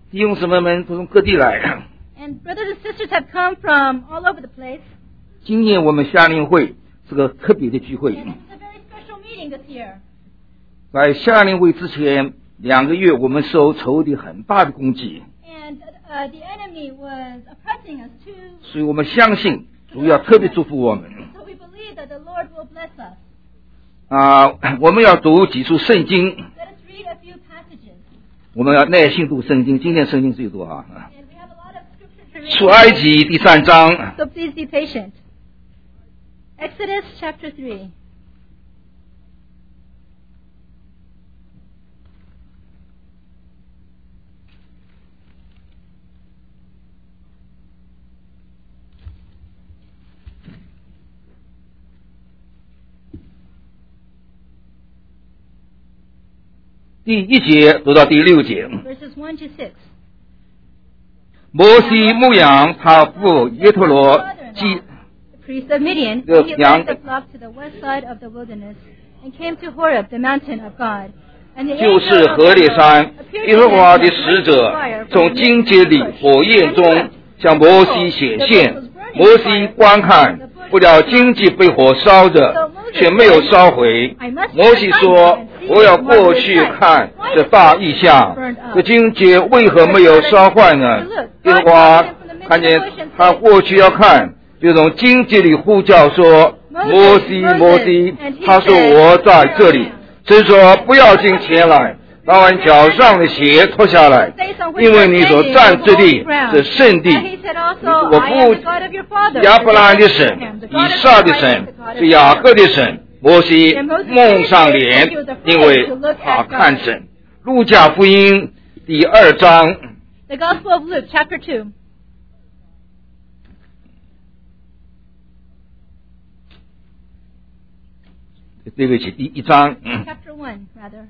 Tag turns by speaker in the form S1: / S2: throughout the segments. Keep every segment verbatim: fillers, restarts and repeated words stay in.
S1: 弟兄姊妹们都从各地来。
S2: And brothers and sisters have come from all over the place.
S1: 今年我们夏令会是个特别的聚会。
S2: And it's a very special meeting this year.
S1: 在夏令会之前两个月，我们受仇敌很大的攻击。
S2: And uh, the enemy was oppressing us too.
S1: 所以我们相信主要特别祝福我们。
S2: So we believe that the Lord will bless us.
S1: 啊，我们要读几处圣经。
S2: Let us read a few passages.
S1: 我们要耐心读圣经，今天圣经最多啊。
S2: And we have a lot of scripture to read.
S1: 出埃及第三章。
S2: So please be patient. Exodus chapter three.
S1: 第一节读到第六节。
S2: Verses one to six.
S1: 摩西牧养他父耶陀罗基
S2: The priest of Midian,
S1: The
S2: he
S1: young-
S2: led the flock to the west side of the wilderness and came to Horeb, the mountain of God. And the
S1: 就
S2: angel
S1: 是
S2: of
S1: 何
S2: the
S1: 烈
S2: Lord
S1: 山
S2: appeared
S1: 耶
S2: to
S1: 和
S2: him
S1: 华
S2: in
S1: 的
S2: a
S1: 使
S2: flaming
S1: 者
S2: fire
S1: 从
S2: from the
S1: 荆
S2: midst
S1: 棘
S2: of the
S1: 里
S2: bush.
S1: 火焰
S2: And
S1: 中
S2: look,
S1: 向摩西显现。摩西观看，不料荆棘被火烧着，却没有烧毁。摩西说：“我要过去看这大异象，这荆棘为何没有烧坏呢？”耶和华看见他过去要看，就从荆棘里呼叫说：“摩西，摩西！”他说：“我在这里。”神说：“不要进前来，把你脚上的鞋脱下来，因为你所站之地是圣地。我父亚伯拉罕的神，以撒的神，是雅各的神。”摩西蒙上脸，因为他看神。路加福音第二章。
S2: The Gospel of Luke, chapter two.
S1: 对不起，第一章。嗯
S2: Chapter one, rather.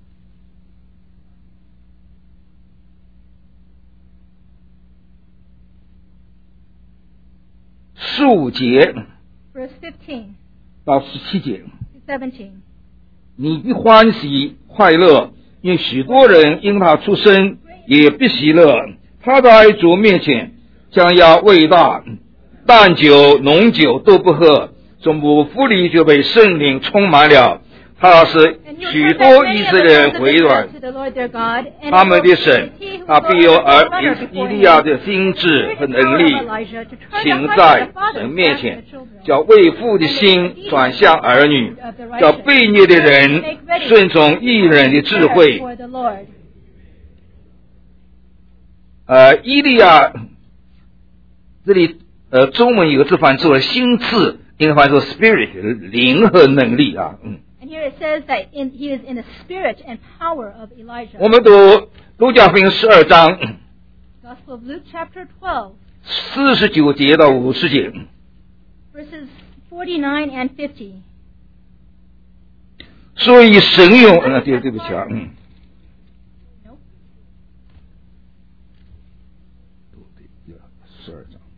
S1: 十五节
S2: Verse fifteen
S1: 到十七节。
S2: to seventeen.
S1: 你必欢喜快乐，因为许多人因他出生也必喜乐。他在主面前将要伟大，淡酒浓酒都不喝，从母腹里就被圣灵充满了。他是
S2: And you
S1: 许
S2: will
S1: 多
S2: present
S1: 以
S2: many
S1: 色
S2: of
S1: 列
S2: the
S1: 人
S2: sons of
S1: 回
S2: Israel
S1: 转
S2: to the Lord their God, and
S1: 他们的
S2: it will
S1: 神
S2: be he who
S1: 他
S2: will
S1: 必有
S2: open
S1: 儿
S2: the butter
S1: 以
S2: before
S1: 利亚
S2: him.
S1: 的心智和
S2: The
S1: 能
S2: power
S1: 力
S2: of Elijah to turn
S1: 请
S2: the hearts
S1: 在
S2: of the fathers
S1: 神面
S2: back to
S1: 前
S2: the children.
S1: 叫为父的心转向儿女，叫悖逆的人顺从义人的智慧。
S2: For the Lord.
S1: 呃，伊利亚这里呃中文有个字翻作心智，应该翻作 spirit 灵和能力啊。嗯，
S2: And here it says that in, he is in the spirit and power of Elijah.
S1: 我们读路加福音十二章
S2: Gospel of Luke, chapter twelve,
S1: 四十九节到五十节。
S2: verses forty-nine and fifty.
S1: 所以神用呃对对不起啊，嗯。
S2: Nope.
S1: 十二章。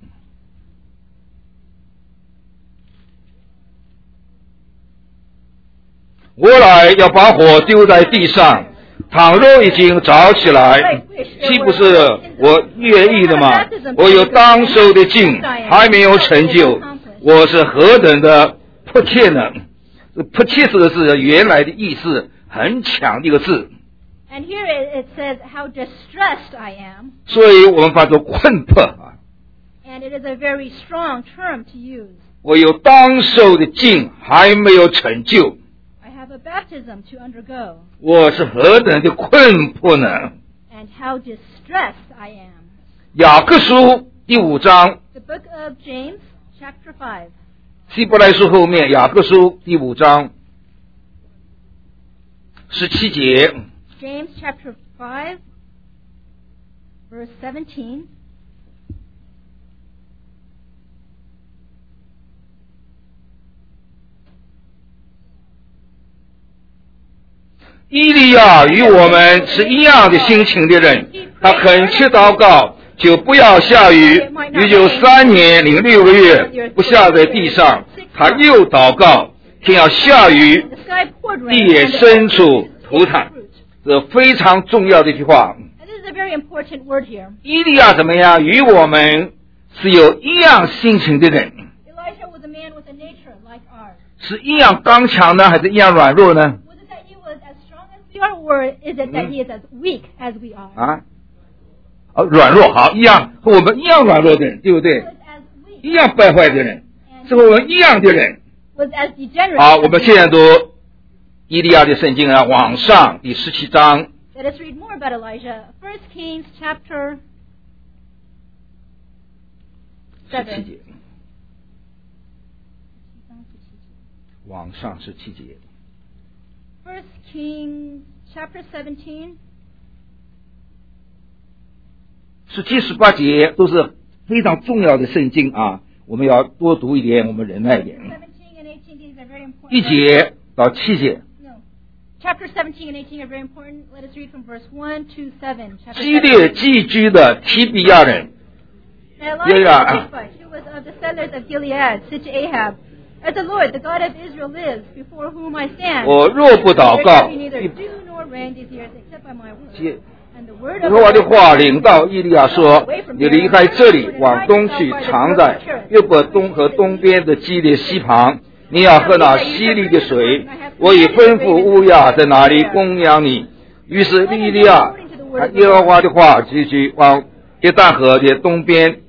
S1: 我来要把火丢在地上，倘若已经着起来，岂不是我愿意的吗？我有当受的境还没有成就，我是何等的迫切呢？迫切这个字原来的意思很强的一个字，
S2: And here it, it says, how distressed I am.
S1: 所以我们翻作困迫啊。
S2: And it is a very strong term to use.
S1: 我有当受的境还没有成就，
S2: I have a baptism to undergo.
S1: 我是何等的困迫呢？
S2: And how distressed I am.
S1: 雅各书第五章，
S2: The book of James, chapter five.
S1: 希伯来书后面雅各书第五章十七节，
S2: James, chapter five, verse seventeen.
S1: 伊利亚与我们是一样的心情的人，他恳切祷告，就不要下雨，也就三年零六个月不下在地上。他又祷告，天要下雨，
S2: The sky poured
S1: 地
S2: rain,
S1: 也
S2: and the
S1: 生
S2: earth
S1: 出
S2: yielded
S1: 土产。
S2: fruit.
S1: 这非常重要的一句话。
S2: And this is a very very important word here.
S1: 以利亚怎么样？与我们是有一样性情的人，
S2: Elijah was a man with a nature like ours.
S1: 是一样刚强呢，还是一样软弱呢？
S2: Was it that he was as strong as we are, or is it that he is as weak as we are?
S1: 啊，哦，软弱好，一样和我们一样软弱的人，对不
S2: He
S1: 对？
S2: was as weak
S1: 一样败坏的人，是和我们一样的人。
S2: was as degenerate.
S1: 好，
S2: as
S1: 我们
S2: we
S1: 现在
S2: are.
S1: 读以利亚的圣经啊，往上第十七章。
S2: Let us read more about Elijah. First Kings chapter
S1: 十七
S2: seven.
S1: 节，往上十七节。
S2: First Kings chapter seventeen.
S1: 十七、十八节都是非常重要的圣经啊，我们要多读一点，我们忍耐一点。
S2: seventeen and eighteen, these are very important.
S1: 一节到七节，
S2: No. Chapter seventeen and eighteen are very important. Let us read from verse one to seven. Chapter
S1: 基列
S2: seventeen.
S1: 寄居的提比亚人，
S2: Now
S1: Yeah,
S2: Elijah
S1: yeah.
S2: the Tishbite, who was of the settlers of Gilead, said to Ahab, As the Lord, the God of Israel lives, before whom I stand,
S1: 我若不祷
S2: there
S1: 告
S2: shall be neither
S1: 必
S2: dew nor rain these years except by my word.
S1: 接
S2: And the word
S1: 耶
S2: of
S1: 和华的
S2: the
S1: 话
S2: Lord
S1: 领到以利亚说：“你离开这里，往东去，藏在约伯东和东边的基列西旁。你要喝那犀利的水。我已吩咐乌亚在哪里供养你。”于是以利亚按耶和华的话继续往约旦河的东边。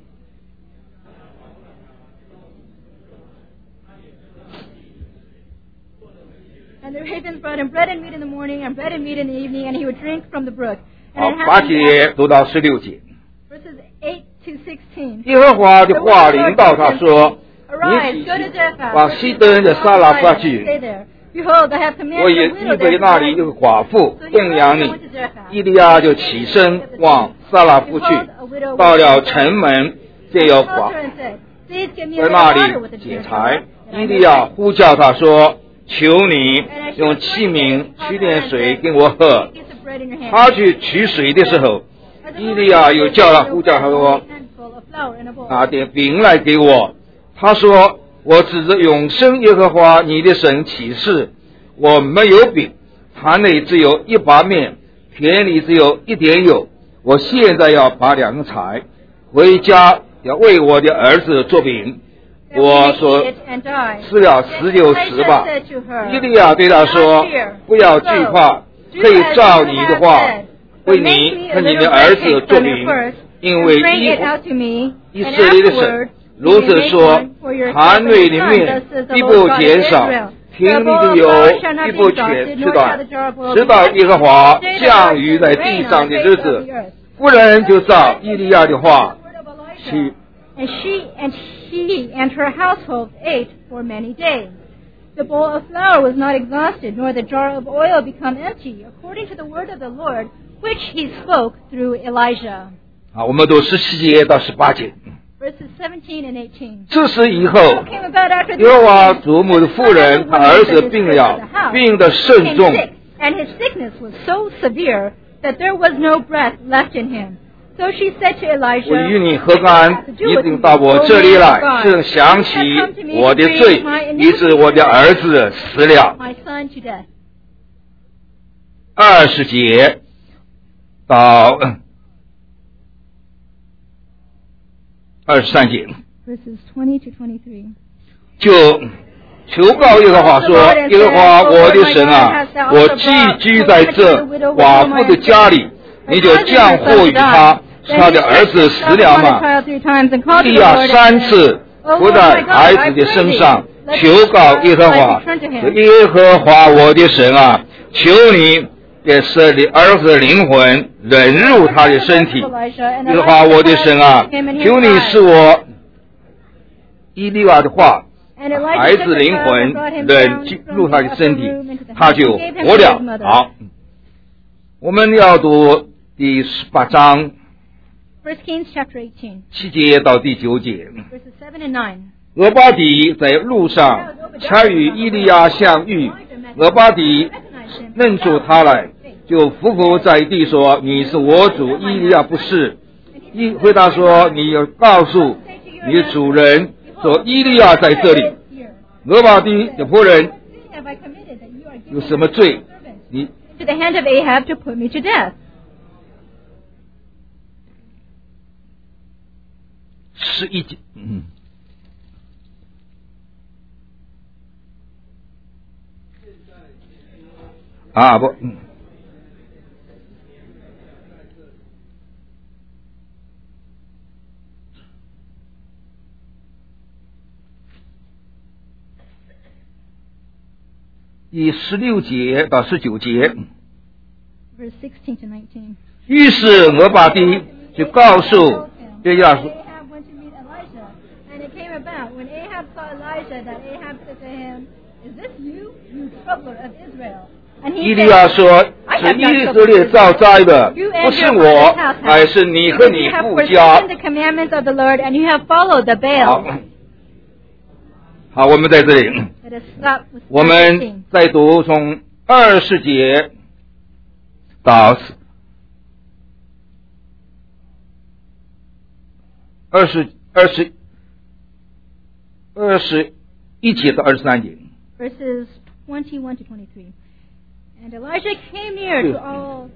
S2: And the ravens brought him bread and meat in the morning, and bread and meat in the evening, and he would drink from the brook.
S1: 好
S2: And it，
S1: 八
S2: happened
S1: 节读到十六节。
S2: verses eight to sixteen.
S1: 耶和华的话领到他说：“
S2: Arise,
S1: 你
S2: go to
S1: 起
S2: Zarephath,
S1: 往西登的撒拉发去。
S2: stay there. Behold, I have
S1: 我
S2: commanded
S1: 也
S2: the
S1: 预
S2: widow
S1: 备
S2: there
S1: 那
S2: to
S1: 里
S2: rise.
S1: 有个寡妇
S2: So he
S1: 供
S2: rose
S1: 养
S2: and
S1: 你。
S2: went to Zarephath.
S1: 以利亚就起身往撒拉夫去，到了城门，见有
S2: And he called
S1: 寡
S2: her and said, Please give me a
S1: 在
S2: little
S1: 那
S2: water
S1: 里
S2: with the
S1: 解
S2: dew
S1: 柴。
S2: that I
S1: 以
S2: may
S1: 利亚
S2: drink.
S1: 呼叫他说：“求你用器皿取点水给我喝。”
S2: Take a piece of bread in your hand.
S1: 他去取水的时候，
S2: As the
S1: 以
S2: Lord
S1: 利亚
S2: said,
S1: 又
S2: take
S1: 叫他
S2: a
S1: 呼叫他说
S2: handful of flour in a：“ bowl.
S1: 拿点饼来给我。”他说：“我指着永生耶和华你的神起誓，我没有饼，坛内只有一把面，田里只有一点油。我现在要把两个柴回家，要为我的儿子做饼。”
S2: That we
S1: 我
S2: may
S1: 说
S2: eat it and die.
S1: 死了死就死吧
S2: Elisha。said to her,
S1: 以利亚对他说：“不要惧怕，可以照你的话，为你和你的儿子做饼，因为以以色列的神如此说：坛内的面必不减少，田里的油必不减吃短，直到耶和华降雨在地上的日子。”妇人就照以利亚的话去。
S2: And she and she and her household ate for many days. The bowl of flour was not exhausted, nor the jar of oil become empty, according to the word of the Lord, which he spoke through Elijah.
S1: 好，我们读十七节到十八节。
S2: Verses seventeen and eighteen.
S1: 这时以后，
S2: What came about after
S1: 耶和华
S2: this?
S1: 祖母的妇人，她儿子病了，病得甚
S2: became
S1: 重。
S2: sick, and his sickness was so severe that there was no breath left in him. So she said to
S1: 我与
S2: Elijah,
S1: 你何干？你竟到我这里来，是想起我的罪，于是我的儿子死了。
S2: My son to death.
S1: 二十节到二十三节，
S2: Verses twenty to twenty-three.
S1: 就求告耶和华说：“耶和华我的神啊，我寄居在这寡妇的家里，你就降祸于他。” 他的儿子死了嘛？以利亚三次伏在孩子的身上，求告耶和华：“耶和华我的神啊，求你给舍你儿子的灵魂忍入他的身体。耶和华我的神啊，求你使我以利亚的话，孩子灵魂忍入他的身体，他就活了。”好，我们要读第十八章。
S2: First Kings chapter eighteen,
S1: 七节到第九节，
S2: verses seven and nine.
S1: 俄巴底在路上恰与伊利亚相遇，俄巴底认出他来，就伏伏在地说：“你是我主。”伊利亚不是。一回答说：“你要告诉你的主人说，伊利亚在这里。”俄巴底的仆人
S2: Have I committed that you are
S1: 有
S2: giving
S1: 什么罪？你
S2: to the hand of Ahab to put me to death?
S1: 十一节，嗯，啊不，嗯。第十六节到十九节。
S2: Verse sixteen to nineteen.
S1: 于是俄巴底就告诉约亚说
S2: Ahab went to meet Elijah, and it came about when Ahab saw Elijah that Ahab said to him, "Is this you, you troubler of Israel?" And
S1: 伊
S2: he
S1: 利亚
S2: said,
S1: 说：“是
S2: I have
S1: 以
S2: not
S1: 色列
S2: troubled
S1: 造
S2: Israel.
S1: 灾的，
S2: You
S1: 不
S2: and
S1: 是
S2: your
S1: 我，
S2: father's house
S1: 乃是你和
S2: because
S1: 你
S2: you have
S1: 父家。
S2: forsaken the commandments of the Lord, and you have followed the
S1: 好
S2: Baal."
S1: 好，我们在这里，
S2: Let us stop with
S1: 我
S2: verse
S1: 们
S2: sixteen.
S1: 再读从二十节到二十二十二十一节到二十三节。
S2: Verses twenty-one to twenty-three. And Elijah came near to all.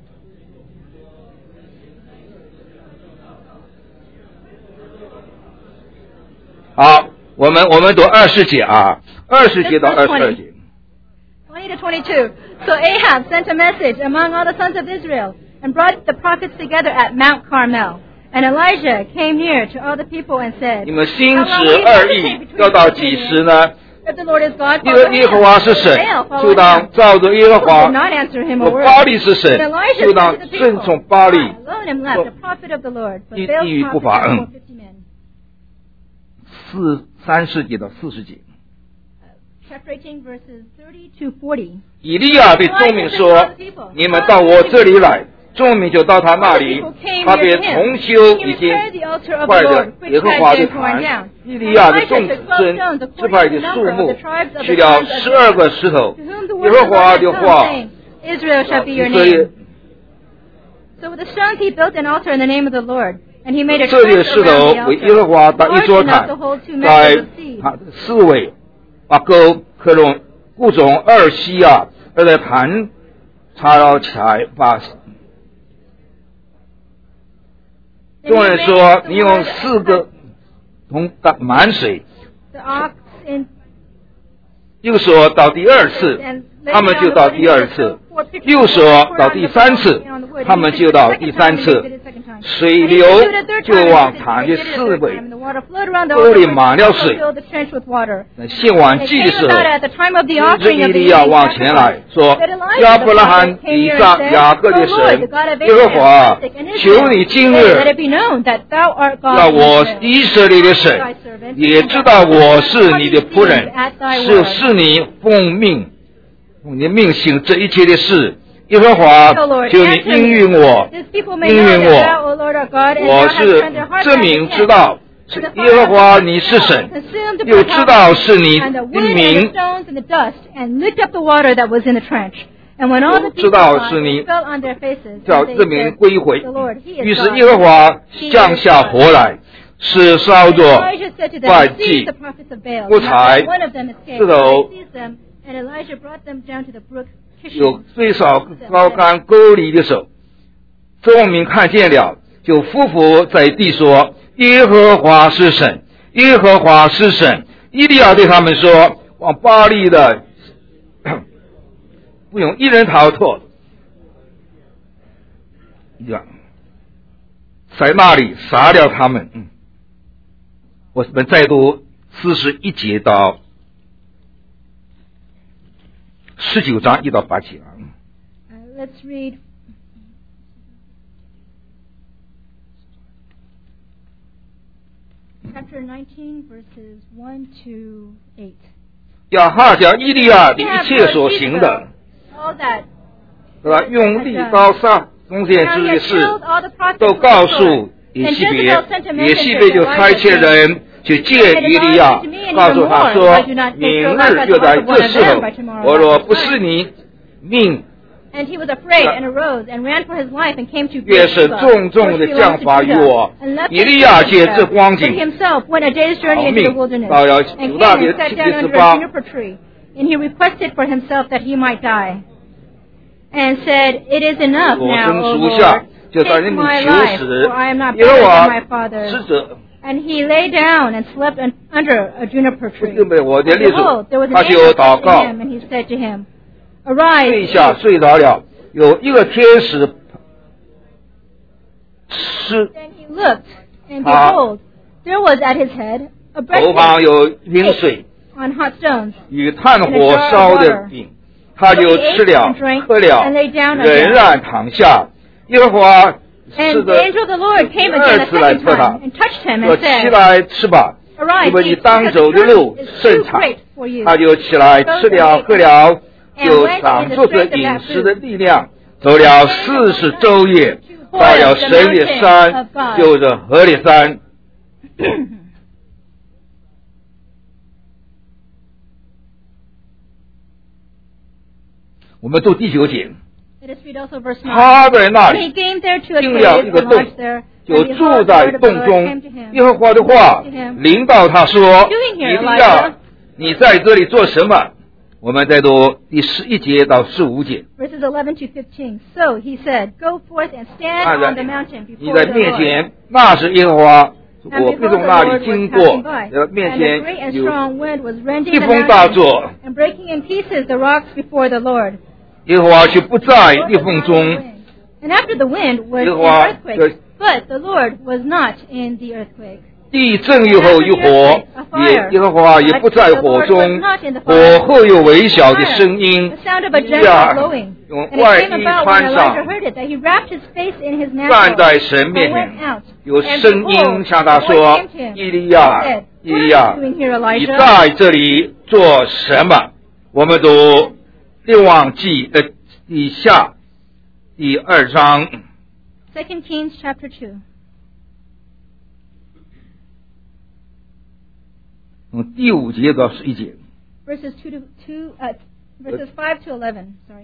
S1: 好，我们我们读二十节啊，二十节到二十二节。
S2: twenty to twenty-two. So Ahab sent a message among all the sons of Israel and brought the prophets together at Mount Carmel. And Elijah came near to all the people and said,
S1: 你们心
S2: How
S1: 持
S2: long will you
S1: 二
S2: hesitate
S1: 意，
S2: between
S1: 要到
S2: two
S1: 几
S2: opinions?
S1: 时呢？
S2: If the Lord is God,
S1: 因为
S2: follow
S1: 耶和
S2: him.
S1: 华是
S2: If
S1: 神
S2: Baal, follow
S1: 就当
S2: him.
S1: 照着耶和
S2: People
S1: 华
S2: did not answer him a
S1: 和
S2: word.
S1: 巴力是
S2: But
S1: 神
S2: Elijah
S1: 就
S2: said
S1: 当
S2: to the
S1: 顺
S2: people,
S1: 从巴力
S2: I alone am left, the prophet of the Lord, but
S1: 地
S2: Baal's
S1: 地狱不
S2: prophets
S1: 法
S2: are fifty men.
S1: 四三十节到四十节。
S2: Chapter eighteen, verses thirty to forty.
S1: 以利亚对众民说：“你们到我这里来。”众民就到他那里，他便重修已经坏的耶和华的坛。以利亚的众子孙支派的数目，取了十二个石头。耶和华的话，
S2: Israel shall be your
S1: 以色列
S2: name. So with the stones he built an altar in the name of the Lord, and he made a
S1: 这些
S2: trench
S1: 石头
S2: around the
S1: 为耶和
S2: altar,
S1: 华当一
S2: large
S1: 座
S2: enough
S1: 坛
S2: to hold two，
S1: 在
S2: measures of seed.
S1: 它的四围把沟克隆故种二西亚，而在坛插绕起来，把众人说：“你用四个桶打满水。”
S2: The ox in
S1: 又说到第二次，他们就到第二次；又说到第三次，他们就到第三次。水流就往坛的四围，沟里满了水。献完祭的时候，这以利亚往前来说：“亚伯拉罕、以撒、雅各的神，耶和华，求你今日让我以色列的神也知道我是你的仆人，是是你奉命奉你命行这一切的事。耶和华，求你应允我，应允我。我是证明知道是耶和华你是神，又知道是你的名，知道是你叫这名归回。于是耶和华降下火来，是烧作怪祭、木材、石头，有最少高杆沟里的手。众民看见了，就匍匐在地说：“耶和华是神，耶和华是神。”以利亚对他们说：“往巴力的，不用一人逃脱。”在那里杀了他们。嗯，我们再读四十一节到十九章一到八节啊。
S2: Uh, let's read. Chapter nineteen, verses one to eight.
S1: 亚哈将以利亚的一切所行的，
S2: All that
S1: 对吧？用力刀杀中间之的事，都告诉以西别，以西别就差遣人去见以利亚，告诉他说：“明日就在这时候，我若不是你命。”
S2: And he was afraid and arose and ran for his life and came to
S1: 越是重重的降罚于我，以利亚见这光景，
S2: himself went a day's journey into the wilderness
S1: 到了
S2: and
S1: 犹
S2: came
S1: 大
S2: and
S1: 的
S2: sat
S1: 七
S2: down
S1: 十
S2: under
S1: 八
S2: a juniper tree. And he requested for himself that he might die, and said, "It is enough
S1: 我
S2: now,
S1: 曾
S2: O
S1: 属下
S2: Lord,
S1: 就在
S2: take
S1: 你们
S2: my
S1: 求
S2: life,
S1: 死
S2: for I am not
S1: 耶和
S2: better than
S1: 华
S2: my father."
S1: 使者
S2: And he lay down and slept un- under a juniper
S1: 不
S2: tree.
S1: 是没有我的
S2: And
S1: 例子
S2: behold, there was an
S1: 他就
S2: angel
S1: 祷
S2: touched
S1: 告
S2: him, and he said to him,
S1: 睡
S2: Arise,
S1: 下
S2: eat.
S1: 睡着了，有一个天使吃
S2: Then he looked, and
S1: 他
S2: behold, there was at his head a
S1: 头旁
S2: breastplate
S1: 有冰水
S2: on hot stones.
S1: 与炭火烧的饼，他就吃了喝了，仍然躺下。耶和华
S2: And
S1: 是
S2: the
S1: 的
S2: angel of the Lord came
S1: 第
S2: again
S1: 二
S2: a
S1: 次来
S2: second
S1: 测他
S2: time and touched him
S1: 说
S2: and
S1: 起
S2: said,
S1: 来吃吧，
S2: Arise,
S1: 因为你
S2: eat,
S1: 当
S2: because
S1: 走
S2: the
S1: 的路
S2: journey is
S1: 甚
S2: too
S1: 长。
S2: great for you.
S1: 他就起来吃了喝了，就长做着饮食的力量，走了四十昼夜，到了神的山，就是何烈山。我们读第九节，
S2: Let us read also verse
S1: 他
S2: nine.
S1: 在那
S2: When he
S1: 里
S2: came there to a
S1: 定了
S2: cave
S1: 一个
S2: and
S1: 洞，
S2: lodged there,
S1: 就
S2: and
S1: 住
S2: behold, the
S1: 在
S2: word of the
S1: 洞
S2: Lord
S1: 中
S2: came to。him.
S1: 耶和华的话
S2: to him,
S1: 临到他说：“
S2: doing
S1: 以
S2: here,
S1: 利
S2: Elijah？
S1: 亚，你在这里做什么？”我们再读第十一节到十五节。
S2: Verses eleven to fifteen. So he said, Go forth and stand
S1: 看
S2: on
S1: 着
S2: the mountain
S1: 你
S2: before
S1: 在
S2: the
S1: 面
S2: Lord.
S1: 前，那是耶和华，
S2: And
S1: 我
S2: behold,
S1: 必
S2: the
S1: 从那
S2: Lord
S1: 里
S2: was
S1: 经
S2: passing
S1: 过，
S2: by,
S1: 呃，面
S2: and a
S1: 前
S2: great and
S1: 有
S2: strong wind was rending
S1: 一
S2: the
S1: 风大
S2: mountain
S1: 作，
S2: and breaking in pieces the rocks before the Lord.
S1: 耶和华却不在
S2: The Lord
S1: 裂
S2: was
S1: 缝
S2: not in the
S1: 中。
S2: wind. And after the wind was
S1: 耶和
S2: an
S1: 华
S2: earthquake, but the Lord was not in the earthquake.
S1: 地震以后有火，也耶和华也不在火中，火后有微小的声音
S2: The。sound of a
S1: 以利
S2: gentle
S1: 亚
S2: blowing.
S1: 用
S2: And
S1: 外
S2: it came
S1: 衣
S2: about when
S1: 穿
S2: Elijah
S1: 上，
S2: heard it that he wrapped his face in his
S1: 站
S2: mantle
S1: 在神面
S2: and went
S1: 前，
S2: out.
S1: 有
S2: And
S1: 声
S2: behold,
S1: 音向他
S2: the
S1: 说
S2: voice came to：“
S1: 以
S2: him
S1: 利亚，
S2: and said,
S1: 以
S2: What
S1: 利
S2: are
S1: 亚
S2: you，doing here,
S1: 你
S2: Elijah?
S1: 在这里做什么？”我们读列王记的以下第二章。
S2: Second Kings chapter two.
S1: 从第五节到十一节，
S2: Verses two to two, uh, verses five to eleven. Sorry.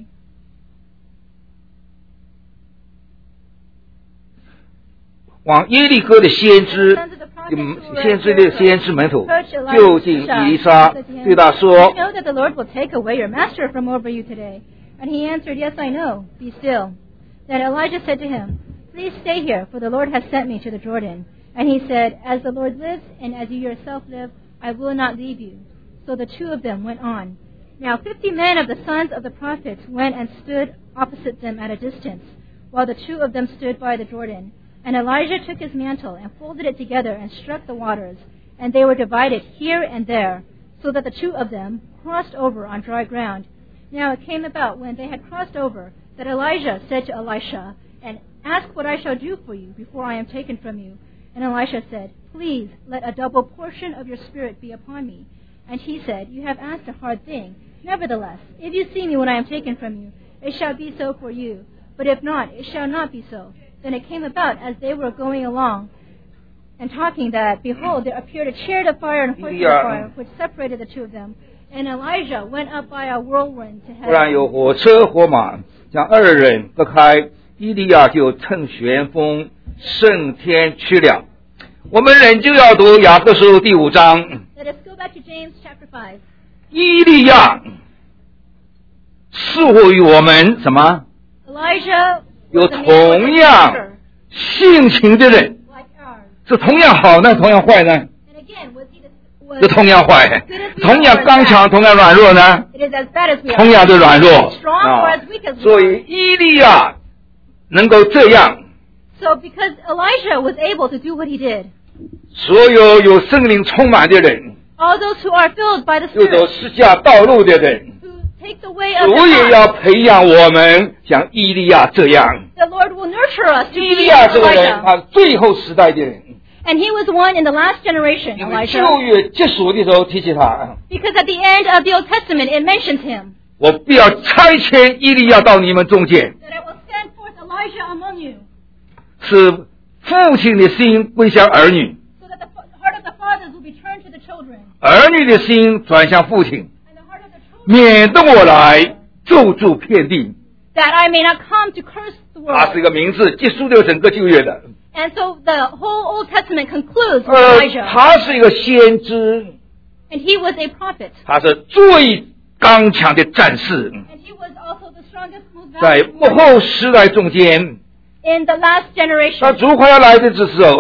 S1: 往耶利哥的先知
S2: The sons of the prophets who were
S1: 先
S2: at
S1: 知的
S2: Jericho
S1: 先知门徒
S2: approached Elijah
S1: 就
S2: and
S1: 近
S2: Elisha
S1: 以利沙
S2: and said to him,
S1: 对他
S2: "You
S1: 说
S2: know that the Lord will take away your master from over you today." And he answered, "Yes, I know. Be still." Then Elijah said to him, "Please stay here, for the Lord has sent me to the Jordan." And he said, "As the Lord lives, and as you yourself live, I will not leave you." So the two of them went on. Now fifty men of the sons of the prophets went and stood opposite them at a distance, while the two of them stood by the Jordan. And Elijah took his mantle and folded it together and struck the waters, and they were divided here and there, so that the two of them crossed over on dry ground. Now it came about when they had crossed over that Elijah said to Elisha, "And ask what I shall do for you before I am taken from you." And Elisha said, "Please let a double portion of your spirit be upon me." And he said, "You have asked a hard thing. Nevertheless, if you see me when I am taken from you, it shall be so for you. But if not, it shall not be so." Then it came about as they were going along and talking that, behold, there appeared a chariot of fire and a horse of fire, which separated the two of them. And Elijah went up by a whirlwind to
S1: 忽然
S2: heaven.
S1: 有火车火马将二人隔开，以利亚就乘旋风升天去了。我们仍旧要读雅各书第五章。
S2: Let us go back to James chapter five.
S1: 以利亚似乎与我们什么
S2: Elijah
S1: 有
S2: was a man with
S1: 同
S2: a
S1: 样
S2: nature
S1: 性情的人，
S2: like ours.
S1: 是同样好呢，同样坏呢？
S2: And again, was he the, was
S1: 是同样坏，同样刚强，同样软弱呢？
S2: it is as bad as we
S1: 同
S2: are.
S1: 样的软弱
S2: Strong or
S1: 啊
S2: as weak as we
S1: 所
S2: are.
S1: 以以利亚能够这样，
S2: So because Elijah was able to do what he did,
S1: 所有有圣灵充满的人，
S2: all those who are filled by the
S1: 又走
S2: Spirit,
S1: 十架道路的人，
S2: who take the way of
S1: 主也
S2: the
S1: 要
S2: God,
S1: 培养我们像以利亚这样。
S2: the Lord will nurture us to
S1: 以
S2: be
S1: 利亚
S2: like
S1: 这个人，
S2: Elijah.
S1: 他最后时代的人，
S2: And he was one in the last generation,
S1: 因为
S2: Elijah,
S1: 旧约结束的时候提起他，
S2: because at the end of the Old Testament it mentions him,
S1: 我必要差遣以利亚到你们中间，
S2: that I will send forth Elijah among you,
S1: 使父亲的心归向儿女，
S2: so that the fa- heart of the fathers will be turned to the children,
S1: 儿女的心转向父亲，
S2: and the heart of the children,
S1: 免得我来咒诅遍地。
S2: that I may not come to curse the
S1: 他是一
S2: world.
S1: 个名字，结束了整个旧约的。
S2: And so the whole Old Testament concludes with
S1: 呃，
S2: Elijah,
S1: 他是一个先知，
S2: and he was a prophet,
S1: 他是最刚强的战士，
S2: and he was also the strongest, most
S1: 在
S2: valiant
S1: 幕后时代中间，
S2: in the last
S1: 当
S2: generation.
S1: 主快要来的时候，嗯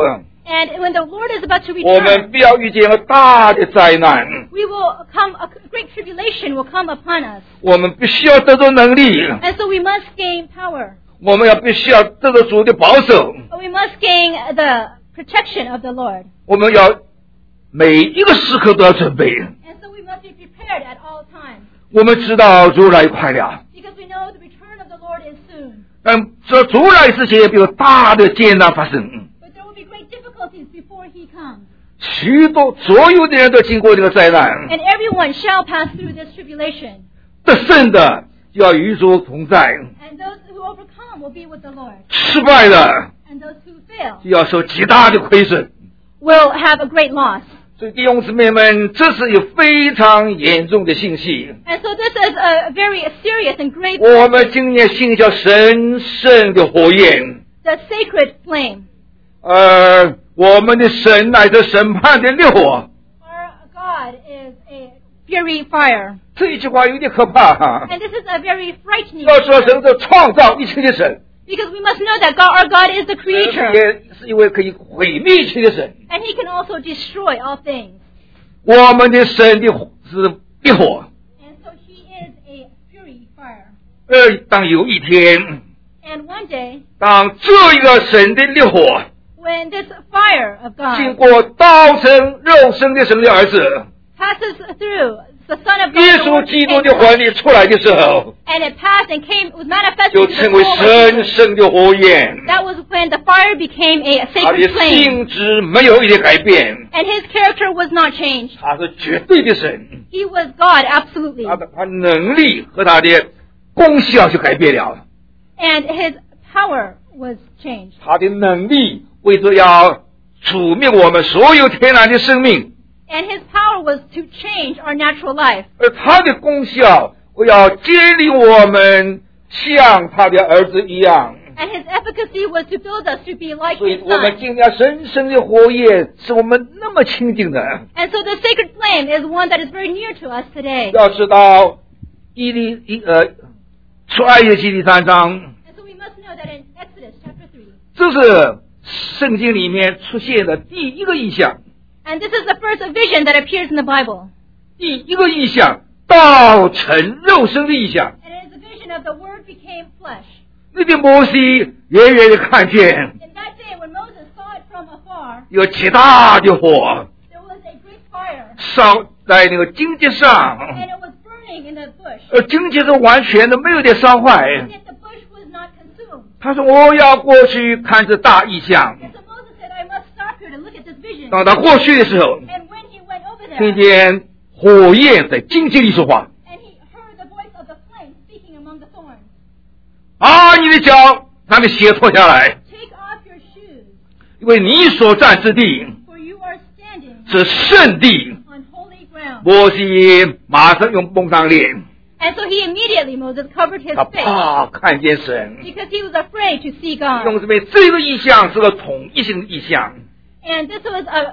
S2: And when the Lord is about to
S1: 我们
S2: return,
S1: 必要遇见个大的灾难，
S2: we will come, a great tribulation will come upon us.
S1: 我们必须要得到能力，
S2: And so we must gain power.
S1: 我们要必须要得到主的保守，
S2: We must gain the protection of the Lord.
S1: 我们要每一个时刻都要准备。
S2: And so we must be prepared at all times.
S1: 我们知道主来快了，
S2: Because we know the return of the Lord is soon.
S1: 但这主来之前必有大的艰难发生，
S2: But there will be great difficulties before he comes.
S1: 许多所有的人都经过这个灾难，
S2: And everyone shall pass through this tribulation.
S1: 得胜的就要与主同在，
S2: And those who overcome will be with the Lord.
S1: 失败的
S2: And those who fail
S1: 就要受极大的亏损。
S2: will have a great loss.
S1: 所以弟兄姊妹们，这是有非常严重的信息。
S2: And so this is a very serious and great
S1: 我们今年信叫神圣的火焰，
S2: the sacred flame.
S1: 而我们的神乃是审判的烈火。
S2: Our God is a fury fire.
S1: 这一句话有点可怕哈、
S2: And this is a very frightening
S1: 要说
S2: word,
S1: 神是创造一切的神，
S2: because we must know that God, our God is the creator.
S1: 也是一位可以毁灭一切的神。
S2: And he can also destroy all things.
S1: 我们的神的火是烈火，
S2: And so he is a fury fire.
S1: 而当有一天，
S2: And one day,
S1: 当这一个神的烈火
S2: when this fire of
S1: 经
S2: God
S1: 过道成肉身的神的儿子
S2: passes through the Son of
S1: 耶
S2: God, the
S1: 稣
S2: Lord
S1: 基督
S2: came
S1: 的怀里出来的时候，
S2: and it passed and came, was manifested
S1: 就
S2: to
S1: 成
S2: the
S1: 为
S2: soul of
S1: 神
S2: Jesus.
S1: 圣的火焰。
S2: That was when the fire became a
S1: 他的
S2: sacred flame.
S1: 性质没有一点改变，
S2: And his character was not changed.
S1: 他是绝对的神，
S2: He was God, absolutely.
S1: 他的他能力和他的功效就改变了。
S2: And his power was changed.
S1: 他的能力为着要除灭我们所有天然的生命，
S2: And his power was to change our natural life.
S1: 而他的功效为要建立我们像他的儿子一样。
S2: And his efficacy was to build us to be like
S1: 所以
S2: his
S1: 我们
S2: son.
S1: 今天神圣的火焰是我们那么亲近的。
S2: And so the sacred flame is one that is very near to us today.
S1: 要知道，伊利一呃出埃及记第三章，
S2: And so we must know that in Exodus chapter three,
S1: 这是圣经里面出现的第一个意象。
S2: and this is the first vision that appears in the Bible.
S1: 第一个意象，道成肉身的意象。
S2: And it is a vision of the Word became flesh.
S1: 那天摩西远远的看见
S2: In that day when Moses saw it from afar,
S1: 有极大的火
S2: there was a great fire,
S1: 烧在那个荆棘上，
S2: and it was burning in the bush.
S1: 而荆棘是完全的没有点烧坏。
S2: And yet the bush was not consumed.
S1: 他说：“我要过去看这大异象。
S2: And so Moses said, I must stop here to look at this vision. ”
S1: 当他过去的时候，
S2: And when he went over
S1: 听
S2: there,
S1: 见火焰在荆棘里说话。
S2: and he heard the voice of the flame speaking among the thorns.
S1: 啊，你的脚，把你鞋脱下来，
S2: Take off your shoes,
S1: 因为你所站之地
S2: for you are standing
S1: 是圣地。
S2: on holy ground.
S1: 摩西马上用蒙上脸，
S2: And so he immediately, Moses, covered his
S1: 他
S2: face
S1: 怕看见神。
S2: because he was afraid to see God.
S1: 用这边这个意象是个统一性的意象，
S2: And this was a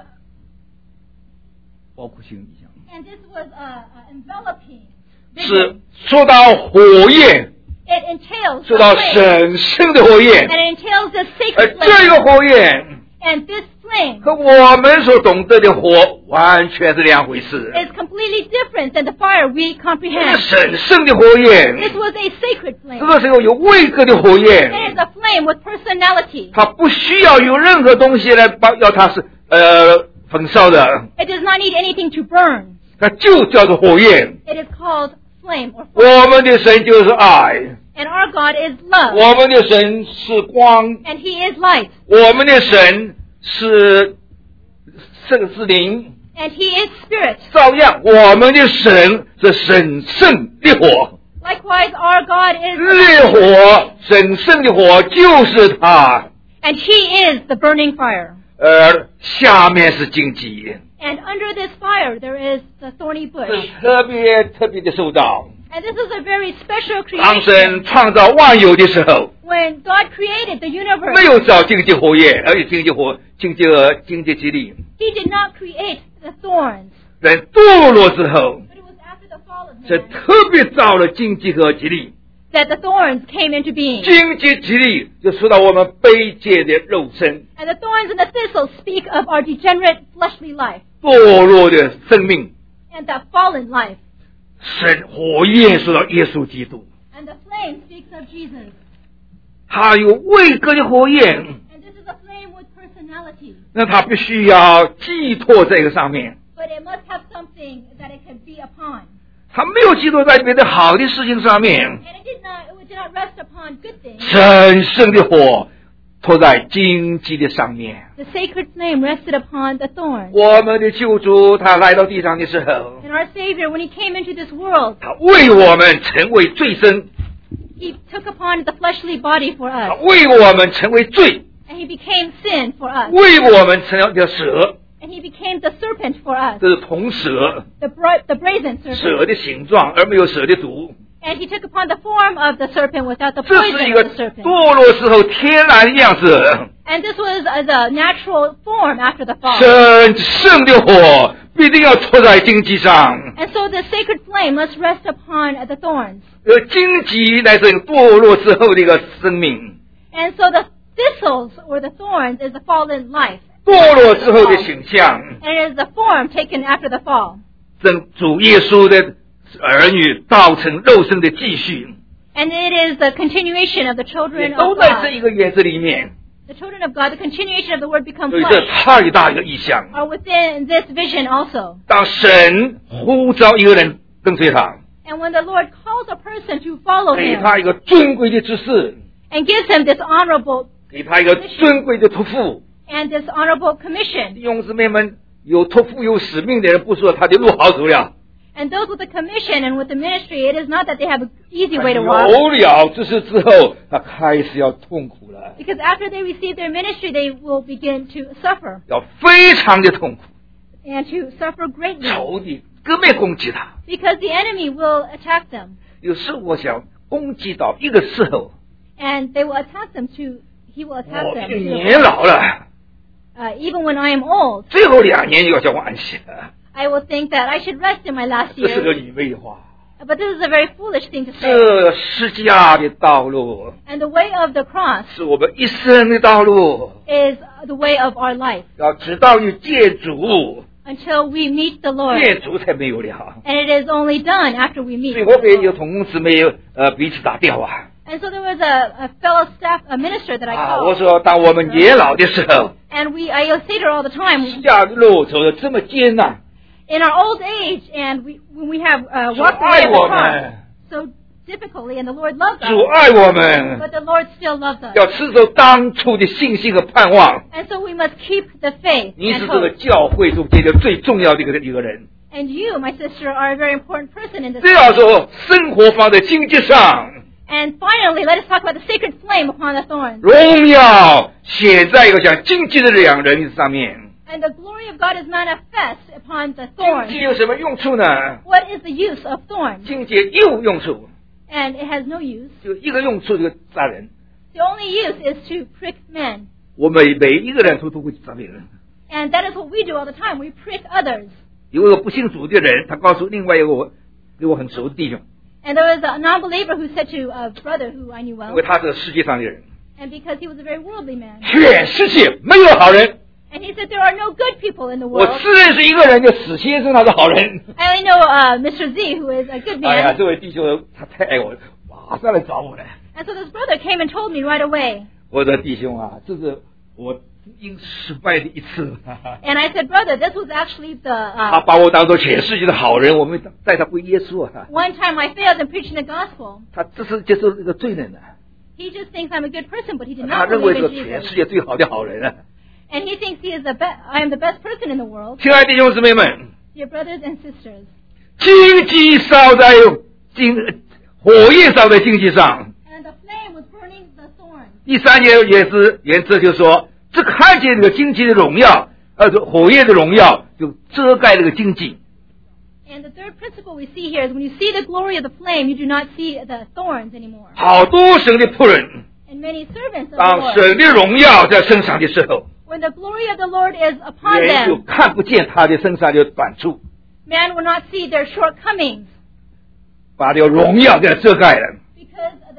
S1: 包括性意象，
S2: and this was a, a enveloping
S1: 是
S2: vision.
S1: 说到火焰，
S2: It entails
S1: 说
S2: the
S1: 到
S2: flame,
S1: 神圣的火焰，
S2: and it entails the
S1: 而
S2: sacred
S1: 这个
S2: flame.
S1: 火焰
S2: And this flame
S1: 和我们所懂得的火完全是两回事。
S2: is completely different than the fire we
S1: 这
S2: comprehend.
S1: 是神圣的火焰，
S2: This was a sacred
S1: 这
S2: flame.
S1: 个是有位格的火
S2: It
S1: 焰，
S2: is a flame with personality.
S1: 它不需要有任何东西来把要它是呃焚烧的，
S2: It does not need anything to burn.
S1: 它就叫做火焰。
S2: It is called flame or fire.
S1: 我们的神就是爱，
S2: And our God is love.
S1: 我们的神是光，
S2: And he is light.
S1: 我们的神是圣是灵，
S2: And he is spirit.
S1: 照样我们的神是神圣烈火，
S2: Likewise, our God is
S1: 烈火神圣的火就是他，
S2: and he is the burning fire.
S1: 而下面是荆棘，
S2: And under this fire there is the thorny
S1: 是
S2: bush.
S1: 特别特别的受到。
S2: And this is a very special
S1: 当
S2: creation.
S1: 神创造万有的时候，
S2: When God created the
S1: 没
S2: universe,
S1: 有造荆棘火焰，而且荆棘火荆棘和荆棘之力。
S2: he did not create the thorns.
S1: 人堕落之后，
S2: But it was after the fall of
S1: 这
S2: man
S1: 特别造了荆棘和吉利。
S2: that the thorns came into being.
S1: 荆棘蒺藜就说到我们卑贱的肉身，
S2: And the thorns and the thistles speak of our degenerate fleshly life
S1: 堕落的生命。
S2: and the fallen life.
S1: 神火焰说到耶稣基督，
S2: And the flame speaks of Jesus.
S1: 他有位格的火焰，
S2: And this is a flame with personality.
S1: 那他必须要寄托在这个上面。
S2: But it must have something that it can be upon.
S1: 他没有寄托在别的好的事情上面，
S2: And it did not, it did not rest upon good things.
S1: 神圣的火托在荆棘的上面。
S2: The sacred flame rested upon the thorns.
S1: 我们的救主他来到地上的时候，
S2: And our Savior, when He came into this world,
S1: 他为我们成为罪身，
S2: He took upon the fleshly body for
S1: 他
S2: us.
S1: 为我们成为罪，
S2: And He became sin for us.
S1: 为我们成了蛇，
S2: And He became the serpent for us.
S1: 这是铜蛇，
S2: The, bra- the brazen
S1: 蛇
S2: serpent.
S1: 的形状，而没有蛇的毒。
S2: And He took upon the form of the serpent without the
S1: 这是
S2: poison
S1: 一
S2: of
S1: 个
S2: the serpent.
S1: 堕落时候天然的样子。
S2: And this was uh, the natural form after the fall.
S1: 神圣的火必定要戳在荆棘上，
S2: And so the sacred flame must rest upon uh, the thorns.
S1: 而荆棘乃是堕落之后的一个生命，
S2: And so the thistles or the thorns is the fallen life.
S1: 堕落之后的形象。
S2: And it is the form taken after the fall.
S1: 正主耶稣的儿女造成肉身的继续，
S2: And it is the continuation of the
S1: 也
S2: children
S1: 都
S2: of
S1: 在这
S2: God.
S1: 一个园子里面。
S2: The children of God, the continuation of the word become
S1: 所以这
S2: flesh,
S1: 太大一个意象。
S2: are within this vision also.
S1: 当神呼召一个人跟随他，
S2: And when the Lord calls a person to follow
S1: 给
S2: Him
S1: 他一个尊贵的指示，
S2: and gives him this honorable
S1: 给他一个尊贵的托付。
S2: and this honorable commission,
S1: 弟兄姊妹们，有托付有使命的人，不说他的路好走了。
S2: and those with the commission and with the ministry, it is not that they have an easy
S1: 他
S2: way to walk.
S1: 有了知识之后，他开始要痛苦了，
S2: Because after they receive their ministry, they will begin to suffer
S1: 要非常的痛苦。
S2: and to suffer greatly
S1: 仇敌根本攻击他。
S2: because the enemy will attack them
S1: 有时我想攻击到一个时候，
S2: and they will attack them to, he will attack
S1: 我
S2: them
S1: 已经
S2: to,
S1: 年老了，
S2: uh, even when I am old,
S1: 最后两年就要叫我安息了，
S2: I will think that I should rest in my last
S1: 这是个
S2: year.
S1: 愚昧的话。
S2: But this is a very foolish thing to say.
S1: 这十架的道路
S2: And the way of the cross
S1: 是我们一生的道路，
S2: is the way of our life
S1: 要直到于见主，
S2: until we meet the Lord.
S1: 见主才没有了。
S2: And it is only done after we meet
S1: 所以
S2: the
S1: 我给有
S2: Lord.
S1: 同工姊妹呃彼此打电话
S2: And so there was a, a fellow staff, a minister that I
S1: 啊，我
S2: called.
S1: 说当我们年老的时候，
S2: And we, I say to her all the time,
S1: 下路走的这么艰难，
S2: in our old age, and we, when we have uh,
S1: 主
S2: walked the
S1: 爱
S2: way of the
S1: 我
S2: cross
S1: 们，
S2: so difficultly, and the Lord loved
S1: 主
S2: us,
S1: 爱我们，
S2: but the Lord still loves us.
S1: 要持守当初的信心和盼望。
S2: And so we must keep the faith
S1: 你
S2: and
S1: 是这个
S2: hope.
S1: 教会中间的最重要的一个一个人。
S2: And you, my sister, are a very important person in this.
S1: 这样说，生活放在经济上，
S2: And finally, let us talk about the sacred flame upon the thorns.
S1: 荣耀显在一个像经济的两人上面。
S2: And the glory of God is manifest upon the
S1: 经
S2: thorns.
S1: 济有什么用处呢？
S2: What is the use of thorns?
S1: 经济有用处，
S2: And it has no use.
S1: 就一个用处，就是杀人。
S2: The only use is to prick men.
S1: 我们每一个人都都会杀别人。
S2: And that is what we do all the time. We prick others.
S1: 有一个不信主的人，他告诉另外一个我给我很熟的弟兄，
S2: And there was a non-believer who said to a brother who I knew
S1: 因
S2: well,
S1: 为他是世界上的人，
S2: and because he was a very worldly man,
S1: 全世界没有好人。
S2: and he said there are no good people in the
S1: 我
S2: world.
S1: 只认识一个人，叫史先生，他是好人。
S2: I only know uh, Mister Z, who is a good
S1: 哎呀，
S2: man.
S1: 这位弟兄他太爱我了，马上来找我了。
S2: And so this brother came and told me right away.
S1: 我的弟兄啊，这是我因失败的一次。
S2: And I said, brother, this was actually the
S1: 他
S2: uh,
S1: 把我当做全世界的好人，我们带他归耶稣啊。
S2: one time I failed in preaching the gospel.
S1: 他这是接受这个罪人的，
S2: He just thinks I'm a good person, but he did
S1: 他
S2: not
S1: 认为
S2: believe
S1: 是
S2: in
S1: 全
S2: Jesus.
S1: 世界最好的好人啊。
S2: And he thinks he is the be- I am the best person in the world.
S1: 亲爱的弟兄姊妹们，
S2: Dear brothers and sisters,
S1: 荆棘烧在荆火焰烧在荆棘上。
S2: and the flame was burning the thorns.
S1: 第三节也是原则，就是说，只看见这个荆棘的荣耀，呃，火焰的荣耀，就遮盖这个荆棘。
S2: And the third principle we see here is when you see the glory of the flame, you do not see the thorns anymore.
S1: 好多神的仆人，
S2: And many servants of the
S1: 当
S2: Lord,
S1: 神的荣耀在身上的时候，
S2: when the glory of the Lord is upon
S1: 人就
S2: them,
S1: 看不见他的身上的短处，
S2: man will not see their shortcomings
S1: 把这个荣耀给他遮盖了。
S2: because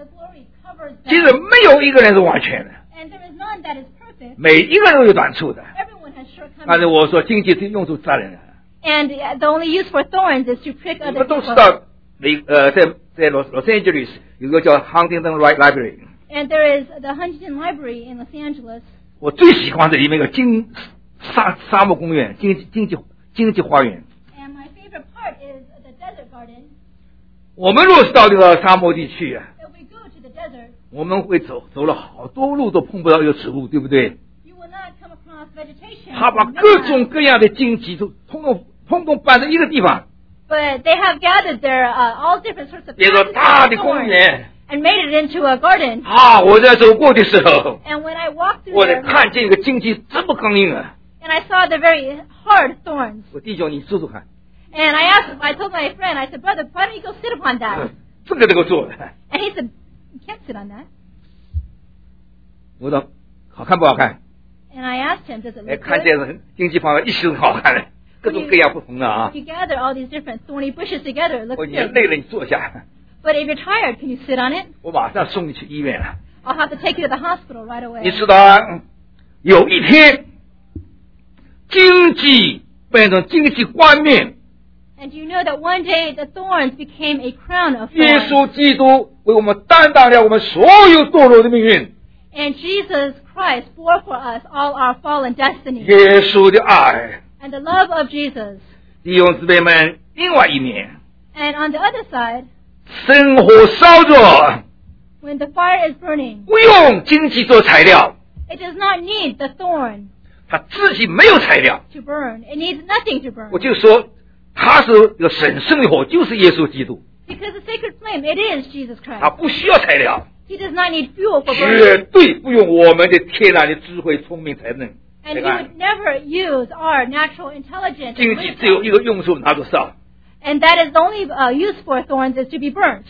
S2: towards
S1: 其
S2: them.
S1: 实没有一个人是完全的，
S2: And there is none that is perfect.
S1: 每一个人都有短处的。
S2: Everyone has
S1: 但是
S2: shortcomings.
S1: 我说荆棘是用处杀人的。
S2: And uh, the only use for thorns is to prick
S1: 你
S2: other
S1: 们都知
S2: people.
S1: 道，美呃在在 Los Los Angeles 有个叫 Huntington Wright Library，
S2: And there is the Huntington Library in Los Angeles.
S1: 我最喜欢这里面有个金沙沙漠公园，经济经济经济花园。
S2: And my favorite part is the desert garden.
S1: 我们若是到这个沙漠地区啊，
S2: If we go to the desert,
S1: 我们会走走了好多路都碰不到一个植物，对不对？
S2: you will not come across vegetation.
S1: 他把
S2: for many
S1: 各
S2: miles.
S1: 种各样的荆棘都通通通通搬在一个地方，
S2: But they have gathered there uh, all different sorts of
S1: 变成
S2: plants
S1: 大的
S2: and
S1: 公
S2: thorns
S1: 园。
S2: and made it into a garden.
S1: 啊！我在走过的时候，
S2: And when I walked through
S1: 我才
S2: there,
S1: 看见一个荆棘这么刚硬啊！
S2: and I saw the very hard thorns.
S1: 我弟兄，你试试看，
S2: And I asked, I told my friend, I said, brother, why don't you go sit upon that?
S1: 这个能够做的。
S2: And he said, you can't sit on that.
S1: 我说好看不好看？
S2: And I asked him, does it
S1: 哎，
S2: look
S1: 看
S2: good?
S1: 见人经济方面一起很好看的，各种各样不同的啊
S2: If！you gather all these different thorny bushes together, it
S1: 我
S2: looks
S1: 你
S2: good.
S1: 累了，你坐下，
S2: But if you're tired, can you sit on it?
S1: 我马上送你去医院了。
S2: I'll have to take you to the hospital right
S1: 你
S2: away.
S1: 知道啊，有一天，经济变成经济冠冕，
S2: And do you know that one day the thorns became a crown of
S1: 耶
S2: thorns?
S1: 稣基督为我们担当了我们所有堕落的命运。
S2: And Jesus Christ bore for us all our fallen destiny.
S1: 耶稣的爱，
S2: And the love of Jesus.
S1: 弟兄姊妹们，另外一面，
S2: And on the other side,
S1: 生火烧着，
S2: when the fire is burning,
S1: 不用荆棘做材料，
S2: it does not need the thorn
S1: 他自己没有材料。
S2: to burn. It needs nothing to burn.
S1: 我就说，他是一个神圣的火，就是耶稣基督，
S2: Because the sacred flame, it is Jesus
S1: 他
S2: Christ.
S1: 不需要材料，
S2: He does not need fuel for
S1: 绝
S2: burning.
S1: 对不用我们的天然的智慧、聪明才能。
S2: And
S1: 你
S2: he
S1: 看
S2: would never use our natural intelligence. and
S1: 荆棘只有
S2: wisdom.
S1: 一个用处，拿着烧。
S2: And that is the only uh, use for thorns is to be burnt.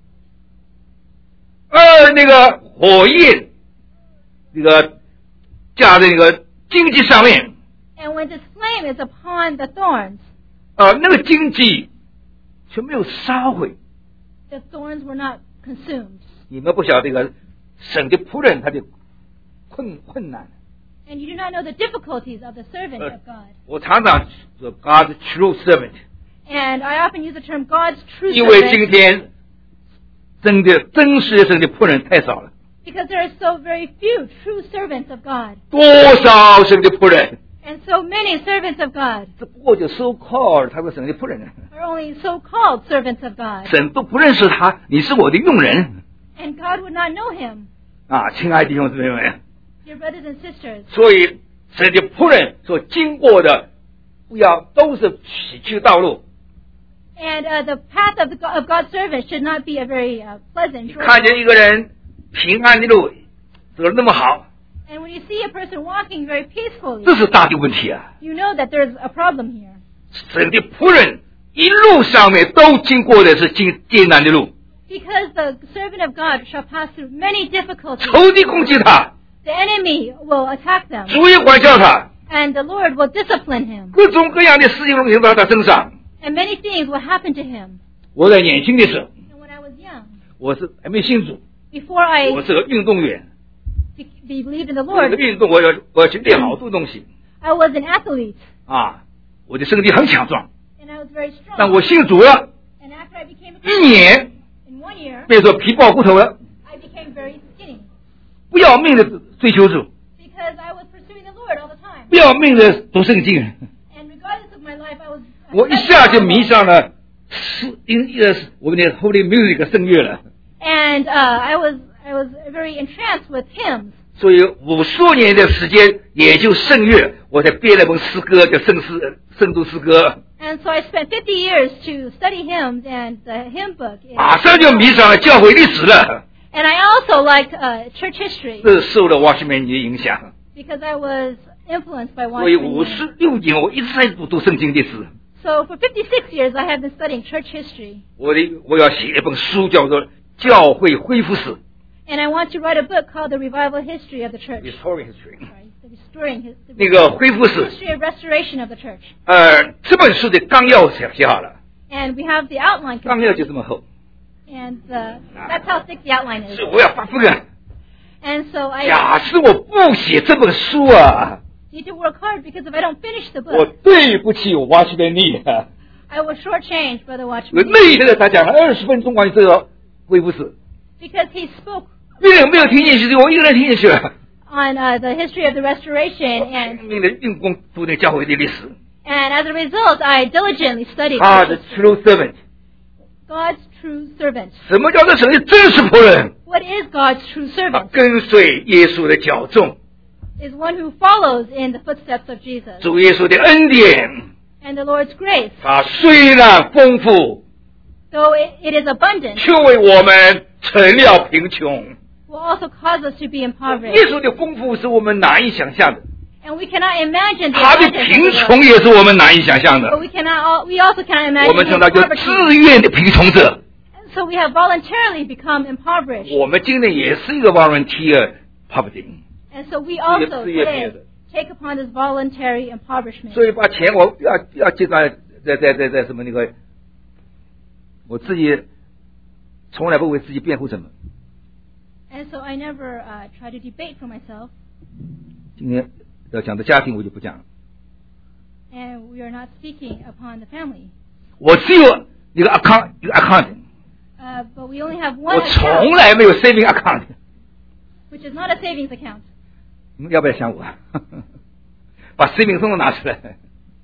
S1: 而那个火焰，那个架在那个荆棘上面，
S2: And when this flame is upon the thorns,
S1: 呃，那个荆棘却没有烧毁。
S2: the thorns were not consumed.
S1: 你们不晓得这个神的仆人他的困困难。
S2: And you do not know the difficulties of the servant
S1: Uh,
S2: of God.
S1: 我常常说 God's true servant，
S2: And I often use the term God's true
S1: 因为
S2: servant
S1: 今天真的真实的神的仆人太少了。
S2: because there are so very few true servants of God.
S1: 多少神的仆人，
S2: And so many servants of God
S1: 只不过就 so called 他是神的仆人，
S2: are only so-called servants of God.
S1: 神都不认识他，你是我的用人
S2: And God would not know him,
S1: 啊，亲爱的弟兄姊妹们。
S2: dear brothers and sisters.
S1: 所以神的仆人所经过的，不要都是崎岖道路。
S2: And uh, the path of, the, of God's servant should not be a very uh, pleasant
S1: 你
S2: journey.
S1: 看见一个人平安的路走得那么好，
S2: And when you see a person walking very peacefully,
S1: 这是大的问题啊！
S2: you know that there's a problem here.
S1: 神的仆人一路上面都经过的是艰艰难的路，
S2: Because the servant of God shall pass through many difficulties.
S1: 仇敌攻击他，
S2: The enemy will attack them.
S1: 主也管教他，
S2: And the Lord will discipline him.
S1: 各种各样的事情都临到他身上。
S2: And many things will happen to him.
S1: 我在年轻的时候，
S2: And when I was young,
S1: 我是还没信主，
S2: before I
S1: 我是个运动员，
S2: be- believed in the
S1: 我这
S2: Lord,
S1: 个运动我要我要去练好多东西
S2: I was an athlete.
S1: 啊，我的身体很强壮。
S2: And I was very strong.
S1: 但我信主了
S2: And after I became a
S1: 一
S2: Christian,
S1: 年，
S2: in one year,
S1: 变成皮包骨头了，
S2: I became very skinny.
S1: 不要命的追求主，
S2: Because I was pursuing the Lord all the time.
S1: 不要命的读圣经。
S2: And regardless of my life, I was...
S1: 我一下就迷上了诗音乐，我们的 Holy Music 圣乐了。
S2: And uh, I was I was very entranced with hymns.
S1: 所以五十年的时间研究圣乐，我才编了本诗歌叫圣诗圣读诗歌，
S2: And so I spent fifty years to study hymns, and the hymn book is...
S1: 马上就迷上了教会历史了。
S2: And I also liked uh, church history
S1: 这受了 Watchman 的影响，
S2: because I was influenced by
S1: 所以
S2: Watchman
S1: 五
S2: Nee.
S1: 十六年我一直在读读圣经的诗。
S2: So for fifty-six years, I have been studying church history.
S1: 我的我要写一本书叫做《教会恢复史》
S2: And I want to write a book called The Revival History of the Church.
S1: （Restoring History）。
S2: Sorry, the restoring his, the
S1: 那个恢复史，
S2: history of restoration of the church.
S1: 呃，这本书的纲要写写好了，
S2: And we have the outline
S1: 纲要
S2: complete.
S1: 就这么厚。
S2: And uh, that's how thick the outline is.
S1: 是我要发奋啊！
S2: And so I
S1: 假使我不写这本书啊，
S2: need to work hard because if I don't finish the
S1: 我
S2: book,
S1: 对不起我挖去的你啊！
S2: I will shortchange Brother
S1: 那
S2: Watchman
S1: 天的他讲了二十分钟关于这个恢复史，
S2: because he spoke
S1: 没有没有听进去，只有我一个人听进去了。
S2: on uh, the history of the restoration, and
S1: 拼命的用功读那教会的历史。
S2: and as a result, I diligently studied
S1: 他的 true servant，
S2: God's true servant.
S1: 什么叫做神的真实仆人？
S2: What is God's true
S1: 他
S2: servant?
S1: 跟随耶稣的脚踪，
S2: Is one who follows in the footsteps of Jesus
S1: 主耶稣的恩典。
S2: and the Lord's grace.
S1: 他虽然丰富，
S2: Though it, it is abundant,
S1: 却为我们成了贫穷。
S2: will also cause us to be
S1: 耶
S2: impoverished.
S1: 稣的丰富是我们难以想象的，
S2: And we cannot imagine the
S1: 他的
S2: abundance
S1: 贫
S2: of the Lord.
S1: 穷也是我们难以想象
S2: But
S1: 的。
S2: we cannot. al- We also cannot
S1: 我
S2: imagine
S1: 们
S2: his
S1: 称他叫
S2: poverty.
S1: 自愿的贫穷者。
S2: And so we have voluntarily become impoverished.
S1: 我们今天也是一个 volunteer poverty，
S2: And so we also
S1: 自愿别
S2: today
S1: 的。
S2: take upon this voluntary impoverishment.
S1: 所以把钱我要要记在在在在在什么那个，我自己从来不为自己辩护什么。
S2: And so I never uh, try to debate for myself.
S1: 今天要讲的家庭我就不讲了，
S2: And we are not speaking upon the family.
S1: 我只有一个 account 一个 account，
S2: Uh, but we only have one
S1: 我从
S2: account,
S1: 来没有 saving account。
S2: which is not a savings account.
S1: 你们要不要想我？把 saving 通通拿出来，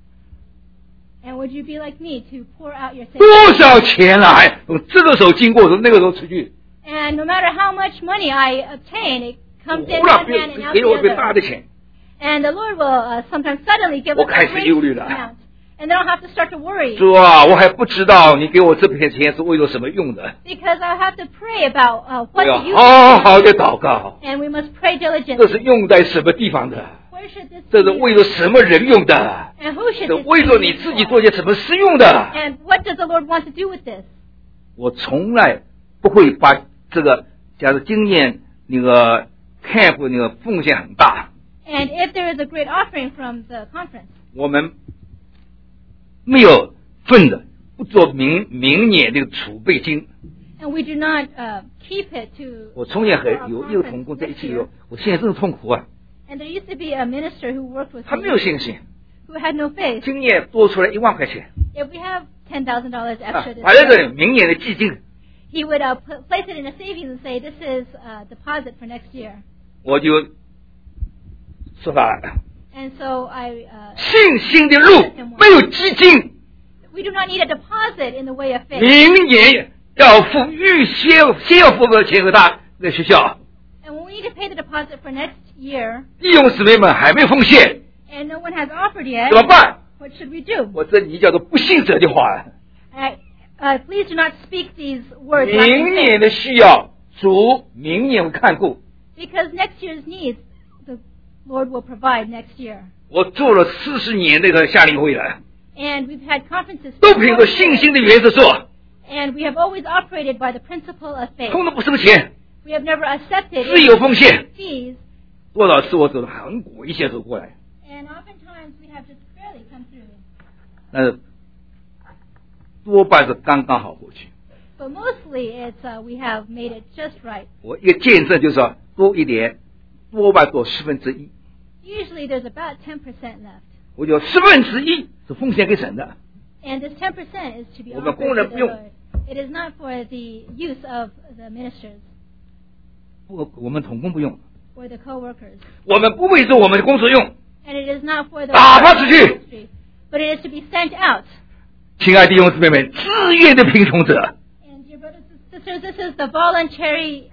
S2: And would you be like me to pour out your
S1: 多
S2: savings?
S1: 少钱啊？还从这个时候经过，从那个时候出去，
S2: And no matter how much money I obtain, it comes in
S1: 忽然
S2: one
S1: 给
S2: hand and out
S1: 给
S2: the
S1: 我一笔大
S2: other.
S1: 的钱，
S2: And the Lord will uh, sometimes suddenly give us
S1: 我开
S2: a
S1: 始
S2: great
S1: 忧虑了。
S2: amount. And then I'll have to start to worry
S1: 主啊，我还不知道你给我这笔钱是为了什么用的，
S2: because I'll have to pray about uh,
S1: 我
S2: what
S1: 要
S2: to use
S1: 好
S2: it
S1: 好
S2: for.
S1: 的祷告。
S2: And we must pray
S1: 这
S2: diligently.
S1: 是用在什么地方的？
S2: Where should this
S1: 这
S2: be
S1: 是为了什么人用的？
S2: And who should
S1: 这
S2: this
S1: 为
S2: be
S1: 了你
S2: used
S1: 自己
S2: for?
S1: 做些什么事用的？
S2: And what does the Lord want to do with this?
S1: 我从来不会把这个，假如今年那个 camp 那个奉献很大，
S2: And if there is a great offering from the conference,
S1: 我们没有份的，不做明明年这个储备金。
S2: and we do not uh, keep it to
S1: 我从前
S2: for
S1: 和
S2: our
S1: 有一个
S2: conference
S1: 同工在一
S2: this
S1: 起以
S2: year.
S1: 后，我现在真是痛苦啊！
S2: And there used to be a minister who worked with
S1: 他
S2: me
S1: 没有信心，
S2: who had no faith.
S1: 今年多出来一万块钱，
S2: If we have ten thousand dollars
S1: 啊
S2: extra this
S1: 摆在这
S2: year,
S1: 里，明年的基金，
S2: he would uh, put, place it in a savings and say, this is a deposit for next year.
S1: 我就说他了。
S2: And so I, uh,
S1: 信心的路没有基金，
S2: we do not need a deposit in the way of faith.
S1: 明年要付预先先要付个钱给他的学校，
S2: And when we need to pay the deposit for next year,
S1: 弟兄姊妹们还没奉献，
S2: and no one has offered yet,
S1: 怎么办？
S2: what should we do?
S1: 我这你叫做不信者的话，
S2: I, uh, please do not speak these words like
S1: 明
S2: in
S1: 年
S2: faith,
S1: 的需要主明年会看顾。
S2: because next year's needs, the Lord will provide next year.
S1: 我做了四十年那个夏令会了，
S2: And we've had conferences
S1: 都
S2: for
S1: 凭
S2: four
S1: 着信
S2: years,
S1: 心的原则做，
S2: and we have always operated by the principle of faith.
S1: 通通不收钱，
S2: We have never accepted
S1: 自由奉献。
S2: fees,
S1: 多少次我走的很危险走过来，
S2: and oftentimes we have just barely come through.
S1: 但是多半是刚刚好过去。
S2: But mostly it's uh, we have made it just right.
S1: 我一个见证就是说多一点，多半多十分之一，
S2: Usually there's about ten percent left.
S1: 我就十分之一是奉献给神的。
S2: And this ten percent is to be
S1: 我们
S2: offered
S1: 工人
S2: to
S1: 不
S2: the
S1: 用。
S2: Lord. It is not for the use of the ministers
S1: 不，我们同工不用，
S2: or the co-workers.
S1: 我们不为做我们的工作用。
S2: And it is not for the
S1: 打发出去。
S2: ministry, but it is to be sent out.
S1: 亲爱的弟兄姊妹们，自愿的贫穷者，
S2: And dear brothers and sisters, this is the voluntary,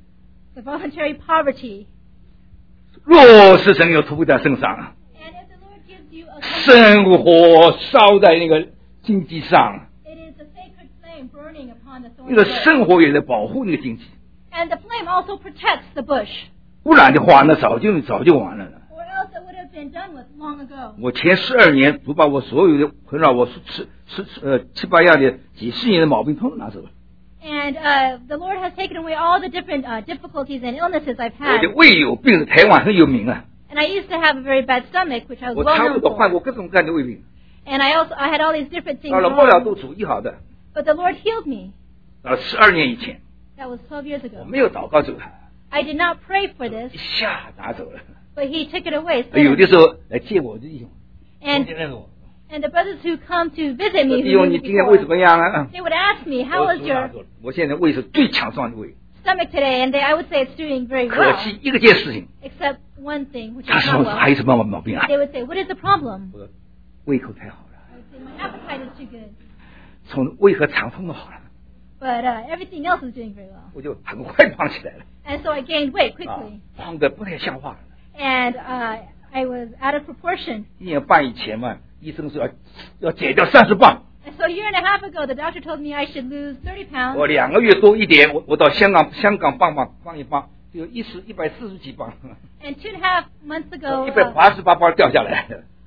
S2: the voluntary poverty.
S1: 若是神有托付在身上，
S2: And if the Lord gives you a
S1: 生活烧在那个经济上，
S2: it is a sacred flame burning upon the
S1: 那个
S2: thorny bush.
S1: 生活也在保护那个经济，
S2: And the flame also protects the bush,
S1: 不然的话，那早就早就完了呢。
S2: or else it would have been done with long ago.
S1: 我前十二年主把我所有的困扰我吃吃吃呃七八样的几十年的毛病通通拿走了。
S2: And uh, the Lord has taken away all the different uh, difficulties and illnesses I've
S1: 我
S2: had.
S1: 的胃有病，在台湾很有名啊，
S2: And I used to have a very bad stomach, which I was
S1: 我
S2: well
S1: 差不
S2: known
S1: 多患
S2: for.
S1: 过各种各样的胃病，
S2: And I also I had all these different things
S1: 到了末了
S2: wrong.
S1: 都主医好的。
S2: But the Lord healed me.
S1: 到了十二年以前，
S2: That was twelve years
S1: 我
S2: ago.
S1: 没有祷告走他，
S2: I did not pray for this,
S1: 一下拿走了。
S2: but he took it away.
S1: 有的
S2: suddenly.
S1: 时候来见我的弟兄，
S2: And
S1: 我就认识我，
S2: and the brothers who come to visit me,
S1: 弟
S2: who
S1: 兄
S2: knew
S1: 你
S2: me
S1: 今天胃怎
S2: before,
S1: 么样啊？
S2: they would ask me,
S1: 我
S2: how is
S1: 手拿
S2: your
S1: 走了，我现在胃是最强壮的胃，
S2: stomach today? And they, I would say it's doing very
S1: 可
S2: well,
S1: 惜一个件事情，
S2: except one thing, which
S1: 他
S2: is
S1: 说
S2: not
S1: 还
S2: well.
S1: 有什么毛病啊？
S2: They would say, what is the problem?
S1: 我说胃口太好了，
S2: I would say, my appetite is too good.
S1: 从胃和肠通都好了，
S2: But uh, everything else is doing very well.
S1: 我就很快胖起来了，
S2: And so I gained weight
S1: 啊
S2: quickly. ，
S1: 胖的不太像话了。
S2: And uh, I was out of proportion.
S1: 一年半以前嘛，医生说要要减掉三十磅，
S2: And so a year and a half ago, the doctor told me I should lose thirty
S1: 我
S2: pounds.
S1: 两个月多一点，我我到香港香港磅磅磅一磅，就一十一百四十几磅，
S2: And two and a half months ago,
S1: 一百
S2: uh,
S1: 八十八磅掉下来。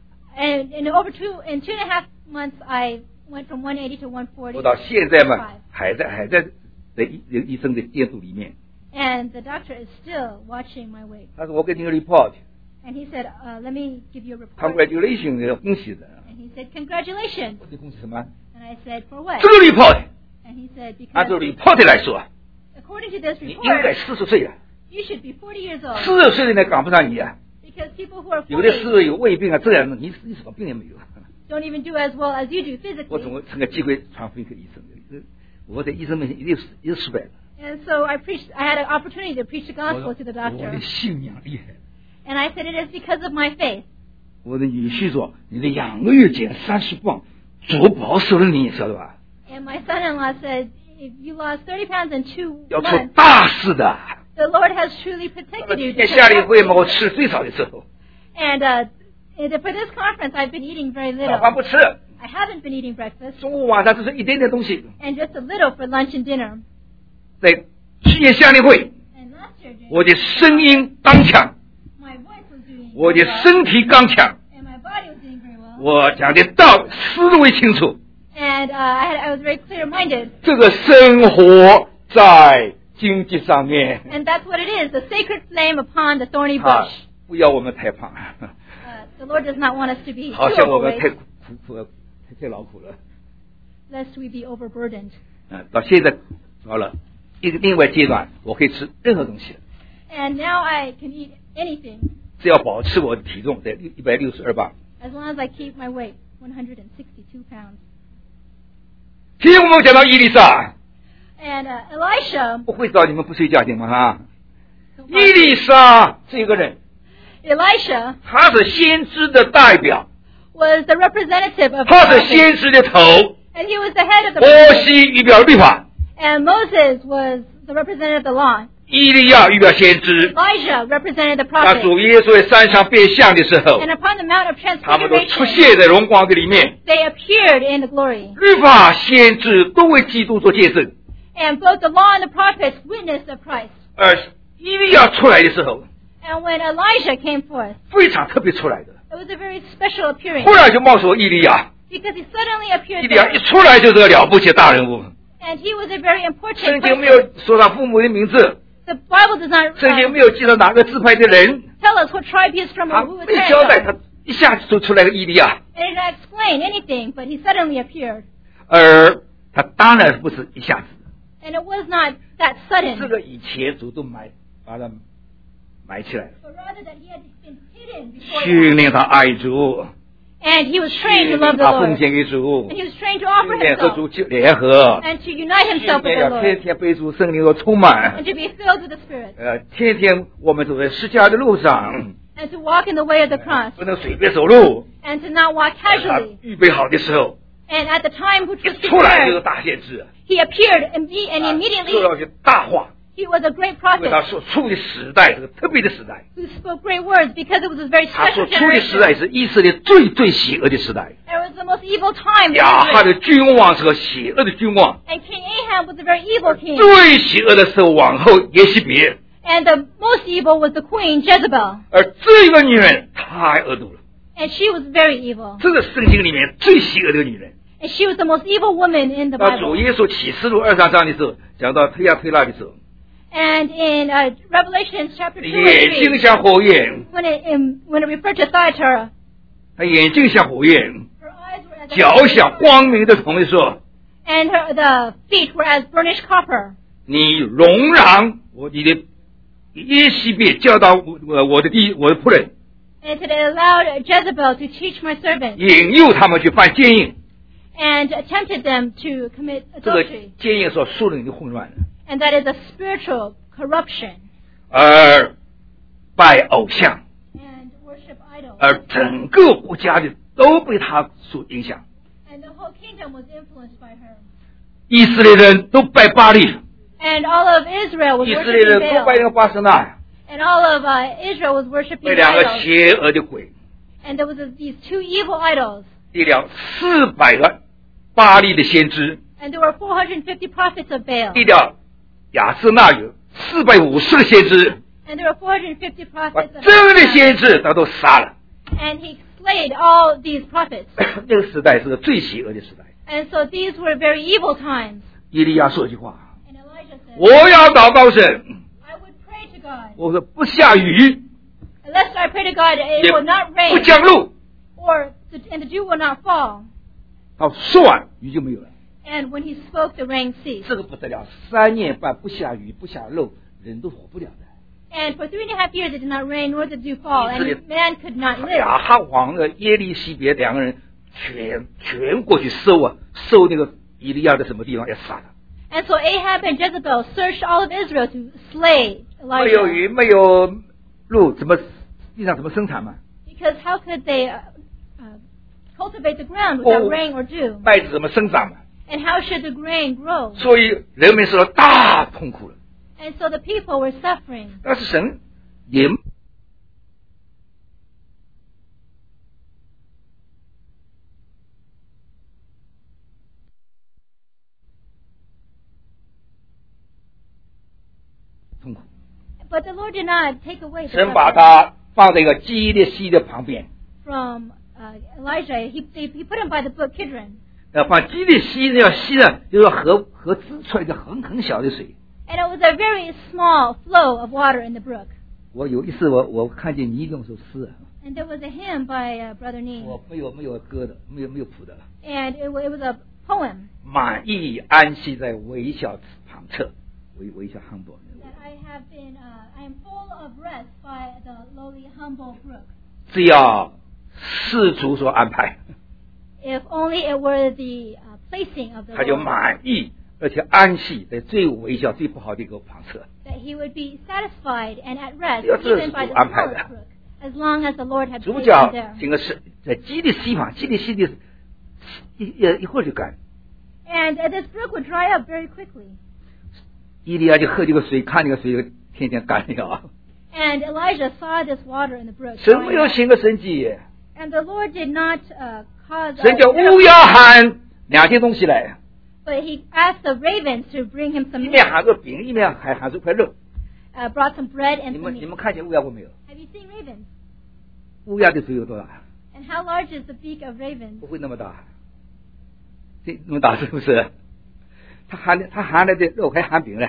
S2: and in over two in two and a half months, I went from one eighty to one forty.
S1: 我到现在嘛，还在还在的医医生的监督里面。
S2: And the doctor is still watching my weight.
S1: 他说我给你个 report，
S2: And he said, uh, let me give you a report.
S1: congratulations， 恭喜的。
S2: And he said, congratulations.
S1: 我的恭喜什么？
S2: And I said, for what?
S1: 这个 report，
S2: And he said,
S1: 按照
S2: because
S1: report 来说，
S2: according to this
S1: 你应该
S2: report,
S1: 四十岁了，
S2: you should be forty years old.
S1: 四十岁的人赶不上你啊。
S2: Because people who are
S1: 有的
S2: forty
S1: 是有胃病啊，这样的你你什么病也没有。
S2: don't even do as well as you do
S1: 我
S2: physically.
S1: 总趁个机会传福音给医生的，我在医生面前一定是一定失败了。
S2: And so I preached, I had an opportunity to preach the
S1: 我
S2: gospel to the
S1: 我
S2: doctor.
S1: 的信仰厉害。
S2: And I said, it is because of my faith.
S1: 我的女婿说：“你的两个月减三十磅，主保守了你，晓得吧？
S2: And my son-in-law said, if you lost thirty pounds in two
S1: 要做
S2: months,
S1: 大事的。
S2: the Lord has truly
S1: 那么
S2: protected
S1: 今
S2: you.
S1: 天夏令会嘛，我吃最少的时候，
S2: And uh, and for this conference, I've been eating very
S1: 早饭
S2: little.
S1: 不吃，
S2: I haven't been eating breakfast,
S1: 中午晚上只是一点点东西。
S2: and just a little for lunch and dinner.
S1: 在去年夏令会，
S2: And last year, during
S1: 我的声音刚强，
S2: my voice was doing
S1: 我的
S2: very well,
S1: 身体刚强，
S2: and my body was doing very well.
S1: 我讲的道思维清楚。
S2: And uh, I, had, I was very clear-minded.
S1: 这个生活在经济上面，
S2: And that's what it is, the sacred flame upon the thorny
S1: 啊
S2: bush.，
S1: 不要我们太胖，
S2: Uh, the Lord does not want us to be
S1: 好
S2: too
S1: 像我们太
S2: overweight,
S1: 苦苦了，太太劳苦了。
S2: lest we be overburdened.
S1: 嗯，到现在好了，一个另外阶段，我可以吃任何东西了，
S2: And now I can eat anything
S1: 只要保持我的体重在六一百六十二磅。
S2: as long as I keep my weight, one hundred sixty-two pounds.
S1: 今天我们讲到伊丽莎，
S2: And uh, Elisha,
S1: 不会找你们不睡觉的吗？哈，
S2: so
S1: 伊丽莎这个人，
S2: Elisha
S1: 他是先知的代表，
S2: was the representative of
S1: 他
S2: the
S1: 是
S2: prophet,
S1: 先知的头。
S2: and he was the head of the
S1: 摩
S2: prophet,
S1: 西预表律法，
S2: and Moses was the representative of the law.
S1: 伊利亚预表先知。
S2: Elijah represented the
S1: 当
S2: prophet.
S1: 主耶稣在山上变相的时候，
S2: And upon the Mount of
S1: 他们都出
S2: Transfiguration,
S1: 现在荣光的里面。
S2: they appeared in the glory.
S1: 律法、先知都为基督做见证，
S2: And both the law and the prophets witnessed of Christ.
S1: 而伊利亚出来的时候，
S2: And when Elijah came forth,
S1: 非常特别出来的，
S2: it was a very special appearing
S1: 忽然就冒出伊利亚。
S2: because he suddenly
S1: 伊
S2: appeared
S1: 利亚一
S2: there.
S1: 出来就是个了不起的大人物，
S2: And he was a very important
S1: 圣经
S2: person.
S1: 没有说他父母的名字，
S2: The Bible does not
S1: 圣经
S2: uh,
S1: 没有记到哪个支派的人，
S2: tell us what tribe he is from
S1: 他
S2: or who his
S1: 没交代，
S2: parents
S1: 他
S2: are.
S1: 一下子就出来个伊利亚，
S2: And it did not explain anything, but he suddenly appeared.
S1: 而他当然不是一下子。
S2: And it was not that
S1: 这
S2: sudden,
S1: 个以前主动埋把他埋起来了，
S2: but rather that he had been hidden before
S1: 训练他爱主，
S2: And he was
S1: 训
S2: trained to
S1: 练
S2: love the
S1: 他奉
S2: Lord.
S1: 献给主
S2: And，he was trained to offer
S1: 训练和
S2: himself
S1: 主就联合，
S2: and to unite
S1: 训
S2: himself with
S1: 练
S2: the
S1: 要天
S2: Lord
S1: 天被主圣灵所充满
S2: and，to be filled with the Spirit
S1: 呃，天天我们走在释迦的路上，
S2: and to walk in the way of the cross
S1: 不能随便走路，
S2: and to not walk
S1: 他
S2: casually.
S1: 预备好的时候，
S2: And at the time which
S1: 一
S2: was
S1: 出来就是
S2: prepared,
S1: 大先知，
S2: he appeared and, be, and
S1: 啊
S2: immediately
S1: 说要去大话，
S2: he was a great
S1: 因为他
S2: prophet
S1: 所处的时代是个特别的时代，
S2: who spoke great words because it was a very
S1: 他所
S2: special
S1: 处的时代
S2: generation.
S1: 是以色列最最邪恶的时代。
S2: It was the most evil time in
S1: 亚哈
S2: Israel.
S1: 的君王是个邪恶的君王，
S2: And King Ahab was a very evil king.
S1: 最邪恶的是王后耶西别，
S2: And the most evil was the queen Jezebel.
S1: 而这个女人太恶毒了，
S2: And she was very evil.
S1: 这个圣经里面最邪恶的一个女人。
S2: And she was the most evil woman in the
S1: 当主
S2: Bible.
S1: 耶稣启示录二三章的时候，讲到推亚推拉的时候，
S2: And in uh, Revelation chapter two
S1: 眼
S2: and
S1: 睛
S2: three,
S1: 像火焰，
S2: when it, in, when it referred to Thyatira,
S1: 他眼睛像火焰，
S2: her eyes were as
S1: 脚像光明的铜的说，
S2: And her, the feet were as burnished copper.
S1: 你容让我你的耶西别教导我我的弟我的仆人，
S2: And it allowed Jezebel to teach my servants
S1: 引诱他们去犯奸淫。
S2: and tempted them to commit
S1: 这个
S2: adultery.
S1: 奸淫所属灵的混乱，
S2: And that is a spiritual corruption
S1: 而拜偶像，
S2: and worship idols.
S1: 而整个国家的都被他所影响。
S2: And the whole kingdom was influenced by her.
S1: 以色列人都拜巴力，
S2: And all of Israel was
S1: 以色列
S2: worshiping
S1: 人都拜
S2: Baal.
S1: 那个巴士纳，
S2: And all of uh, Israel was
S1: 拜
S2: worshiping
S1: 两个
S2: idols.
S1: 邪恶的鬼，
S2: And there was a, these two evil idols.
S1: 立了四百个巴力的先知，
S2: And there were four hundred fifty prophets of Baal.
S1: 立了亚瑟那有四百五十个先知，
S2: And there were four hundred fifty
S1: 把
S2: prophets of
S1: 真的
S2: Baal.
S1: 先知他都杀了。
S2: And he slayed all these prophets.
S1: 那个时代是个最邪恶的时代。
S2: And so these were very evil times.
S1: 耶利亚说一句话
S2: And Elijah said,
S1: 我要祷告神，
S2: I would pray to God.
S1: 我说不下雨，
S2: Unless I pray to God, it
S1: 也
S2: will not
S1: 不
S2: rain,
S1: 降露，
S2: or the, and the dew will not fall.
S1: 他说完雨就没有了。
S2: And when he spoke, the rain ceased.
S1: 这个不得了，三年半不下雨不下露，人都活不了的。
S2: And for three and a half years it did not rain, nor did dew fall,
S1: 以色列
S2: and man could not live.
S1: 亚哈王的耶利西别两个人全全过去搜啊，搜那个以利亚的什么地方要杀他。
S2: And so Ahab and Jezebel searched all of Israel to slay
S1: 没有
S2: Elijah.
S1: 雨没有露，怎么地上怎么生产嘛？
S2: Because how could they uh, uh, cultivate the ground without
S1: Oh.
S2: rain or dew?
S1: 麦子怎么生长嘛？
S2: And how should the grain grow?
S1: 所以人们受到大痛苦了。
S2: And so the people were suffering.
S1: 但是神也痛苦。
S2: But the Lord did not take away the
S1: 神把
S2: suffering
S1: 他放在一个基列西的旁边，
S2: from uh, Elijah. He, they, he put him by the brook Kidron.
S1: 呃，放基列西那条溪呢，就是河河滋出来的很很小的水。
S2: And it was a very small flow of water in the brook.
S1: 我有一次我我看见你用首诗，
S2: And there was a hymn by uh, Brother
S1: 我
S2: Nee.
S1: 没有没有歌的，没有没有谱的。
S2: And it, wa- it was a poem
S1: 满意安息在微笑旁侧，微微笑 humble。
S2: that I have been, uh, I am full of rest by the lowly, humble brook.
S1: 只要世主所安排，
S2: If only it were the uh, placing of the
S1: 他就
S2: Lord,
S1: 满意而且安息在最微笑最不好的一个旁侧。
S2: that he would be satisfied and at rest
S1: 要这是
S2: even by the
S1: 主安排的。
S2: smallest brook, as long as the Lord had
S1: 主
S2: placed him
S1: 角
S2: there.
S1: 整个是在基列西旁，基列西的一一一会儿就干。
S2: And uh, this brook would dry up very quickly.
S1: 伊利亚就喝这个水，看这个水天天干了。
S2: And Elijah saw this water in the brook.
S1: 神没
S2: drying
S1: 有
S2: up.
S1: 行个神迹，
S2: And the Lord did not uh, cause
S1: 神叫
S2: a
S1: 乌鸦喊两件东西来，
S2: but he asked the ravens to bring him some
S1: 一
S2: meat,
S1: 面喊个饼，一面还喊出块肉。
S2: uh, brought some bread and
S1: 你
S2: some
S1: 们你
S2: meat.
S1: 们看见乌鸦过没有？
S2: Have you seen ravens?
S1: 乌鸦的嘴有多大？
S2: And how large is the beak of ravens?
S1: 不会那么大，这那么大是不是？他喊的，他喊了的肉还喊饼了，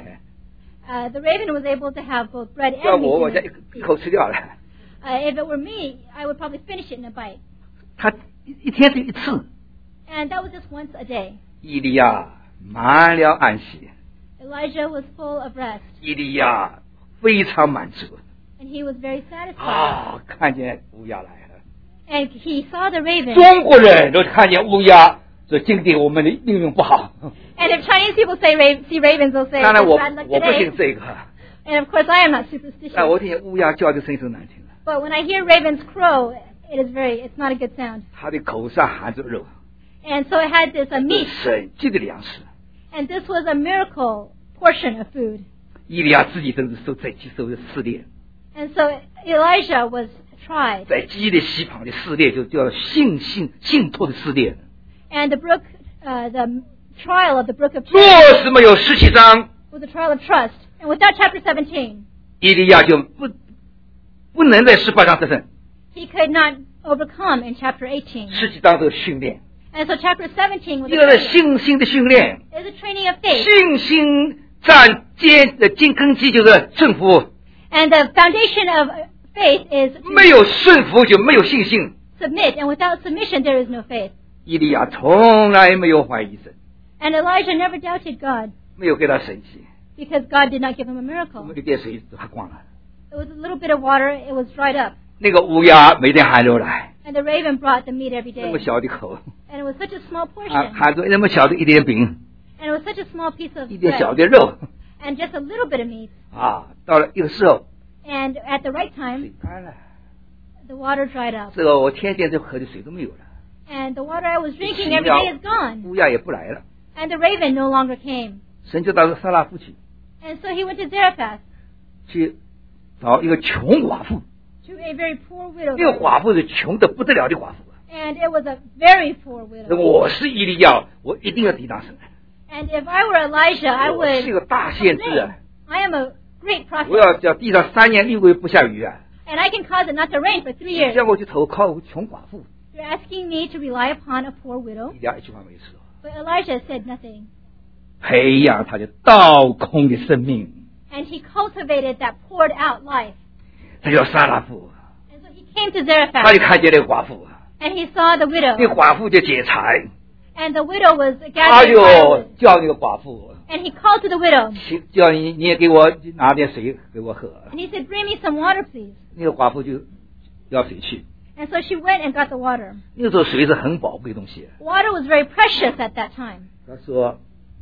S2: Uh, the raven was able to have both bread
S1: 要
S2: and
S1: 我我
S2: meat
S1: 家
S2: in
S1: 一
S2: it.
S1: 一口吃掉了。
S2: Uh, if it were me, I would probably finish it in a bite.
S1: 他一一天就一次。
S2: And that was just once a day.
S1: 伊利亚满了安息，
S2: Elijah was full of rest,
S1: 伊利亚非常满足
S2: and he was very satisfied.
S1: 啊！看见乌鸦来了，
S2: And he saw the raven.
S1: 中国人都看见乌鸦，说今天我们的命运不好。
S2: And if Chinese people say ra- see ravens, they'll say
S1: 当然
S2: it's
S1: 我
S2: bad luck
S1: 我不
S2: today.
S1: 信这个，
S2: And of course, I am not superstitious.
S1: 但我听见乌鸦叫的声音是难听的，
S2: But when I hear ravens crow, it is very, it's not a good sound.
S1: 他的口上含着肉，
S2: And so it had this a
S1: 是
S2: meat,
S1: 神迹的粮食。
S2: and this was a miracle portion of food.
S1: 伊利亚自己真是受在接受的试炼，
S2: And so Elijah was tried.
S1: 在基的西旁的试炼，就叫信信信托的试炼。
S2: And the brook, uh, the trial of the brook of
S1: 若
S2: Kidron
S1: 是没有十七章，
S2: was a trial of trust. And without chapter seventeen,
S1: 伊利亚就不不能在十八章得胜。
S2: he could not overcome in chapter eighteen.
S1: 十七章这个训练，
S2: And so chapter seventeen was
S1: 一
S2: a
S1: 个
S2: training.
S1: 信心的训练，
S2: It was a training of faith.
S1: 信心站坚的金根基就是顺服，
S2: And the foundation of faith is to
S1: 没有顺服就没有信心。
S2: submit. And without submission, there is no faith.
S1: 伊利亚从来没有怀疑神，
S2: And Elijah never doubted God
S1: 没有给他神迹，
S2: because God did not give him a
S1: 那
S2: miracle.
S1: 么一点水它光了。
S2: It was a little bit of water, it was dried up.
S1: 那个乌鸦每天喊肉来，
S2: And the raven brought the meat every
S1: 那么
S2: day.
S1: 小的口，
S2: And it was such a small
S1: 喊
S2: portion.
S1: 喊着那么小的一点饼，
S2: And it was such a small piece of
S1: 一点小
S2: bread.
S1: 的肉
S2: And just a little bit of meat.
S1: 啊，到了一个时候
S2: And at the right
S1: 水
S2: time,
S1: 干了，
S2: the water dried up.
S1: 这个我天天就喝的水都没有了，
S2: And the water I was drinking
S1: 奇
S2: every
S1: 妙
S2: day is gone.
S1: 乌鸦也不来了，
S2: And the raven no longer came.
S1: 神就到撒拉夫去，
S2: And so he went to Zarephath
S1: 去找一个穷寡妇，
S2: to a very poor widow.
S1: 那个寡妇是穷的不得了的寡妇。
S2: And it was a very poor
S1: 那
S2: widow.
S1: 我是以利亚，我一定要抵挡神。
S2: And if I were Elijah, I
S1: 我
S2: would
S1: 是个大先知
S2: complain.
S1: 啊！
S2: I am a great
S1: 我
S2: prophet.
S1: 要叫地上三年六个月不下雨啊！
S2: And I can cause it not to rain for three
S1: 你
S2: years.
S1: 叫我去投靠穷寡妇，
S2: You're asking me to rely upon a poor widow?
S1: 以利亚一句话没说，
S2: But Elijah said nothing.
S1: 培养他的倒空的生命，
S2: And he cultivated that poured out life.
S1: 他叫撒拉夫，
S2: And so he came to
S1: 他就
S2: Zarephath.
S1: 看见那个寡妇，
S2: And he saw the
S1: 那
S2: widow.
S1: 寡妇就解柴，
S2: And the widow was
S1: 他
S2: gathering
S1: 就
S2: firewood.
S1: 叫那个寡妇，
S2: And he called to the widow.
S1: 请叫你你也给我拿点水给我喝。
S2: And he said, bring me some water, please.
S1: 那个寡妇就要水去，
S2: And so she went and got the water.
S1: 那个时候水是很宝贵的东西。
S2: Water was very precious at that time.
S1: 他说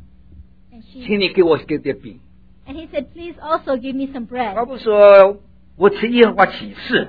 S2: And she,
S1: 请你给我给点饼。
S2: and he said, please also give me some
S1: 他
S2: bread.
S1: 不说我请耶和华起誓，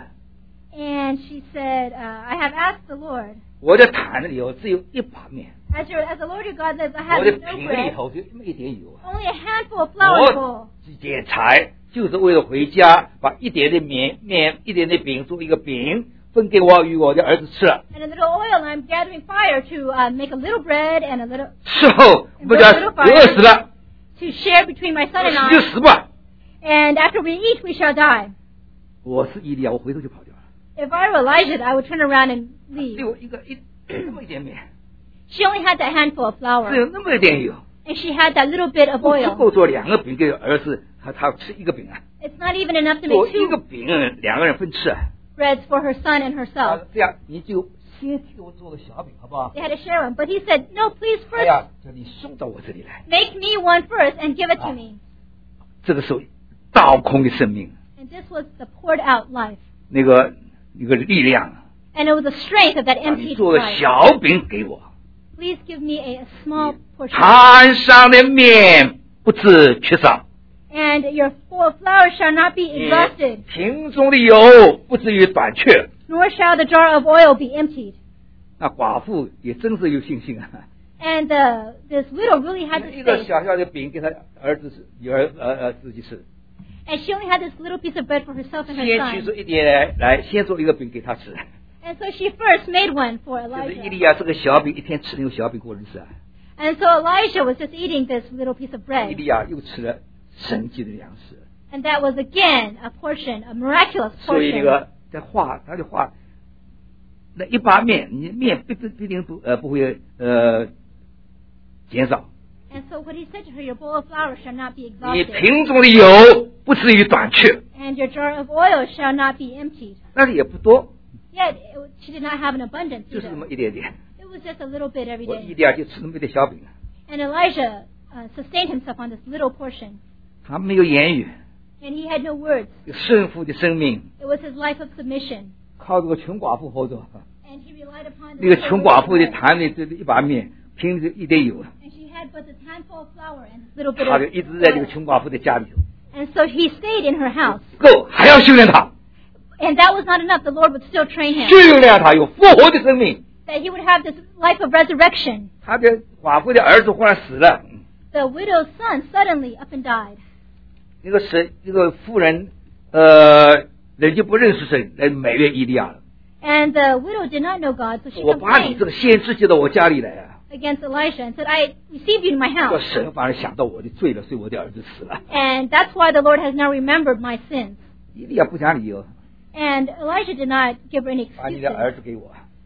S2: And she said, uh, I have asked the Lord.
S1: 我的坛子里头只有一把面，
S2: As, your, as the Lord your God lives, I
S1: 我
S2: have
S1: 的
S2: no
S1: 瓶里
S2: bread.
S1: 头就那么一点油啊。
S2: Only a handful of flour bowl.
S1: 我捡柴就是为了回家把一点的面面一点的饼做一个饼分给我与我的儿子吃，
S2: And a little oil, and I'm gathering fire to uh, make a little bread and a little
S1: 事后不叫饿死了，
S2: to share between my son and
S1: 死就
S2: I.
S1: 死吧。
S2: And after we eat, we shall die.
S1: 我是以利亚，我回头就跑掉了，
S2: If I were Elijah, I would turn around and
S1: 只
S2: leave.
S1: 有一个一那么一点面，
S2: She only had that handful of
S1: 只
S2: flour,
S1: 有那么一点油，
S2: and she had that little bit of
S1: 不足
S2: oil.
S1: 够做两个饼给儿子，他他吃一个饼啊，
S2: It's not even enough to
S1: 做
S2: make
S1: 一个
S2: two
S1: 饼两个人分吃啊。
S2: breads for her son and
S1: 啊
S2: herself.
S1: 这样你就先给我做个小饼好不好？
S2: They had to share one. But he said, no, please
S1: 哎
S2: first
S1: 呀，叫你送到我这里来，
S2: make me one first and give it to
S1: Ah.
S2: me.
S1: 这个时候倒空的生命，
S2: And this was the poured out life.
S1: 那个一个力量，
S2: And it was the strength of that
S1: 让你
S2: emptied
S1: 做个
S2: life.
S1: 小饼给我，
S2: Please give me a, a small portion.
S1: 坛上的面不致缺少，
S2: And your full flour shall not be
S1: 你
S2: exhausted,
S1: 瓶中的油不至于短缺。
S2: nor shall the jar of oil be emptied.
S1: 那寡妇也真是有信心啊！
S2: And uh, this widow really had
S1: 一
S2: this
S1: 个
S2: faith.
S1: 小小的饼给他儿子吃，女儿呃呃自己吃，
S2: And she only had this little piece of bread for herself and her
S1: 先取
S2: son.
S1: 出一点来，来先做一个饼给他吃。
S2: And so she first made one for
S1: 就是伊利
S2: Elijah.
S1: 亚这个小饼，一天吃那个小饼过日子啊。
S2: And so Elijah was just eating this little piece of
S1: 伊
S2: bread.
S1: 利亚又吃了神迹的粮食，
S2: And that was again a portion, a miraculous
S1: 所以那
S2: portion.
S1: 个在画，他就画那一把面，你面必必必定不呃不会呃减少，
S2: And so what he said to her, your bowl of flour shall not be
S1: 你
S2: exhausted,
S1: 瓶中的油不至于短缺，
S2: and your jar of oil shall not be emptied.
S1: 但是也不多，
S2: Yet it, she did not have an abundance
S1: 就是
S2: either.
S1: 这么一点点。
S2: It was just a little bit every
S1: 我伊
S2: day.
S1: 利亚就吃那么一点小饼，
S2: And Elijah uh, sustained himself on this little portion.
S1: 他没有言语，
S2: And he had no words.
S1: 有顺服的生命，
S2: It was his life of submission.
S1: 靠这个穷寡妇后头，
S2: And he relied upon
S1: 那个
S2: the
S1: 穷
S2: widow
S1: 寡妇的
S2: widow.
S1: 坛里这一把面，凭着一点油，
S2: And she had but this handful of flour and this little bit
S1: 他
S2: of
S1: 就一直在这个
S2: oil.
S1: 穷寡妇的家里头。
S2: And so he stayed in her house.
S1: 够，还要训练他，
S2: And that was not enough. The Lord would still train him.
S1: 训练他有复活的生命。
S2: That he would have this life of resurrection.
S1: 他的寡妇的儿子忽然死了，
S2: The widow's son suddenly up and died.
S1: 那个神，那个妇人，呃，人就不认识神，来埋怨伊利亚了。
S2: And the widow did not know God, so she
S1: 我把你
S2: complained
S1: 这个先知接到我家里来啊，
S2: against Elisha and said, I received you in my
S1: 这
S2: house.
S1: 神反而想到我的罪了，所以我的儿子死了。
S2: And that's why the Lord has now remembered my sins.
S1: 伊利亚不讲理由，
S2: And Elijah did not give her any
S1: 把你的儿
S2: excuses.
S1: 子给我。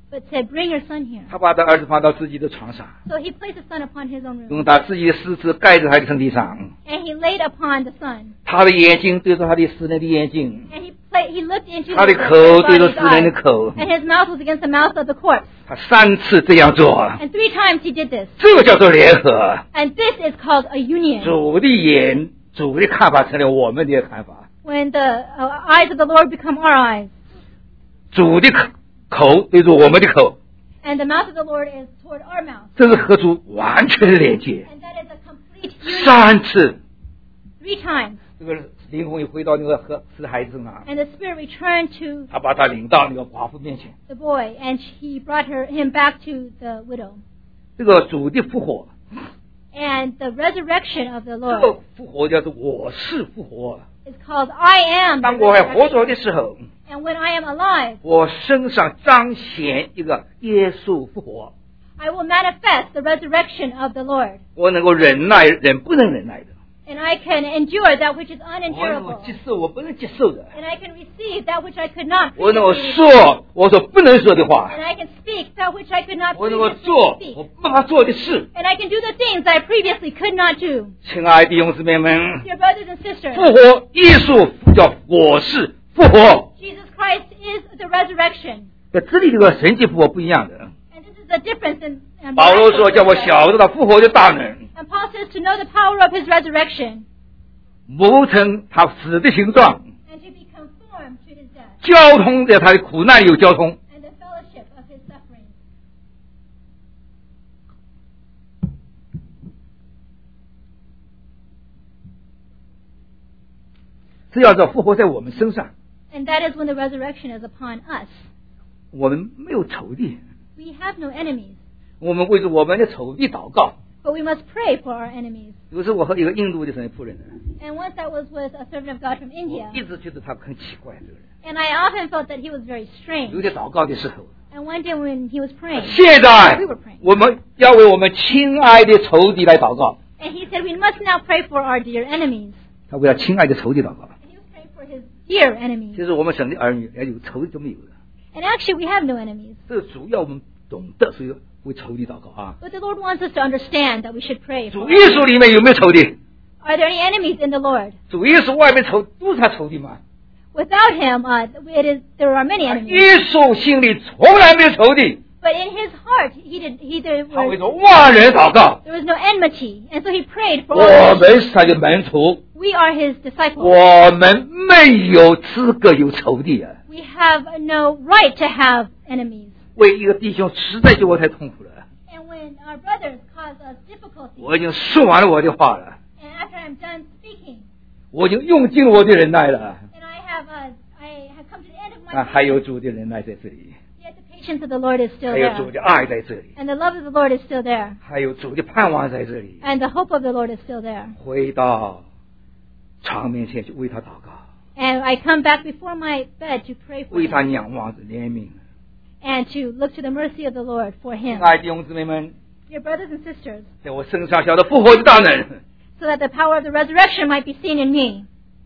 S2: but said, "Bring your son here."
S1: 他把他儿子放到自己的床上，
S2: So he placed the son upon his own
S1: 用
S2: room,
S1: 他自己的尸肢盖在他的身体上，
S2: and he laid upon the son,
S1: 他的眼睛对着他的死人的眼睛，
S2: and he played, he looked into
S1: 他的
S2: the
S1: 口
S2: dead
S1: 对着
S2: body's
S1: 死人的
S2: eyes,
S1: 口，
S2: and his mouth was against the mouth of the corpse.
S1: 他三次这样做，
S2: And three times he did this.
S1: 这个叫做联合。
S2: And this is called a union.
S1: 主的眼，主的看法成了我们的看法，
S2: When the uh, eyes of the Lord become our eyes,
S1: 主的口口对着我们的口，
S2: and the mouth of the Lord is toward our mouth.
S1: 这是和主完全的连接。
S2: And that is a complete union.
S1: 三次，
S2: Three times.
S1: 这个灵魂又回到那个和死的孩子身上，
S2: And the Spirit returned to
S1: 他把他领到那个寡妇面前。
S2: the boy, and he brought her, him back to the widow.
S1: 这个主的复活，
S2: And the resurrection of the
S1: 这
S2: Lord
S1: 个复活叫做我是复活。
S2: is called I am the
S1: 当我还活
S2: resurrection.
S1: 着的时候，
S2: And when I am alive,
S1: 我身上彰显一个耶稣复活，
S2: I will manifest the resurrection of the Lord.
S1: 我能够忍耐人不能忍耐的，
S2: And I can endure that which is
S1: 我能够
S2: unendurable.
S1: 接受我不能接受的，
S2: And I can receive that which I could not
S1: 我能够
S2: previously receive.
S1: 说我所不能说的话，
S2: And I can speak that which I could not
S1: 我能够
S2: previously
S1: 做
S2: speak.
S1: 我不办法做的事。
S2: And I can do the things I previously could not do.
S1: 亲爱的弟兄姊妹们，
S2: Dear brothers and sisters,
S1: 复活耶稣叫我是复活，
S2: Jesus Christ is the resurrection.
S1: 在这里这个神迹复活不一样的。
S2: And this is the difference in um,
S1: 保罗说
S2: miraculous
S1: 叫我
S2: resurrection.
S1: 晓得他复活的大能，
S2: And Paul says to know the power of his resurrection
S1: 磨成他死的形状，
S2: and to be conformed to his death
S1: 交通在他的苦难有交通。
S2: and the fellowship of his suffering.
S1: 这要叫复活在我们身上，
S2: And that is when the resurrection is upon us.
S1: 我们没有仇敌，
S2: We have no enemies,
S1: 我们为着我们的仇敌祷告。
S2: but we must pray for our enemies.
S1: 有时我和一个印度的神仆人，
S2: And once I was with a servant of God from
S1: 我
S2: India,
S1: 一直觉得他很奇怪，这个人。
S2: and I often felt that he was very
S1: 有
S2: strange.
S1: 点祷告的时候，
S2: And one day when he was praying,
S1: 现在
S2: we were praying,
S1: 我们要为我们亲爱的仇敌来祷告。
S2: and he said we must now pray for our dear enemies.
S1: 他为他亲爱的仇敌祷告。
S2: And he was praying for his dear enemies.
S1: 其实我们神的儿女连有仇敌都没有的，
S2: And actually we have no enemies.
S1: 这主要我们懂得，所以为仇敌祷告啊。
S2: But the Lord wants us to understand that we should pray.
S1: 主
S2: For
S1: 耶稣里面有没有仇敌？
S2: Are there any enemies in the Lord?
S1: 主耶稣外面仇都是他仇敌嘛。
S2: Without him, uh, it is, there are many
S1: 啊
S2: enemies.
S1: 耶稣心里从来没有仇敌，
S2: But in his heart, he did, he there
S1: 他为
S2: was,
S1: 着万人祷告。
S2: there was no enmity. And so he prayed for
S1: 我
S2: all.
S1: 们是他的门徒，
S2: We are his disciples.
S1: 我们没有资格有仇敌啊。
S2: We have no right to have enemies.
S1: 为一个弟兄实在叫我太痛苦了，
S2: And when our brothers cause us difficulty,
S1: 我已经说完了我的话了，
S2: and after I'm done speaking,
S1: 我已经用尽我的忍耐了。
S2: and I have, uh, I have come to the end of
S1: 啊，
S2: my
S1: 还
S2: patience,
S1: 有主的忍耐在这里，
S2: yet the patience of the Lord is still
S1: 还有主
S2: there.
S1: 的爱在这里，
S2: And the love of the Lord is still there.
S1: 还有主的盼望在这里。
S2: And the hope of the Lord is still there.
S1: 回到床面前去为他祷告，
S2: And I come back before my bed to pray for
S1: 为他
S2: him
S1: 仰望着怜悯。
S2: and to look to the mercy of the Lord for
S1: 亲
S2: him.
S1: 爱的弟兄姊妹们，
S2: Dear brothers and sisters,
S1: 在我身上晓得复活的大能，
S2: so that the power of the resurrection might be seen in me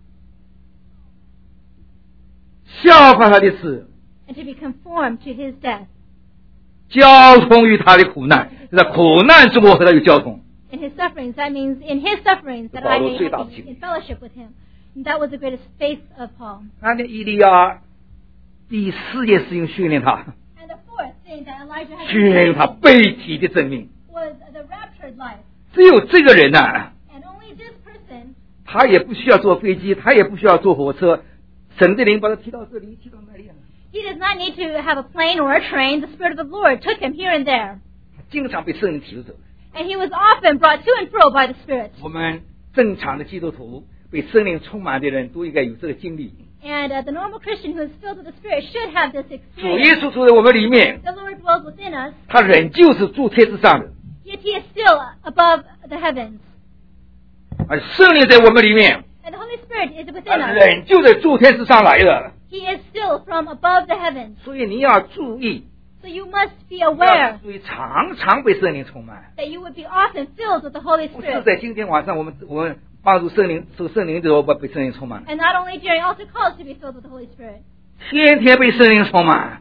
S1: 效法他的死，
S2: and to be conformed to his death.
S1: 交通于他的苦难，在苦难中我和他有交通。
S2: In his sufferings, that means in his sufferings that I may have be in fellowship with him. And that was the greatest faith of Paul.
S1: 那天以利亚第四件事情训练他，
S2: And the fourth thing that Elijah had
S1: 训练他
S2: to
S1: 被提的证明。
S2: do was the raptured life.
S1: 只有这个人呐、啊，
S2: And only this person,
S1: 他也不需要坐飞机，他也不需要坐火车，神的灵把他提到这里，提到那里啊。
S2: he does not need to have a plane or a train. The Spirit of the Lord took him here and there.
S1: 他经常被圣灵提着走。
S2: And he was often brought to and fro by the Spirit.
S1: 我们正常的基督徒被圣灵充满的人都应该有这个经历。
S2: And uh, the normal Christian who is filled with the Spirit should have this
S1: 主耶
S2: experience.
S1: 稣住在我们里面，
S2: The Lord dwells within us,
S1: 他仍旧是住天之上的，
S2: yet he is still above the heavens.
S1: 而圣灵在我们里面，
S2: And the Holy Spirit is
S1: 他
S2: within us.
S1: 仍旧在住天之上来的。
S2: He is still from above the heavens.
S1: 所以你要注意，
S2: So you must be
S1: 要
S2: aware
S1: 注意常常被圣灵充满。
S2: that you would be often filled with the Holy
S1: 不是
S2: Spirit.
S1: 在今天晚上我们我们帮助圣灵受圣灵的时候，把被圣灵充满，
S2: And not only during altar calls to be filled with the Holy Spirit,
S1: 天天被圣灵充满。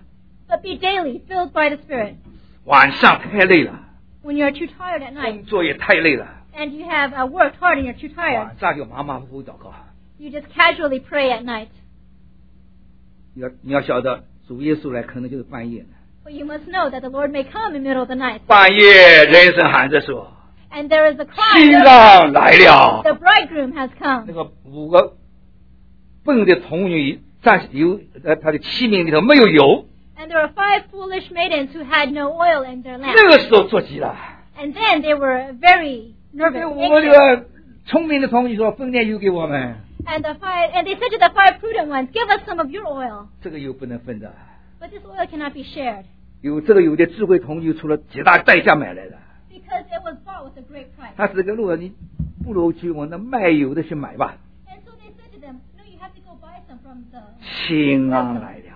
S2: but be daily filled by the Spirit.
S1: 晚上太累了，
S2: When you're too tired at
S1: 工
S2: night
S1: 作也太累了，
S2: and you have uh, worked hard and you're too tired,
S1: 晚上就马马虎虎祷告。
S2: you just casually pray at night.
S1: 你要你要晓得，主耶稣来可能就是半夜。
S2: But you must know that the Lord may come in the middle of the night.
S1: 半夜人声喊着说
S2: And there is a：“ cry
S1: 新
S2: that
S1: 郎来了
S2: the！” bridegroom has come.
S1: 那个五个笨的童女站有呃，他的器皿里头没有油，
S2: And there were five foolish maidens who had no oil in their
S1: 那
S2: lamps.
S1: 个时候着急了。
S2: And then they were very nervous.
S1: 五个这
S2: anxious.
S1: 个聪明的童女说：“分点油给我们。
S2: And the five, and they said to the five prudent ones, "Give us some of your oil." ”
S1: 这个油不能分的，
S2: But this oil cannot be shared
S1: 有这个有的智慧童女出了极大代价买来的。
S2: because it was bought with a great price.
S1: 他是个路，你不如去我那卖油的去买吧。
S2: And so they said to them, "No, you have to go buy some from the."
S1: 新郎来了。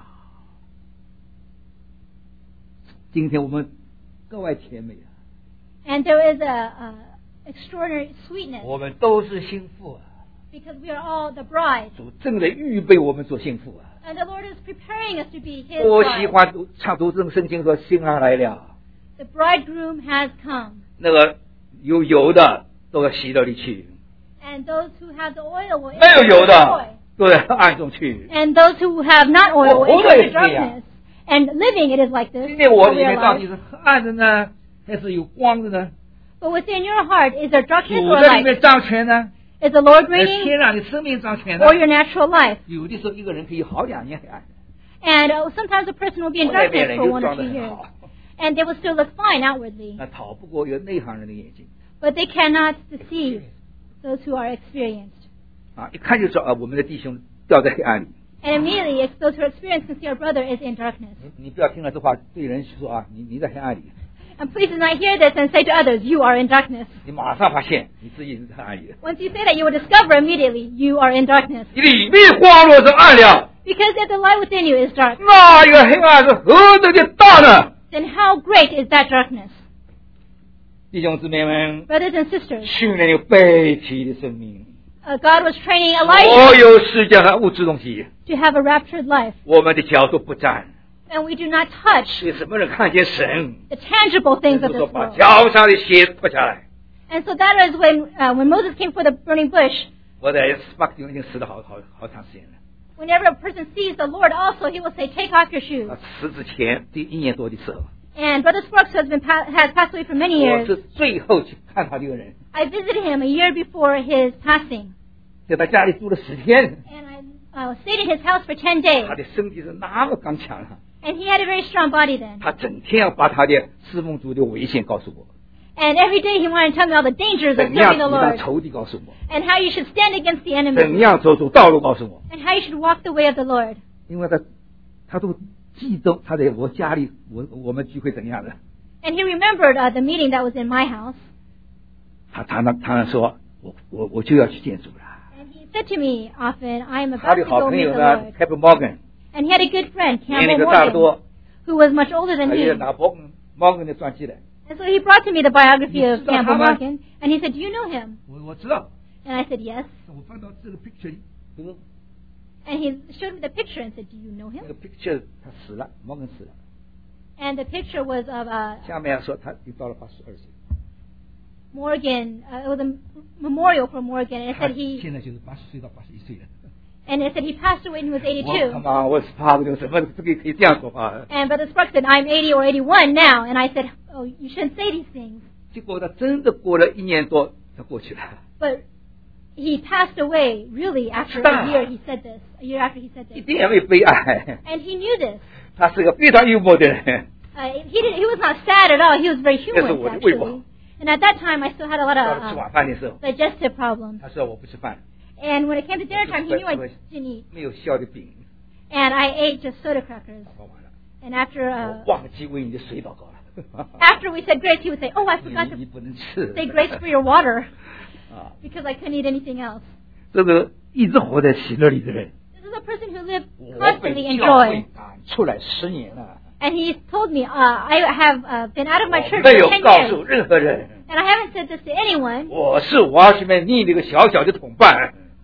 S1: 今天我们格外甜美啊！
S2: And there is a, a extraordinary sweetness
S1: 我们都是心腹啊！
S2: because we are all the bride,
S1: 主正在预备我们做心腹啊！
S2: and the Lord is preparing us to be His
S1: 我喜
S2: bride.
S1: 欢读唱读这种圣经说新郎来了，
S2: The bridegroom has come,
S1: 那个有油的都要洗到里去，
S2: and those who have the oil will
S1: 没有
S2: enter
S1: 油
S2: the joy.
S1: 的都在暗中去。
S2: And those who have not oil will
S1: 活着
S2: enter
S1: 也
S2: the
S1: 是这样。
S2: darkness. And living it is like this.
S1: 今天我
S2: how
S1: 里
S2: we are
S1: 面到
S2: alive.
S1: 底是暗的呢，还是有光的呢？
S2: But within your heart, is there
S1: 主
S2: darkness or
S1: 在里
S2: light?
S1: 面掌权呢，
S2: Is the Lord
S1: 还是
S2: reigning
S1: 天让你生命掌权呢？
S2: or your natural life?
S1: 有的时候一个人可以好两年黑暗，
S2: And uh, sometimes a person will be in
S1: 外面
S2: darkness
S1: 人
S2: for
S1: 就
S2: one or
S1: 装得
S2: two
S1: 很
S2: years.
S1: 好，
S2: And they will still look fine outwardly.
S1: 那逃不过有内行人的眼睛
S2: But they cannot deceive those who are experienced.
S1: 啊！一看就知道啊，我们的弟兄掉在黑暗里。
S2: And immediately, if those who are experienced can see our brother is in darkness.
S1: 你你不要听了这话对人说啊，你你在黑暗里，
S2: And please do not hear this and say to others, "You are in darkness."
S1: 你马上发现你自己是在黑暗里的。
S2: Once you say that, you will discover immediately you are in darkness.
S1: 你里面光若是暗了，
S2: Because if the light within you is dark,
S1: 那一个黑暗是何等的大呢？
S2: then how great is that darkness?
S1: 弟兄姊妹们，
S2: Brothers and sisters,
S1: 训练有被提的生命，
S2: uh, God was training
S1: 所
S2: Elijah
S1: 有世界和物质东西，
S2: to have a raptured life.
S1: 我们的脚都不沾。
S2: And we do not touch
S1: 所以什么人看见神，
S2: the tangible things
S1: 就
S2: of
S1: 说
S2: this
S1: 把
S2: world.
S1: 脚上的鞋脱下来。
S2: And so that is when, uh, when Moses came for the burning bush,
S1: 我在斯巴克地方已经死了好好好长时间了。
S2: whenever a person sees the Lord also, he will say, "Take off your shoes."
S1: 啊，死之前第一年多的时候，
S2: And Brother Sparks has been pa- has passed away for many
S1: 我
S2: years.
S1: 是最后去看他这个人，
S2: I visited him a year before his passing.
S1: 在他家里住了十天，
S2: And I uh, stayed in his house for ten
S1: 他
S2: days.
S1: 的身体是那么刚强啊！
S2: And he had a very strong body then.
S1: 他整天要把他的侍奉主的危险告诉我，
S2: And every day he wanted to tell me all the dangers of
S1: 怎样
S2: serving
S1: 抵
S2: the
S1: 挡
S2: Lord.
S1: 仇敌告诉我，
S2: And how you should stand against the
S1: 怎
S2: enemy.
S1: 样走出道路告诉我，
S2: And how you should walk the way of the Lord.
S1: 因为他他都记得他在我家里我我们聚会怎样的，
S2: And he remembered uh, the meeting that was in my house.
S1: 他常常常常说，我我我就要去见主了。
S2: And he said to me often, "I am
S1: 他
S2: about
S1: 的
S2: to
S1: 好
S2: go
S1: 朋
S2: meet
S1: 友
S2: the
S1: 呢
S2: Lord."
S1: ，Captain Morgan，
S2: And he had a good friend,
S1: 年龄
S2: Campbell
S1: 个大得
S2: Morgan,
S1: 多，
S2: who was much older than
S1: 他也
S2: me.
S1: 拿伯 Morgan 的传记来，
S2: And so he brought to me the biography of
S1: 你知道他
S2: Campbell
S1: 吗？
S2: Morgan. And he said, "Do you know him?"
S1: 我我知道，
S2: And I said, "Yes."
S1: 我翻到这个 picture 里，这个
S2: And he showed me the picture and said, "Do you know
S1: 那
S2: him?"
S1: 个 picture 他死了，Morgan 死了，
S2: And the picture was of uh,
S1: 下面说他已到了八十二岁，
S2: Morgan. Uh, it was a memorial for Morgan. And it
S1: 他
S2: said he
S1: 现在就是八十岁到八十一岁了。
S2: and it said he passed away when he was
S1: 我
S2: eighty-two.
S1: 他妈，我是怕这个什么，这个可以这样说话。
S2: And Brother Sparks said, "I'm eighty or eighty-one now." And I said, "Oh, you shouldn't say these things."
S1: 结果他真的过了一年多，他过去了。
S2: But he passed away really after
S1: Stop.
S2: a year. He said this. A year after he said
S1: 一
S2: this.
S1: 点也没悲哀，
S2: And he knew this.
S1: 他是个非常幽默的人。
S2: Uh, he did. He was not sad at all. He was very
S1: 那是
S2: humorous
S1: 我的胃不好。
S2: actually. And at that time, I still had a lot
S1: 到
S2: of
S1: 了吃
S2: uh,
S1: 晚饭的时候，
S2: digestive problems.
S1: 他说我不吃饭，
S2: And when it came to dinner time, he knew I didn't eat.
S1: 没有笑的饼，
S2: And I ate just soda crackers.
S1: 祷告完了，
S2: And after
S1: 我
S2: uh,
S1: 忘记为你的水祷告了。
S2: after we said grace, he would say, "Oh, I
S1: 你
S2: forgot
S1: 你
S2: to
S1: 不能吃。
S2: say grace for your water,"
S1: 啊，
S2: because I couldn't eat anything else.
S1: 这个一直活在喜乐里的人，
S2: This is a person who lived
S1: 我
S2: constantly
S1: 被
S2: in
S1: 教会
S2: joy.
S1: 赶出来十年了，
S2: And he told me, uh, I have uh, been out of my
S1: 我
S2: church
S1: 没
S2: for
S1: 有
S2: ten
S1: 告诉
S2: years.
S1: 任何人，
S2: And I haven't said this to anyone.
S1: 我是瓦什曼尼那个小小的同伴。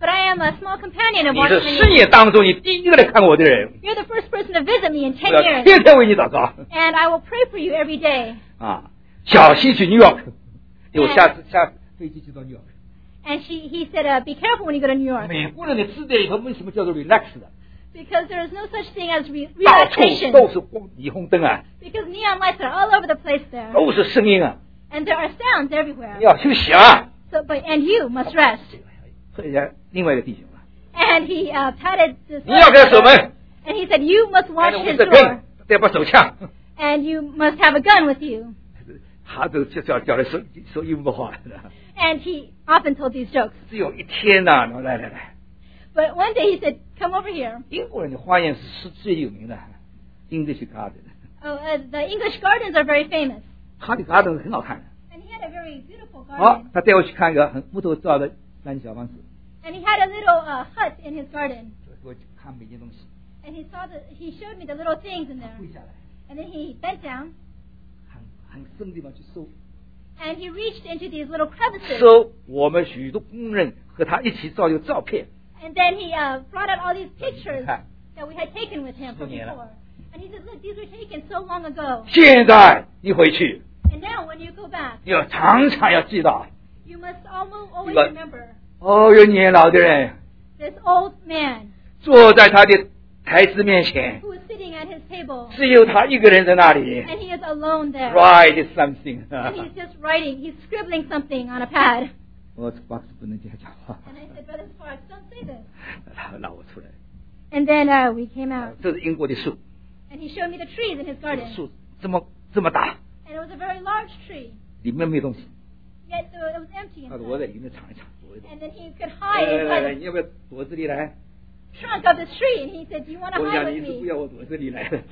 S2: But I am a small companion of
S1: 你是
S2: Watchman
S1: 十
S2: Nee.
S1: 年当中你第一个来看我的人，
S2: You're the first person to visit me in
S1: 我
S2: ten
S1: 要
S2: years.
S1: 天天为你祷告
S2: And I will pray for you every day.
S1: 啊！小心去 New York， 因为我下次下飞机就到 New York。
S2: And she, he said, uh, be careful when you go to New York.
S1: 美国人的字典里头为什么叫做 relax 的？
S2: Because there is no such thing as re-
S1: 到处
S2: relaxation.
S1: 都是光霓虹灯啊，
S2: Because neon lights are all over the place there.
S1: 都是声音啊，
S2: And there are sounds everywhere.
S1: 你要休息啊！
S2: So, but, and you must rest.
S1: 所以人另外一个弟兄啊，
S2: And he uh, patted this
S1: 你要给他守
S2: brother,
S1: 门，
S2: and he said, you must
S1: 还
S2: watch
S1: 有
S2: his
S1: 这
S2: door.
S1: 根，带把手枪，
S2: And you must have a gun with you.
S1: 他都叫叫叫来说说幽默话的。
S2: And he often told these jokes.
S1: 只有一天呐、啊，来来来，
S2: But one day he said, come over here.
S1: 英国人的花园是是最有名的 ，English Garden，
S2: Oh, uh, the English gardens are very famous.
S1: 他的 garden 很好看的。
S2: And he had a very beautiful
S1: 好
S2: garden.，
S1: 他带我去看一个很木头造的蓝小房子，
S2: And he had a little uh, hut in his garden.
S1: 我去看每件东西，
S2: And he saw the, he showed me the little things in there.
S1: 跪下来，
S2: And then he bent down
S1: 很很深的地方去搜，
S2: and he reached into these little crevices.
S1: 搜我们许多工人和他一起照有照片，
S2: And then he uh, brought out all these pictures
S1: 你看，
S2: that we had taken with him from
S1: 十年了。
S2: before. And he said, look, these were taken so long ago.
S1: 现在你回去，
S2: And now when you go back,
S1: 你要常常要记得，
S2: you must almost always
S1: But-
S2: remember
S1: 哦，有年老的人
S2: this old man
S1: 坐在他的台子面前，
S2: who is sitting at his table.
S1: 只有他一个人在那里
S2: And he is alone there.
S1: ，write something。
S2: And he's just writing, he's scribbling something on a pad.
S1: 我巴克不能这样讲话，
S2: And I said, Brother Sparks, don't say this.
S1: 他拉我出来，
S2: And then uh, we came out.
S1: 这是英国的树，
S2: And he showed me the trees in his
S1: 这个
S2: garden.
S1: 树这么这么大，
S2: And it was a very large tree.
S1: 里面没有东西。
S2: Yet uh, it was empty
S1: 他说我在
S2: inside.
S1: 里面藏一藏，躲一躲。
S2: And then he could
S1: 来
S2: hide
S1: 来来来，
S2: inside
S1: 你要不要躲这里来？
S2: the trunk of this tree. And he said, do you want to
S1: 我
S2: hide
S1: 想你
S2: with
S1: 是不
S2: me?
S1: 要我躲这里来的。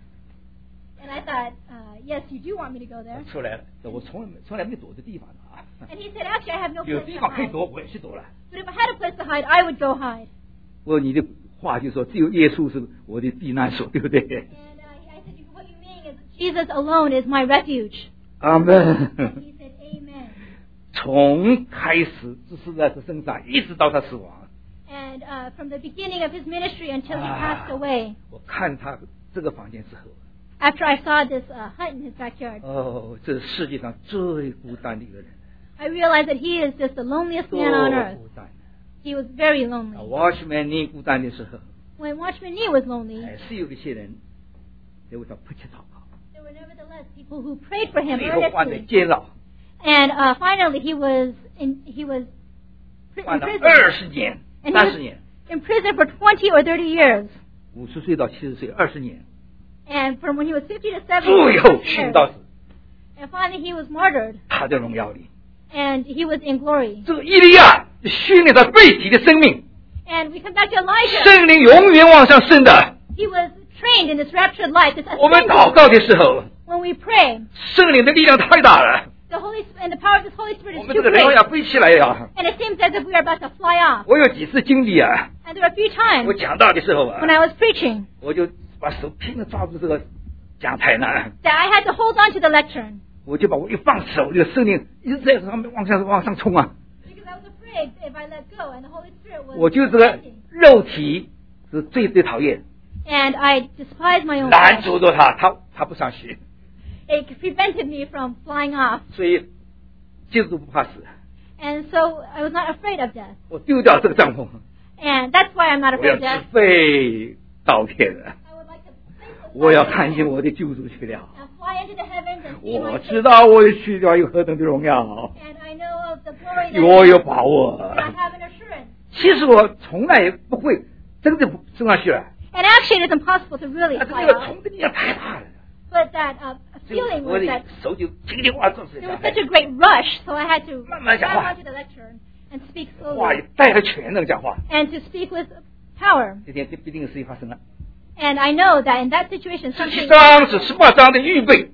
S2: And I thought, uh, yes, you do want me to go there.
S1: 出来了，我从来没从来没躲这地方的啊。
S2: And he said, actually, I have no
S1: 有
S2: place
S1: 地
S2: to
S1: 方可以
S2: hide.
S1: 躲，我也去躲了。
S2: But if I had a place to hide, I would go hide.
S1: 我你的话就说只有耶稣是我的避难所，对不对？
S2: And uh, I said, what you mean is Jesus alone is my refuge.
S1: 阿门。
S2: And he said, amen.
S1: 从开始只是在他身上，一直到他死亡。
S2: And uh, from the beginning of his ministry until he
S1: Ah.
S2: passed away,
S1: 我看他这个房间之后，
S2: after I saw this uh, hut in his backyard,
S1: 哦，这是世界上最孤单的一个人，
S2: I realized that he is just the loneliest
S1: 多
S2: man on earth.
S1: 孤单。
S2: He was very
S1: 啊
S2: lonely.
S1: ，Watchman 你孤单的时候，
S2: When Watchman Nee was lonely,
S1: 还是有一些人给我到迫切祷告，
S2: there were nevertheless people who prayed for him
S1: 最后关在
S2: earnestly.
S1: 监牢，
S2: And uh, finally, he was in he was pr-
S1: 关
S2: in
S1: 了
S2: prison,
S1: 二十年、
S2: And he
S1: 三
S2: was-
S1: 十年，
S2: in prison for twenty or thirty years.
S1: 五十岁到七十岁，二十年，
S2: And from when he was fifty to
S1: 最
S2: seventy
S1: 后殉
S2: years.
S1: 道死，
S2: And finally, he was martyred,
S1: 他在荣耀里。
S2: and he was in glory.
S1: 这个伊利亚训练他背体的生命，
S2: And we come back to Elijah.
S1: 圣灵永远往上升的。
S2: He was trained in this raptured life. This
S1: 我们
S2: ascension.
S1: 祷告的时候，
S2: When we pray,
S1: 圣灵的力量太大了，
S2: the Holy Sp- and the power of this Holy Spirit
S1: 我
S2: is
S1: 们
S2: too
S1: 这个人
S2: great.
S1: 要飞起来呀！
S2: And it seems as if we are about to fly off.
S1: 我有几次经历啊，
S2: And there were a few times
S1: 我讲道的时候啊
S2: when，I was preaching
S1: 我就把手拼命抓住这个讲台呢，
S2: that I had to hold on to the lectern
S1: 我就把我一放手，这个圣灵一直在上面往上往上冲啊！
S2: because I was afraid if I let go and the Holy Spirit was
S1: 我就这个
S2: ascending.
S1: 肉体是最最讨厌，
S2: And I despised my own
S1: 拦
S2: flesh.
S1: 阻着他，他他不上去，
S2: It prevented me from flying off.
S1: 所以基督徒不怕死，
S2: And so I was not afraid of death.
S1: 我丢掉这个帐篷，
S2: And that's why I'm not
S1: 我要
S2: afraid of death.
S1: 自费倒贴的，
S2: I would like to place this
S1: 我要
S2: life
S1: 看见我的救主去了。
S2: and fly into the heavens and see
S1: 我
S2: my
S1: 知
S2: Savior.
S1: 道我去掉有何等的荣耀，
S2: And I know of the glory that
S1: 我
S2: I
S1: 有
S2: have.
S1: 把握。
S2: And I have an assurance.
S1: 其实我从来也不会真的升上去了，
S2: And actually, it is impossible to really
S1: 但是
S2: fly
S1: 那个
S2: off.
S1: 冲的力量太大了，
S2: But that uh,
S1: 所以
S2: feeling
S1: 我
S2: was
S1: 的
S2: that
S1: 手就轻轻话做事
S2: there
S1: 下
S2: was
S1: 来
S2: such，a great rush, so I had to
S1: 慢慢讲
S2: grab
S1: 话。
S2: onto the lectern and speak
S1: 话
S2: slowly
S1: 也带着全能讲话。
S2: and to speak with power.
S1: 这天必定有事情发生了。
S2: And I know that in that situation,
S1: 十七
S2: something.
S1: 章是十八章的预备，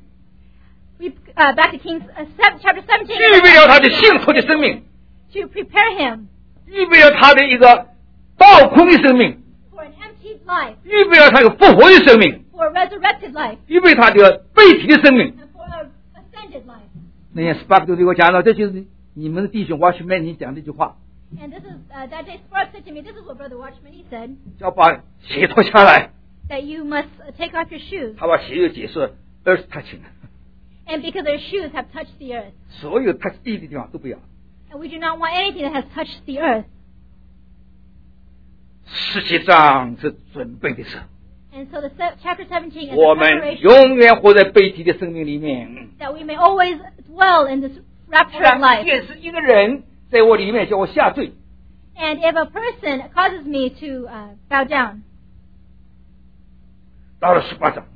S2: We uh, back to Kings uh, seven, chapter seventeen.
S1: 预备了他的幸福的生命，
S2: To prepare him
S1: 预备了他的一个倒空的生命，
S2: for an emptied life,
S1: 预备了他一个复活的生命，
S2: for a resurrected life,
S1: 预备他的背体的生命。
S2: and for a ascended life.
S1: 那天 Spark 都对我讲了，这就是你们的弟兄 Watchman 你讲这句话。
S2: And this is uh, that day Spark said to me, this is what Brother Watchman he said,
S1: 要把鞋脱下来。
S2: that you must uh, take off your shoes.
S1: 他把鞋又解释 earth touching，
S2: And because their shoes have touched the earth.
S1: 所有 touch 地的地方都不要。
S2: And we do not want anything that has touched the earth.
S1: 实际上是准备的时候，
S2: And so the se- chapter seventeen is
S1: 我
S2: the
S1: 们
S2: preparation
S1: 永远活在被提的生命里面。
S2: that we may always dwell in this
S1: 不
S2: rapture of
S1: 然
S2: life.
S1: 也是一个人在我里面叫我下坠，
S2: And if a person causes me to uh, bow down,
S1: 到了十八章，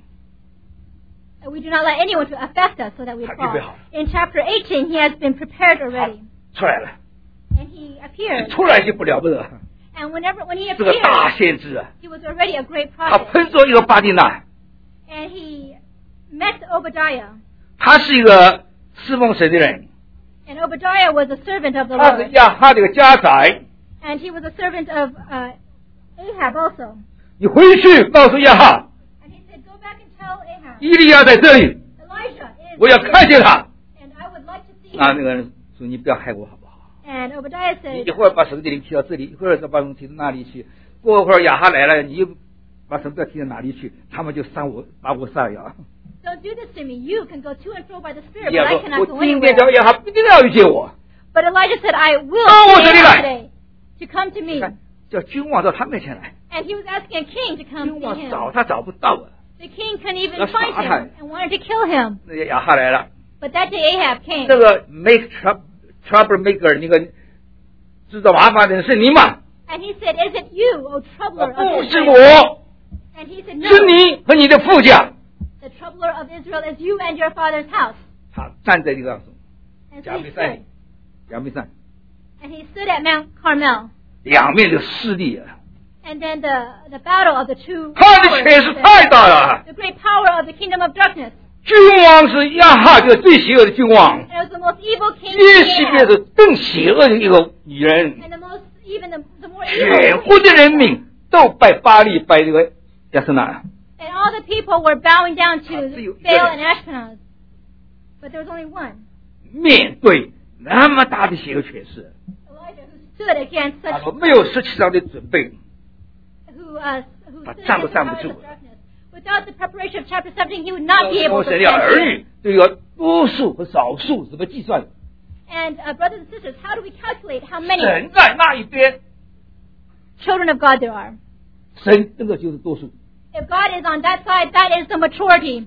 S2: uh, we do not let anyone to affect us so that we
S1: 他
S2: fall.
S1: 预备好了。
S2: In chapter eighteen, he has been prepared
S1: 他
S2: already.
S1: 出来了，
S2: And he appeared.
S1: 出来就不了不得，
S2: And whenever when he
S1: 这个大
S2: appeared,
S1: 先知啊，
S2: he was already a great
S1: 他
S2: prophet.
S1: 碰着一个巴蒂娜，
S2: And he met Obadiah.
S1: 他是一个侍奉神的人，
S2: And Obadiah was a servant of the
S1: 他是
S2: Lord.
S1: 亚哈这个家宅。
S2: And he was a servant of uh, Ahab also.
S1: 你回去告诉亚哈，
S2: And he said, go back and tell Ahab,
S1: 伊利亚在这里，
S2: Elijah is
S1: 我要看见他。
S2: and I would like to see
S1: 那
S2: him.
S1: 那个人说：“你不要害我好不好？
S2: And Obadiah
S1: 你
S2: said,
S1: 一会儿把神的灵提到这里，一会儿再把神提到那里去。过一会儿亚哈来了，你又把神不要提到哪里去，他们就杀我，把我杀了。
S2: don't do this to me. You can go to and fro by the Spirit,
S1: 亚
S2: but I
S1: 说：
S2: cannot
S1: 我
S2: go
S1: 今天
S2: anywhere.
S1: 叫亚哈一定要遇见我。
S2: But Elijah said, I will
S1: Oh,
S2: say
S1: 这里来。
S2: today to come to
S1: 你
S2: me.
S1: 看，叫君王到他面前来，
S2: And he was asking a king to come
S1: 君
S2: see
S1: 王
S2: him.
S1: 找他找不到啊。
S2: The king couldn't even
S1: That's
S2: find
S1: not
S2: him
S1: right.
S2: and wanted to kill him.
S1: 那个亚哈来了，
S2: But that day Ahab came.
S1: 这个 make trouble trouble maker 那个制造麻烦的人是你吗？
S2: And he said, is it you, O
S1: 啊
S2: troubler
S1: 不
S2: of
S1: 是
S2: Israel?
S1: 我，
S2: And he said,
S1: 是
S2: no,
S1: 你和你的父家。
S2: the troubler of Israel is you and your father's house.
S1: 他站在这个
S2: And
S1: 加
S2: so
S1: 美
S2: he
S1: 山
S2: stood.，
S1: 加美山
S2: And he stood at Mount Carmel.
S1: 两面的势力啊，
S2: And then the, the battle of the two
S1: 他的
S2: powers,
S1: 权势太大了。
S2: the great power of the kingdom of darkness.
S1: 君王是亚哈这个最邪恶的君王，
S2: And it was the most evil king
S1: 耶西便
S2: Ahab.
S1: 是更邪恶的一个女人。
S2: And the most, even the, the more
S1: 全
S2: evil.
S1: 国的人民都拜巴利，拜这个亚瑟拿。
S2: And all the people were bowing down
S1: 啊，
S2: to
S1: 只有一个
S2: Baal
S1: 人。
S2: and Ashpenaz. But there was only one.
S1: 面对那么大的邪恶权势，
S2: Elijah, who stood against
S1: 他
S2: such
S1: 说没有十七章的准备，
S2: who, uh, who
S1: 他
S2: stood
S1: 站都
S2: against the
S1: 站不
S2: powers
S1: 住。
S2: of darkness. Without the preparation of chapter seventeen, he would not be
S1: 我
S2: able to
S1: 神的儿
S2: stand.
S1: 女对个多数和少数怎么计算？
S2: And uh, brothers and sisters, how do we calculate how many
S1: 神在那一边，
S2: children of God there are?
S1: 神这个就是多数。
S2: If God is on that side, that is the majority.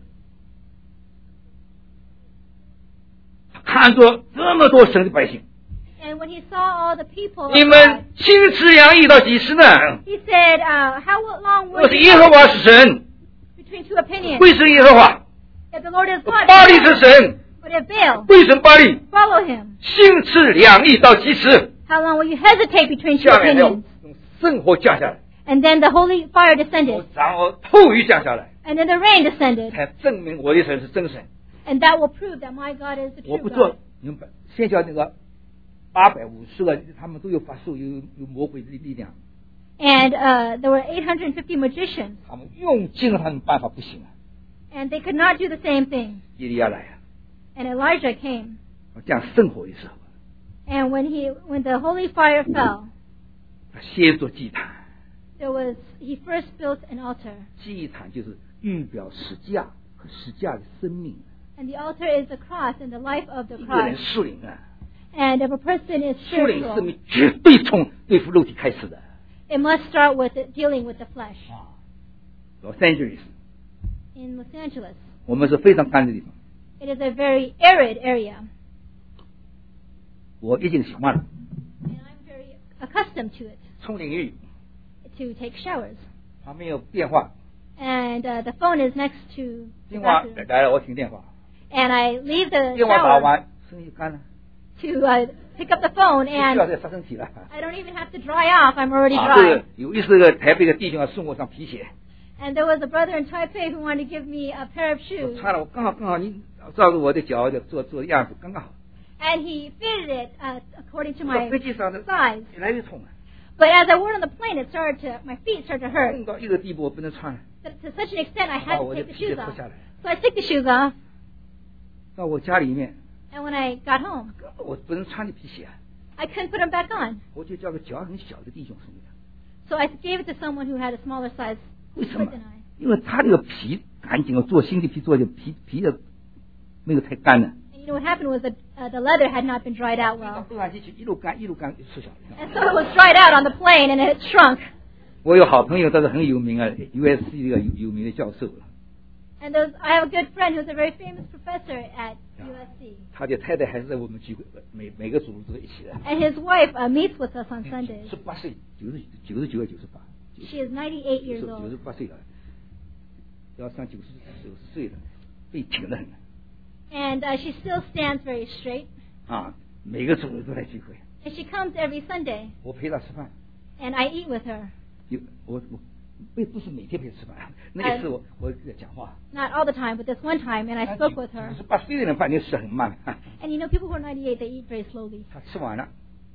S1: 看着这么多神的百姓，
S2: And when he saw all the people, of
S1: 你
S2: God,
S1: 们心持洋溢到几时呢？
S2: he said, uh, "How long
S1: 我
S2: will
S1: 是
S2: you
S1: 耶和华是神，
S2: between two opinions?
S1: 归神耶和华；
S2: If the Lord is God,
S1: 巴利是神，
S2: but if Baal,
S1: 归神巴利。
S2: follow him.
S1: 心持两意到几时？
S2: How long will you hesitate between two
S1: 下面要
S2: opinions?"
S1: 用圣火降下来，
S2: And then the holy fire descended,
S1: 然后透雨降下来，
S2: and then the rain descended,
S1: 才证明我的神是真神。
S2: and that will prove that my God is the
S1: 我
S2: true
S1: 不做
S2: God.，
S1: 你们把先叫那个八百五十个，他们都有法术，有有魔鬼的力量，
S2: And uh, there were eight hundred fifty magicians,
S1: 他们用尽了他们办法不行啊。
S2: and they could not do the same thing.
S1: 以利亚来啊，
S2: And Elijah came,
S1: 降圣火的时候，
S2: and when he when the holy fire fell,
S1: 他先做祭坛，
S2: there was he first built an altar,
S1: 祭坛就是预表十架和十架的生命。
S2: and the altar is the cross and the life of the
S1: 一个人
S2: cross.
S1: 属灵啊，
S2: And if a person is
S1: 属灵生
S2: spiritual,
S1: 命绝对从对付肉体开始的。
S2: it must start with it, dealing with the flesh.
S1: 啊，Los Angeles，
S2: In Los Angeles,
S1: 我们是非常干的地方，
S2: it is a very arid area,
S1: 我已经习惯了
S2: and I'm very accustomed to it,
S1: 冲淋浴，
S2: to take showers.
S1: 旁边有电话，
S2: And uh, the phone is next to the
S1: 电话
S2: bathroom.
S1: 来了我听电话，
S2: And I leave the
S1: 电话打
S2: shower
S1: 完身体干了，
S2: to uh, pick up the phone,
S1: 不需要
S2: and
S1: 再杀身体了。
S2: I don't even have to dry off. I'm already
S1: 啊，这
S2: dry.
S1: 个有一次个台北的弟兄要送我双皮鞋，
S2: And there was a brother in Taipei who wanted to give me a pair of
S1: 我
S2: shoes.
S1: 穿了，我刚好刚好你照着我的脚的做做的样子刚刚好。
S2: And he fitted it uh, according to
S1: 到
S2: my
S1: 飞机上的
S2: size.
S1: 越来越痛了，
S2: But as I went on the plane, it started to, my feet started to hurt.
S1: 痛到一个地步我不能穿了，
S2: To, to such an extent, I
S1: 把
S2: had
S1: 我
S2: to
S1: 的
S2: take the
S1: 皮鞋
S2: shoes
S1: 脱
S2: off.
S1: 下来，
S2: So I took the shoes off,
S1: 到我家里面，
S2: and when I got home,
S1: 我不能穿的皮鞋啊，
S2: I I couldn't put them back on.
S3: 我就叫个脚很小的弟兄送给他。
S2: So I gave it to someone who had a smaller size
S3: 为什
S2: foot
S3: 么
S2: than I.？
S3: 因为他这个皮赶紧要做新的皮，做的皮皮的没有太干了。
S2: And you know what happened was that uh, the leather had not been dried out
S3: 到
S2: well.
S3: 飞上机去一路干一路干缩小了。
S2: And so it was dried out on the plane and it shrunk.
S3: 我有好朋友，他是很有名啊 ，U S C 一个有有名的教授。
S2: And those, I have a good friend who's a very famous professor at U S C.
S3: 他的太太还是在我们聚会，每每个组织一起的。
S2: And his wife uh, meets with us on Sundays.
S3: 十八岁，九十九十九还九十八，
S2: She is ninety-eight
S3: 九
S2: years
S3: 十九
S2: old.
S3: 十八岁了，要上九十九十岁了，被挺得很
S2: And uh, she still stands very straight.
S3: 啊！每个组织都来聚会，
S2: And she comes every Sunday.
S3: 我陪她吃饭，
S2: And I eat with her.
S3: 有我我不不是每天陪她吃饭，那一次我我在讲话。
S2: Not all the time, but this one time, and I spoke with her.
S3: 九十八岁的人饭店吃很慢，
S2: And you know, people who are ninety-eight, they eat very slowly.
S3: 他吃完了，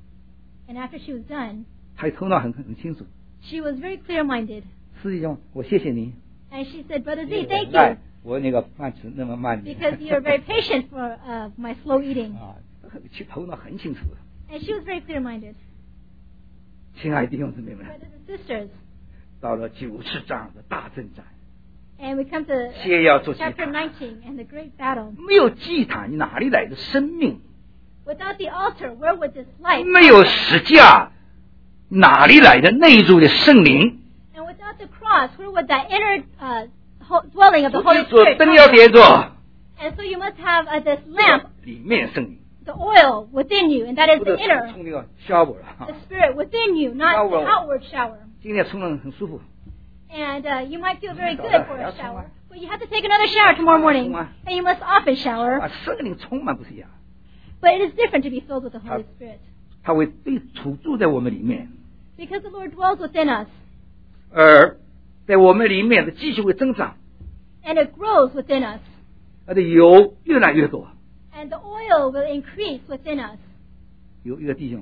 S2: And after she was done,
S3: 他头脑很很清楚。
S2: she was very clear-minded.
S3: 司机讲，我谢谢您，
S2: And she said, Brother
S3: 因为
S2: Z, thank
S3: 我爱
S2: you,
S3: 我那个饭吃那么慢
S2: because you're very patient for uh, my slow eating.
S3: 啊，其头脑很清楚。
S2: And she was very clear-minded.
S3: 亲爱的弟兄姊妹们，
S2: Brothers and sisters.
S3: 到了九次章的大征战，
S2: And we come to
S3: 先要做祭
S2: chapter
S3: 坛，
S2: nineteen and the great battle.
S3: 没有祭坛，你哪里来的生命？
S2: Without the altar, where would this life
S3: 没有十架，哪里来的内住的圣灵？
S2: And without the cross, where would that inner uh, ho- dwelling of the
S3: 所
S2: Holy
S3: 以说
S2: Spirit
S3: 灯
S2: come
S3: 要
S2: from?
S3: 点着，
S2: And so you must have uh, this lamp,
S3: 里面圣灵，
S2: the oil within you, and that is
S3: 不
S2: the
S3: 是
S2: inner,
S3: 冲那个 shower 了哈
S2: the。spirit within you, not the
S3: Shower.
S2: outward shower.
S3: 今天冲了很舒服，
S2: And uh, you might feel very good for a
S3: That's
S2: shower,
S3: right.
S2: but you have to take another shower tomorrow morning,
S3: That's right.
S2: and you must often shower.
S3: 啊，圣灵充满不是一样，
S2: But it is different to be filled with the Holy Spirit,
S3: 他会对处住在我们里面，
S2: because the Lord dwells within us,
S3: 而在我们里面的继续会增长，
S2: and it grows within us,
S3: 它的油越来越多。
S2: and the oil will increase within us.
S3: 有一个弟兄，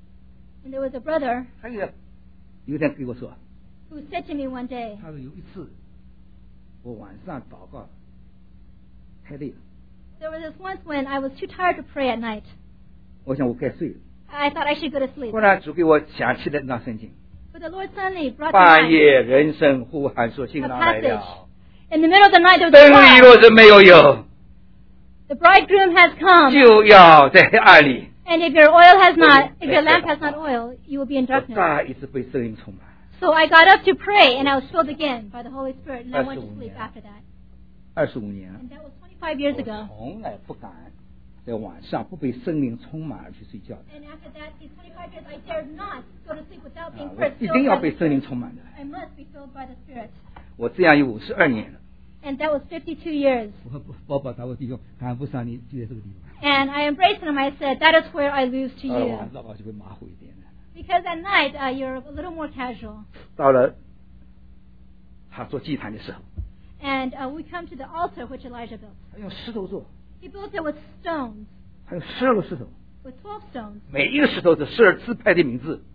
S2: And there was a brother
S3: 他有有一天跟我说，
S2: who said to me one day,
S3: 他说有一次我晚上祷告太累了，
S2: there was this once when I was too tired to pray at night.
S3: 我想我该睡了。
S2: I thought I should go to sleep.
S3: 忽然主给我想起了那圣经，
S2: But the Lord suddenly brought to
S3: 半
S2: mind,
S3: 夜人声呼喊说：“新
S2: a
S3: 郎来
S2: passage.
S3: 了，
S2: In the middle of the night, there was
S3: 灯
S2: a
S3: 里
S2: cry.
S3: 若是没有油，
S2: The bridegroom has come.
S3: 就要在黑暗里。
S2: And if your oil has not, if your
S3: Yes.
S2: lamp has not oil, you will be in ”
S3: 我
S2: darkness.
S3: 再一次被圣灵充满。
S2: So I got up to pray, and I was filled again by the Holy Spirit, and I went to
S3: That's
S2: sleep
S3: so
S2: after that.
S3: 二十五年了，
S2: And that was twenty-five years
S3: 我
S2: ago.
S3: 从来不敢在晚上不被圣灵充满而去睡觉的。
S2: And after that, these twenty-five years, I dared not go to sleep without
S3: 啊
S2: being
S3: 我
S2: first
S3: 一
S2: filled
S3: 定要
S2: by
S3: 被
S2: the
S3: 圣灵
S2: Spirit.
S3: 充满的。
S2: I must be filled by the Spirit.
S3: 我这样有五十二年了。
S2: And that was fifty-two years.
S3: 我我把他我弟兄赶不上你就在这个地方。
S2: And I embraced him. I said, that is where I lose to
S3: 到了
S2: you.
S3: 晚上就会马虎一点了。
S2: Because at night, uh, you're a little more casual.
S3: 到了他做祭坛的时候，
S2: And uh, we come to the altar which Elijah built.
S3: 他用石头做，
S2: He built it with stones,
S3: 他用十二个石头，
S2: with twelve stones.
S3: 每一个石头是十二支派的名字。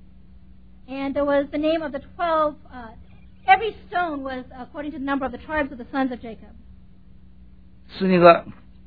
S2: And there was the name of the twelve, uh, every stone was according to the number of the tribes of the sons of Jacob.
S3: 是那个，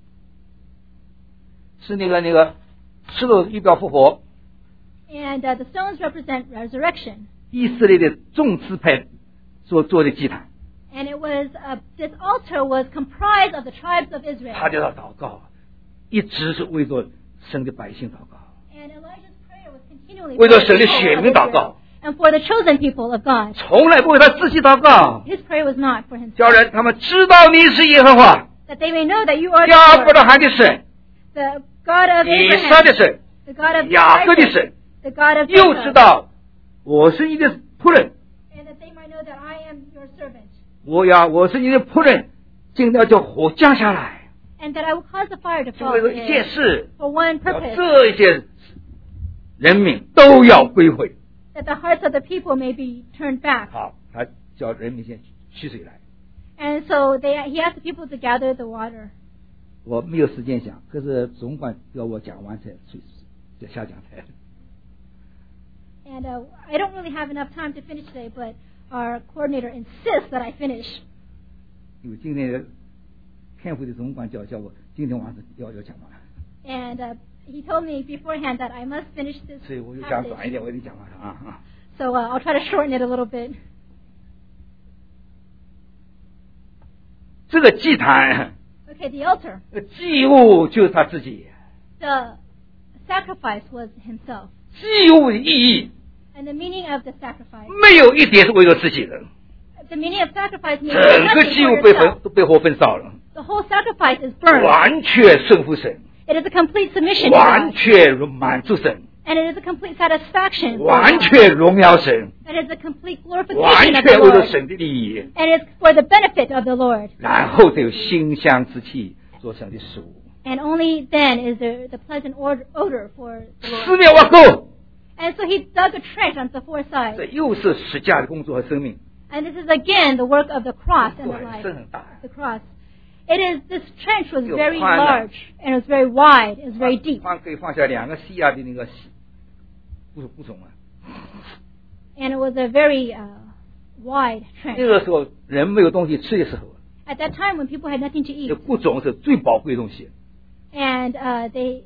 S3: 是那个那个石头预表复活，
S2: And uh, the stones represent resurrection.
S3: 以色列的众支派所做的祭坛，
S2: And it was, uh, this altar was comprised of the tribes of Israel.
S3: 他就要祷告，一直是为着神的百姓祷告，
S2: And Elijah's prayer was continually
S3: 为
S2: for
S3: 着
S2: the
S3: 神的
S2: people
S3: 选
S2: of
S3: 民祷
S2: Israel
S3: 告，
S2: and for the chosen people of God.
S3: 从来不为他自己祷告，
S2: His prayer was not for himself.
S3: 叫人他们知道你是耶和华，
S2: That they may know that you are
S3: 亚
S2: the
S3: 伯拉
S2: Lord,
S3: 罕的神，
S2: the God of
S3: 以撒的
S2: Abraham,
S3: 神，
S2: the God of
S3: 雅各的
S2: Isaac,
S3: 神，
S2: the God of
S3: 又知
S2: Jacob,
S3: 道我是你的仆人，
S2: and that they might know that I am your servant,
S3: 我呀我是你的仆人，今天叫火降下来，
S2: and that I will cause the fire to
S3: 就
S2: fall
S3: 为了一件
S2: today
S3: 事，
S2: for one
S3: 要
S2: purpose,
S3: 这一些人民都要归回。
S2: that the hearts of the people may be turned back.
S3: 好，他叫人民先取水来。
S2: And so they, he asked the people to gather the water.
S3: 我没有时间讲，可是总管要我讲完才去再下讲台。
S2: And uh, I don't really have enough time to finish today, but our coordinator insists that I finish.
S3: 因为今天开会的总管叫叫我今天晚上要要讲完。
S2: And uh, he told me beforehand that I must finish this
S3: 所以我就讲短
S2: passage.
S3: 一点，我得讲完了啊啊。
S2: So uh, I'll try to shorten it a little bit.
S3: 这个祭坛，
S2: Okay, the altar.
S3: 这个祭物就是他自己，
S2: The sacrifice was himself.
S3: 祭物的意义
S2: And the meaning of the sacrifice.
S3: 没有一点是为了自己的，
S2: The meaning of sacrifice means
S3: 整个
S2: nothing
S3: 祭
S2: for
S3: 物被焚
S2: yourself.
S3: 都被火焚烧了，
S2: The whole sacrifice is burned.
S3: 完全顺服神，
S2: It is a complete submission to
S3: 完
S2: God.
S3: 全满足神，
S2: And it is a complete satisfaction. for
S3: 完
S2: God.
S3: 全荣耀神，
S2: And it is a complete
S3: 完
S2: glorification of the
S3: 全为了
S2: Lord.
S3: 神的利益，
S2: And it's for the benefit of the Lord.
S3: 然后才有馨香之气做上的食物。
S2: And only then is there the pleasant or- odor for the
S3: 四
S2: Lord.
S3: 面挖沟，
S2: And so he dug a trench on the four
S3: 这
S2: sides.
S3: 又是十架的工作和生命，
S2: And this is again the work of the cross and
S3: 都
S2: the
S3: 很
S2: life.
S3: 深很大。
S2: The cross. It is, this trench was
S3: 有
S2: very
S3: 宽的。
S2: large and it was very wide. It was very deep.
S3: 放可以放下两个西亚的那个西不不种啊。
S2: And it was a very uh, wide
S3: 那
S2: trench.
S3: 个时候人没有东西吃的时候，
S2: At that time when people had nothing to
S3: 这
S2: eat.
S3: 不种是最宝贵的东西。
S2: And uh, they,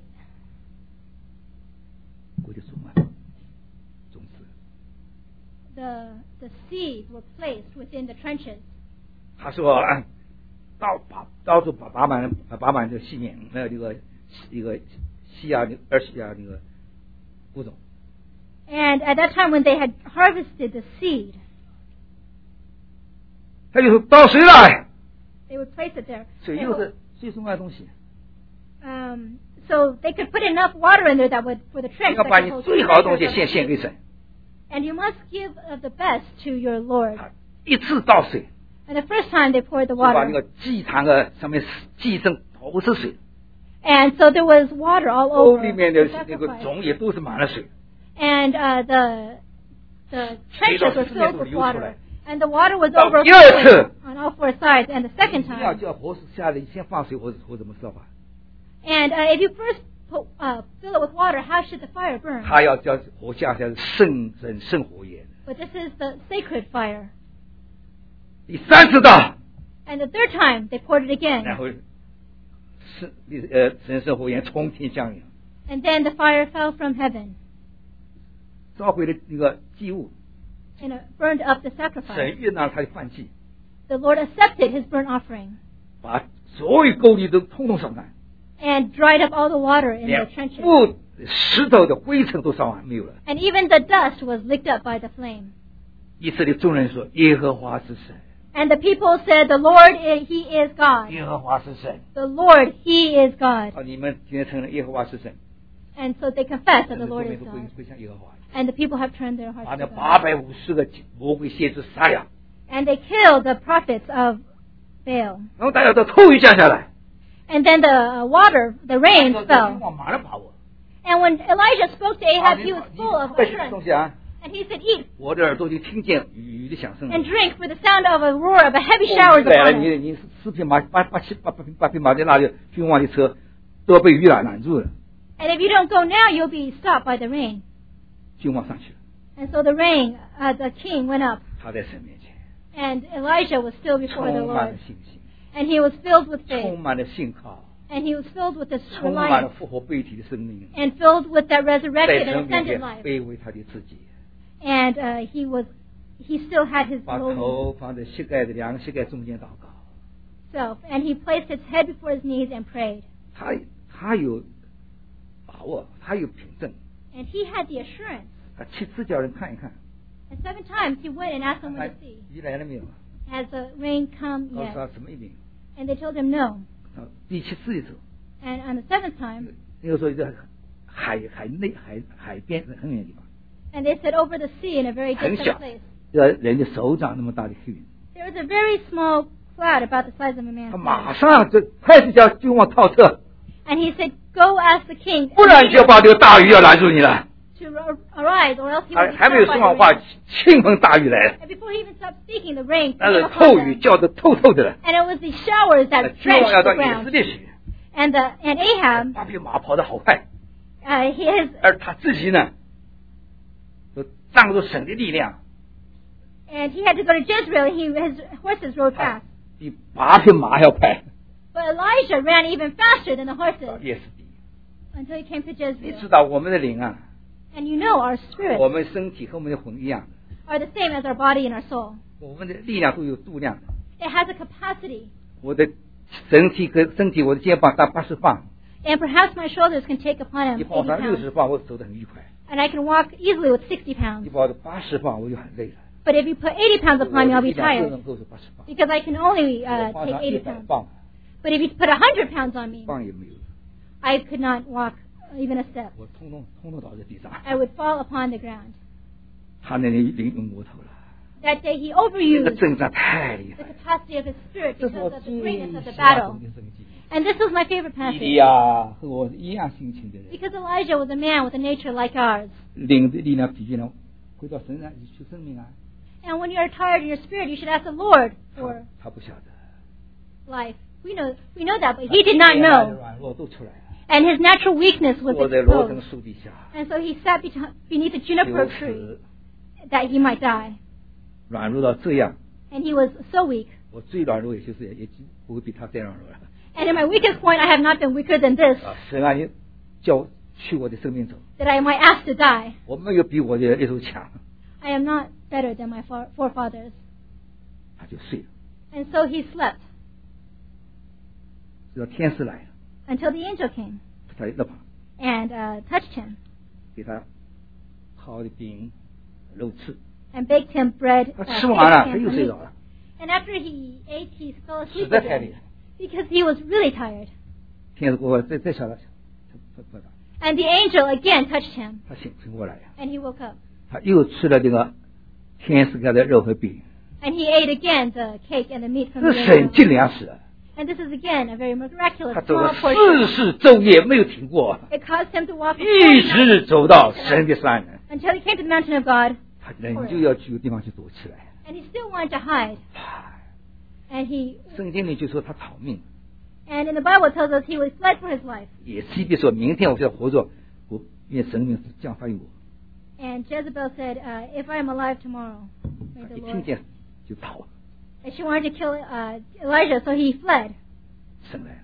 S3: 我就种啊，种子。
S2: the, the seeds were placed within the trenches.
S3: 他说，啊到把到处把把满把满这个西面，还有这个一个西亚的二西亚那个不种。
S2: And at that time when they had harvested the seed,
S3: 他就说到谁来？
S2: they would place it there.
S3: 水又是最重要的东西，
S2: Um, so they could put enough water in there that would, for the
S3: 你
S2: trench
S3: 要
S2: that
S3: 把
S2: could
S3: 你
S2: hold
S3: 最
S2: two
S3: 好的东
S2: measures
S3: 西
S2: of
S3: 献
S2: seed.
S3: 献给神。
S2: And you must give of the best to your Lord.
S3: 一次倒水，
S2: And the first time they poured the
S3: 就把那
S2: water.
S3: 个祭坛的上面祭牲都是水，
S2: And so there was water all
S3: 沟
S2: over
S3: 里面的
S2: the
S3: 那个
S2: sacrifice.
S3: 种也都是满了水。
S2: And uh, the, the trenches were filled with water. And the water was
S3: 到第
S2: overflowing
S3: 二次，
S2: on all four sides. And the second
S3: 一定要
S2: time.
S3: 叫活石下来，先放水或者或怎么烧法？
S2: And uh, if you first put, uh, fill it with water, how should the fire burn?
S3: 他要叫火下下圣人圣火焰。
S2: But this is the sacred fire.
S3: 第三次到，
S2: And the third time they poured it
S3: 然
S2: again.
S3: 后圣呃神圣火焰从天降临，
S2: And then the fire fell from heaven
S3: 烧毁了那个祭物，
S2: and it burned up the
S3: 神
S2: sacrifice.
S3: 悦纳他的燔祭，
S2: The Lord accepted his burnt offering
S3: 把所有沟里都通通烧干，
S2: and dried up all the water in the
S3: 连
S2: trenches.
S3: 木石头的灰尘都烧完没有了。
S2: And even the dust was licked up by the flame.
S3: 以色列众人说：“耶和华是神，
S2: And the people said, The Lord, i- He is God.
S3: 耶和华是神。
S2: The Lord, He is God.
S3: 啊，你们今天承认耶和华是神，
S2: And so they confessed that
S3: 但
S2: the
S3: 是众
S2: Lord
S3: 人
S2: is
S3: 都归
S2: God.
S3: 归向耶和华，
S2: And the people have turned their
S3: 把
S2: hearts
S3: 那
S2: to
S3: 八
S2: God.
S3: 百五十个魔鬼先知杀了，
S2: And they killed the prophets of Baal.
S3: 然后大家都透雨降下来，
S2: And then the uh, water, the rain
S3: 大家
S2: fell.
S3: 都往马上跑我。
S2: And when Elijah spoke to
S3: 啊
S2: Ahab,
S3: 你
S2: he was
S3: 你
S2: full of
S3: 快吃东
S2: assurance.
S3: 西啊！
S2: And he said, Eat
S3: 我的耳朵就听见雨的响声。
S2: and drink, for the sound of a roar of a heavy
S3: 风
S2: shower
S3: 雨
S2: is
S3: 来了，
S2: upon
S3: 你
S2: us.
S3: 你四匹马八八七八八八匹马在那里君王的车都被雨拦拦住了，
S2: And if you don't go now, you'll be stopped by the rain.
S3: 君王上去了，
S2: And so the rain, uh, the king went up.
S3: 他在神面前
S2: And Elijah was still before the
S3: 充满了
S2: Lord.
S3: 信心，
S2: And he was filled with
S3: 充
S2: faith.
S3: 满了信靠，
S2: And he was filled with this
S3: 充满了
S2: reliance.
S3: 复活被体的生命，
S2: And filled with that
S3: 在
S2: resurrected
S3: 神
S2: and
S3: 面
S2: ascended
S3: 前
S2: life.
S3: 卑微他的自己，
S2: And uh, he was, he still had his
S3: 把
S2: lowly
S3: 头放在膝盖的两个膝盖中间祷告。
S2: self. And he placed his head before his knees and prayed.
S3: 他他有把握，他有凭证，
S2: And he had the assurance.
S3: 他七次叫人看一看，
S2: And seven times he went and asked
S3: 看
S2: someone
S3: 看
S2: to see,
S3: 雨来了没有？
S2: Has the rain come
S3: 告诉
S2: yet?
S3: 他什么一没有。
S2: And they told him no.
S3: 啊，第七次的时候，
S2: And on the seventh time,
S3: 那个时候在海海内海海边很远的地方，
S2: and they said over the sea in a very
S3: 很
S2: distant
S3: 小
S2: place,
S3: 呃，人的手掌那么大的黑云，
S2: there was a very small cloud about the size of a man's
S3: 他
S2: hand.
S3: 马上就开始叫君王逃撤，
S2: And he said, Go ask the king
S3: 不然就把这个大鱼要拦住你了。
S2: to ar- arise, or else he
S3: 还
S2: will be
S3: 还没有
S2: stopped
S3: 说
S2: by
S3: 完
S2: the
S3: 话
S2: rain.，
S3: 倾盆大雨来了，
S2: And before he even stopped speaking, the rain
S3: 那
S2: came
S3: 是
S2: upon
S3: 透雨
S2: them.
S3: 叫的透透的了。
S2: And it was the showers
S3: 那
S2: that
S3: 君王
S2: drenched
S3: 要
S2: the
S3: 到以色
S2: ground.
S3: 列去，
S2: And, the, and Ahab,
S3: 八匹马跑得好快，
S2: uh, his,
S3: 而他自己呢，就仗着神的力量，
S2: and he had to go to Jezreel. He, his horses rode
S3: 他
S2: fast.
S3: 比八匹马还要快，
S2: But Elijah ran even faster than the
S3: 把
S2: horses.
S3: 列死地。
S2: until he came to
S3: 你
S2: Jezreel.
S3: 知道我们的灵啊，
S2: And you know our
S3: 我
S2: spirits
S3: 们身体和我们的魂一样，
S2: are the same as our body and our soul.
S3: 我们的力量都有度量的。
S2: It has a capacity.
S3: 我的身体跟身体，我的肩膀大八十磅，
S2: And perhaps my shoulders can take upon
S3: 一
S2: him
S3: 抱
S2: eighty
S3: 上六
S2: pounds.
S3: 十磅，我走得很愉快；
S2: And I can walk easily with sixty
S3: 一
S2: pounds.
S3: 抱着八十磅，我就很累了。
S2: But if you put eighty pounds
S3: 我
S2: upon me,
S3: 的
S2: I'll
S3: 力
S2: be
S3: 量只
S2: tired.
S3: 能够是八十磅，
S2: Because I can only
S3: 我
S2: uh,
S3: 抱
S2: take
S3: 上一
S2: eighty
S3: 百
S2: pounds.
S3: 磅，
S2: But if you put one hundred pounds on me,
S3: 磅也没有，
S2: I could not walk even a step.
S3: 我通通通通倒在地上。
S2: I would fall upon the ground.
S3: 他那里灵用摸头了，
S2: That day he
S3: 这个
S2: overused
S3: 阵仗太厉
S2: the
S3: 害了，
S2: capacity of his spirit
S3: 这是我
S2: because of
S3: 最
S2: the greatness of the
S3: 喜欢
S2: battle.
S3: 的圣经。
S2: And this was my favorite
S3: 伊利
S2: passage.
S3: 亚和我一样心情的人，
S2: Because Elijah was a man with a nature like ours.
S3: 灵的力量疲倦了，回到神上去求生命啊！
S2: And when you're tired in your spirit, you should ask the Lord
S3: 他
S2: for
S3: 他不晓得，
S2: life. We know, we know that, but he did not know.
S3: 软弱都出来了，
S2: And his natural weakness was
S3: 坐在罗藤
S2: exposed.
S3: 树底下，
S2: And so he sat be- beneath a juniper
S3: 有
S2: tree
S3: 时
S2: that he might die.
S3: 软弱到这样，
S2: And he was so weak.
S3: 我最软弱也就是也也不会比他再软弱了。
S2: And in my weakest point, I have not been weaker than this,
S3: 啊，神啊，你叫我去我的生命走，
S2: that I might ask to die.
S3: 我没有比我的耶稣强，
S2: I am not better than my fore- forefathers.
S3: 他就睡了，
S2: And so he slept
S3: 直到天使来了，
S2: until the angel came
S3: 他那旁
S2: and uh, touched him
S3: 给他烤的饼、肉翅，
S2: and baked him bread,
S3: 他
S2: uh,
S3: 吃完了，
S2: cakes
S3: 他
S2: and
S3: 又睡
S2: meat.
S3: 着了，
S2: And after he ate, he fell
S3: 实
S2: asleep
S3: 在太厉
S2: again
S3: 害。
S2: because he was really tired.
S3: 天使过后再再想了，他他他
S2: And the angel again touched him
S3: 他醒醒过来呀，
S2: and he woke up.
S3: 他又吃了这个天使给他的肉和饼，
S2: And he ate again the cake and the meat from
S3: 这
S2: the
S3: 是神
S2: angel.
S3: 进粮食啊，
S2: And this is again a very miraculous
S3: 他走了
S2: small portion.
S3: 四世昼夜没有停过，
S2: It caused him to walk
S3: 一
S2: forty nights
S3: 直走到神的山，
S2: until he came to the mountain of God.
S3: 他人就要去个地方去躲起来。
S2: And he still wanted to hide. And he
S3: 圣经里就说他逃命，
S2: and in the Bible it tells us he was fled for his life.
S3: 也西别说明天我就要活着，我愿神命降发于我。
S2: And Jezebel said, uh, if I am alive tomorrow, may
S3: 他
S2: the
S3: 一听
S2: Lord.
S3: 见就逃了，
S2: And she wanted to kill uh, Elijah, so he fled.
S3: 神来了，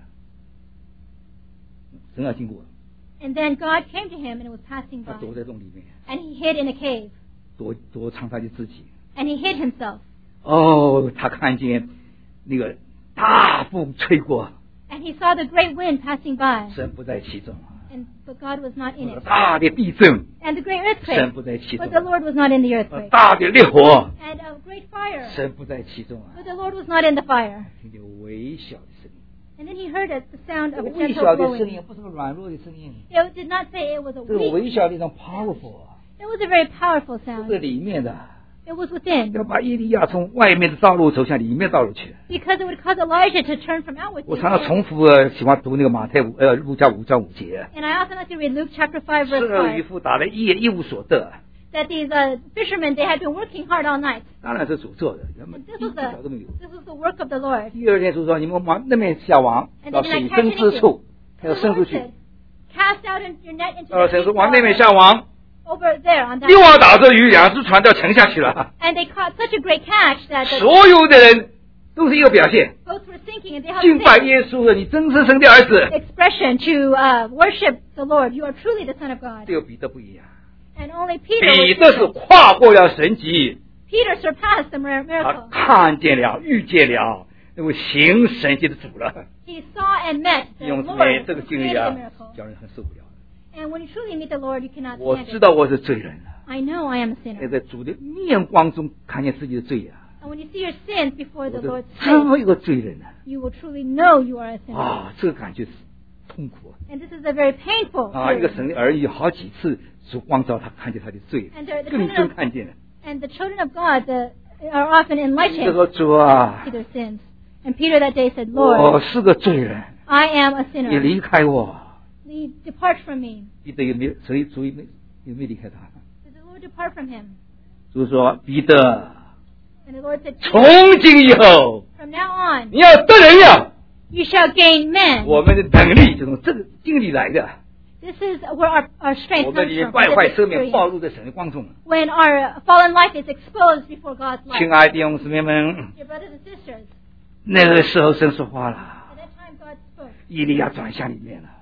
S3: 神要经过，
S2: And then God came to him and was passing
S3: 他
S2: by.
S3: 躲在洞里面，
S2: And he hid in a cave.
S3: 躲躲藏他的自己。
S2: And he hid himself.
S3: 哦，他看见那个大风吹过，
S2: And he saw the great wind passing by.
S3: 神不在其中；
S2: And, but God was not in it.
S3: 大的地震，
S2: And the great
S3: 神
S2: earthquake.
S3: 不在其中
S2: But the Lord was not in the earthquake.
S3: 大的烈火，
S2: And a great fire.
S3: 神不在其中啊！
S2: But the Lord was not in the fire.
S3: 听见微小的声音，
S2: And then he heard it, the sound of a
S3: 微
S2: gentle
S3: 小的声
S2: blowing.
S3: 音不是个软弱的声音，
S2: It did not say it was a
S3: 这个
S2: weak.
S3: 微小的一种 powerful，
S2: It was a very powerful
S3: 这
S2: sound.
S3: 是里面的，
S2: It was within.
S3: 要把伊利亚从外面的道路走向里面道路去。
S2: Because it would cause Elijah to turn from outward
S3: 我
S2: to
S3: 常常
S2: inward.
S3: 重复呃喜欢读那个马太五呃路加五章五节，
S2: And I often like to read Luke chapter five,
S3: 失
S2: verse
S3: 而渔
S2: five.
S3: 夫打了一夜一无所得，
S2: That these uh, fishermen, they had been working hard all night.
S3: 当然是主做的，人们
S2: And this
S3: 一
S2: was
S3: 点
S2: the,
S3: 都没有。
S2: this was the work of the Lord.
S3: 第二天就说你们往那边下网，
S2: And
S3: 到
S2: then I
S3: 水
S2: catch
S3: 深之
S2: anything.
S3: 处，他
S2: The
S3: 要伸出
S2: Lord
S3: 去
S2: said,。cast out in your net into
S3: 到了
S2: the
S3: 神
S2: deep
S3: 说往那边
S2: waters
S3: 下网，
S2: over there on that.
S3: 一网打着鱼，两只船都要沉下去了。
S2: And they caught such a great catch that the
S3: 所有的人都是一个表现，
S2: boats were sinking, and they had
S3: 敬拜
S2: this
S3: 耶稣的，你真是神的儿子。
S2: expression to uh, worship the Lord. You are truly the Son of God.
S3: 这个彼得不一样，
S2: And only Peter
S3: 彼
S2: was
S3: 得是
S2: different.
S3: 跨过了神迹，
S2: Peter surpassed the mir-
S3: 他
S2: miracle.
S3: 看见了、遇见了那位行神迹的主了。
S2: He saw and met the
S3: 用这
S2: Lord
S3: 这个
S2: who
S3: 经历
S2: created
S3: 啊
S2: the miracle.，
S3: 叫人很受不了。
S2: And when you truly meet the Lord, you cannot
S3: 我
S2: stand
S3: 知
S2: it.
S3: 道我是罪人了，
S2: I know I am a
S3: 也
S2: sinner.
S3: 在主的面光中看见自己的罪啊，
S2: And when you see your sins before
S3: 我
S2: the
S3: 是
S2: Lord's
S3: 这
S2: face,
S3: 么一个罪人啊！
S2: you will truly know you are a sinner.
S3: 啊，这个感觉是痛苦啊！
S2: And this is a very painful
S3: 啊，一个
S2: feeling.
S3: 神的儿女好几次主光照他，看见他的罪
S2: And the, the
S3: 更
S2: children
S3: 真
S2: of,
S3: 看见了。
S2: and the children of God the, are often
S3: 这
S2: enlightened
S3: 个主啊
S2: to，their sins. And Peter that day said,
S3: 我
S2: Lord,
S3: 是个罪人，
S2: I am a
S3: 你
S2: sinner.
S3: 离开我。
S2: Leave, depart from me.
S3: 彼得有没有？谁主没有没有离开他？
S2: Did the Lord depart from him?
S3: 主说：“彼得，
S2: And the Lord said,
S3: 从今以后，
S2: from now on,
S3: 你要得人了。
S2: you shall gain men.
S3: 我们的能力就从这个经历来的。
S2: This is where our, our
S3: 我
S2: strength
S3: 们
S2: comes
S3: 的
S2: from.
S3: 败坏
S2: This
S3: 生命
S2: experience.
S3: 暴露在神的光中。
S2: When our fallen life is exposed before God's light.
S3: 亲爱的弟兄姊妹们，
S2: Dear brothers and sisters,
S3: 那个时候神说话了，
S2: at that time God spoke.
S3: 以利亚转向里面了，
S2: And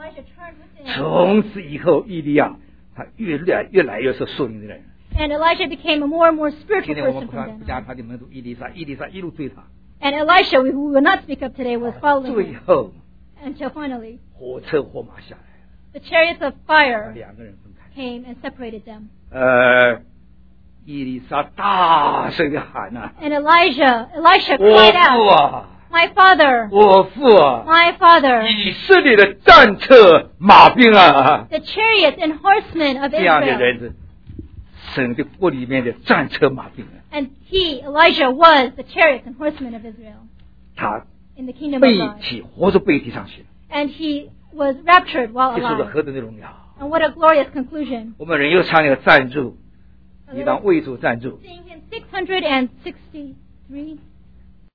S2: Elijah turned within.
S3: 从此以后，以利亚他越来越来越是属灵的人。
S2: And Elijah became a more and more
S3: 今
S2: spiritual
S3: 天我们
S2: person
S3: 不
S2: from
S3: 看不
S2: then
S3: 讲
S2: on.
S3: 他的门徒伊丽莎，伊丽莎一路追他，
S2: And Elisha, who we will not speak of today, was following
S3: 最
S2: him
S3: 后
S2: until finally
S3: 火车火马下来，
S2: the chariots of
S3: 把
S2: fire
S3: 两个人分开。
S2: came and separated them.
S3: 呃，伊丽莎大声的喊呐、
S2: And Elijah, Elisha
S3: 我
S2: cried
S3: 父
S2: out,
S3: 啊，
S2: My father,
S3: 我父啊！
S2: my father,
S3: 以色列的战车马兵啊，
S2: the chariots and horsemen of
S3: 这样的
S2: Israel.
S3: 人是神的国里面的战车马兵啊，
S2: And he, Elijah, was the chariots and horsemen of Israel
S3: 他
S2: in the kingdom of
S3: 背
S2: God.
S3: 起活着背提上去，
S2: And he was raptured while
S3: 这是个
S2: alive.
S3: 何等的荣耀！
S2: And what a glorious conclusion.
S3: 我们人又唱那个赞助，你当为主赞助。
S2: Sing in six hundred sixty-three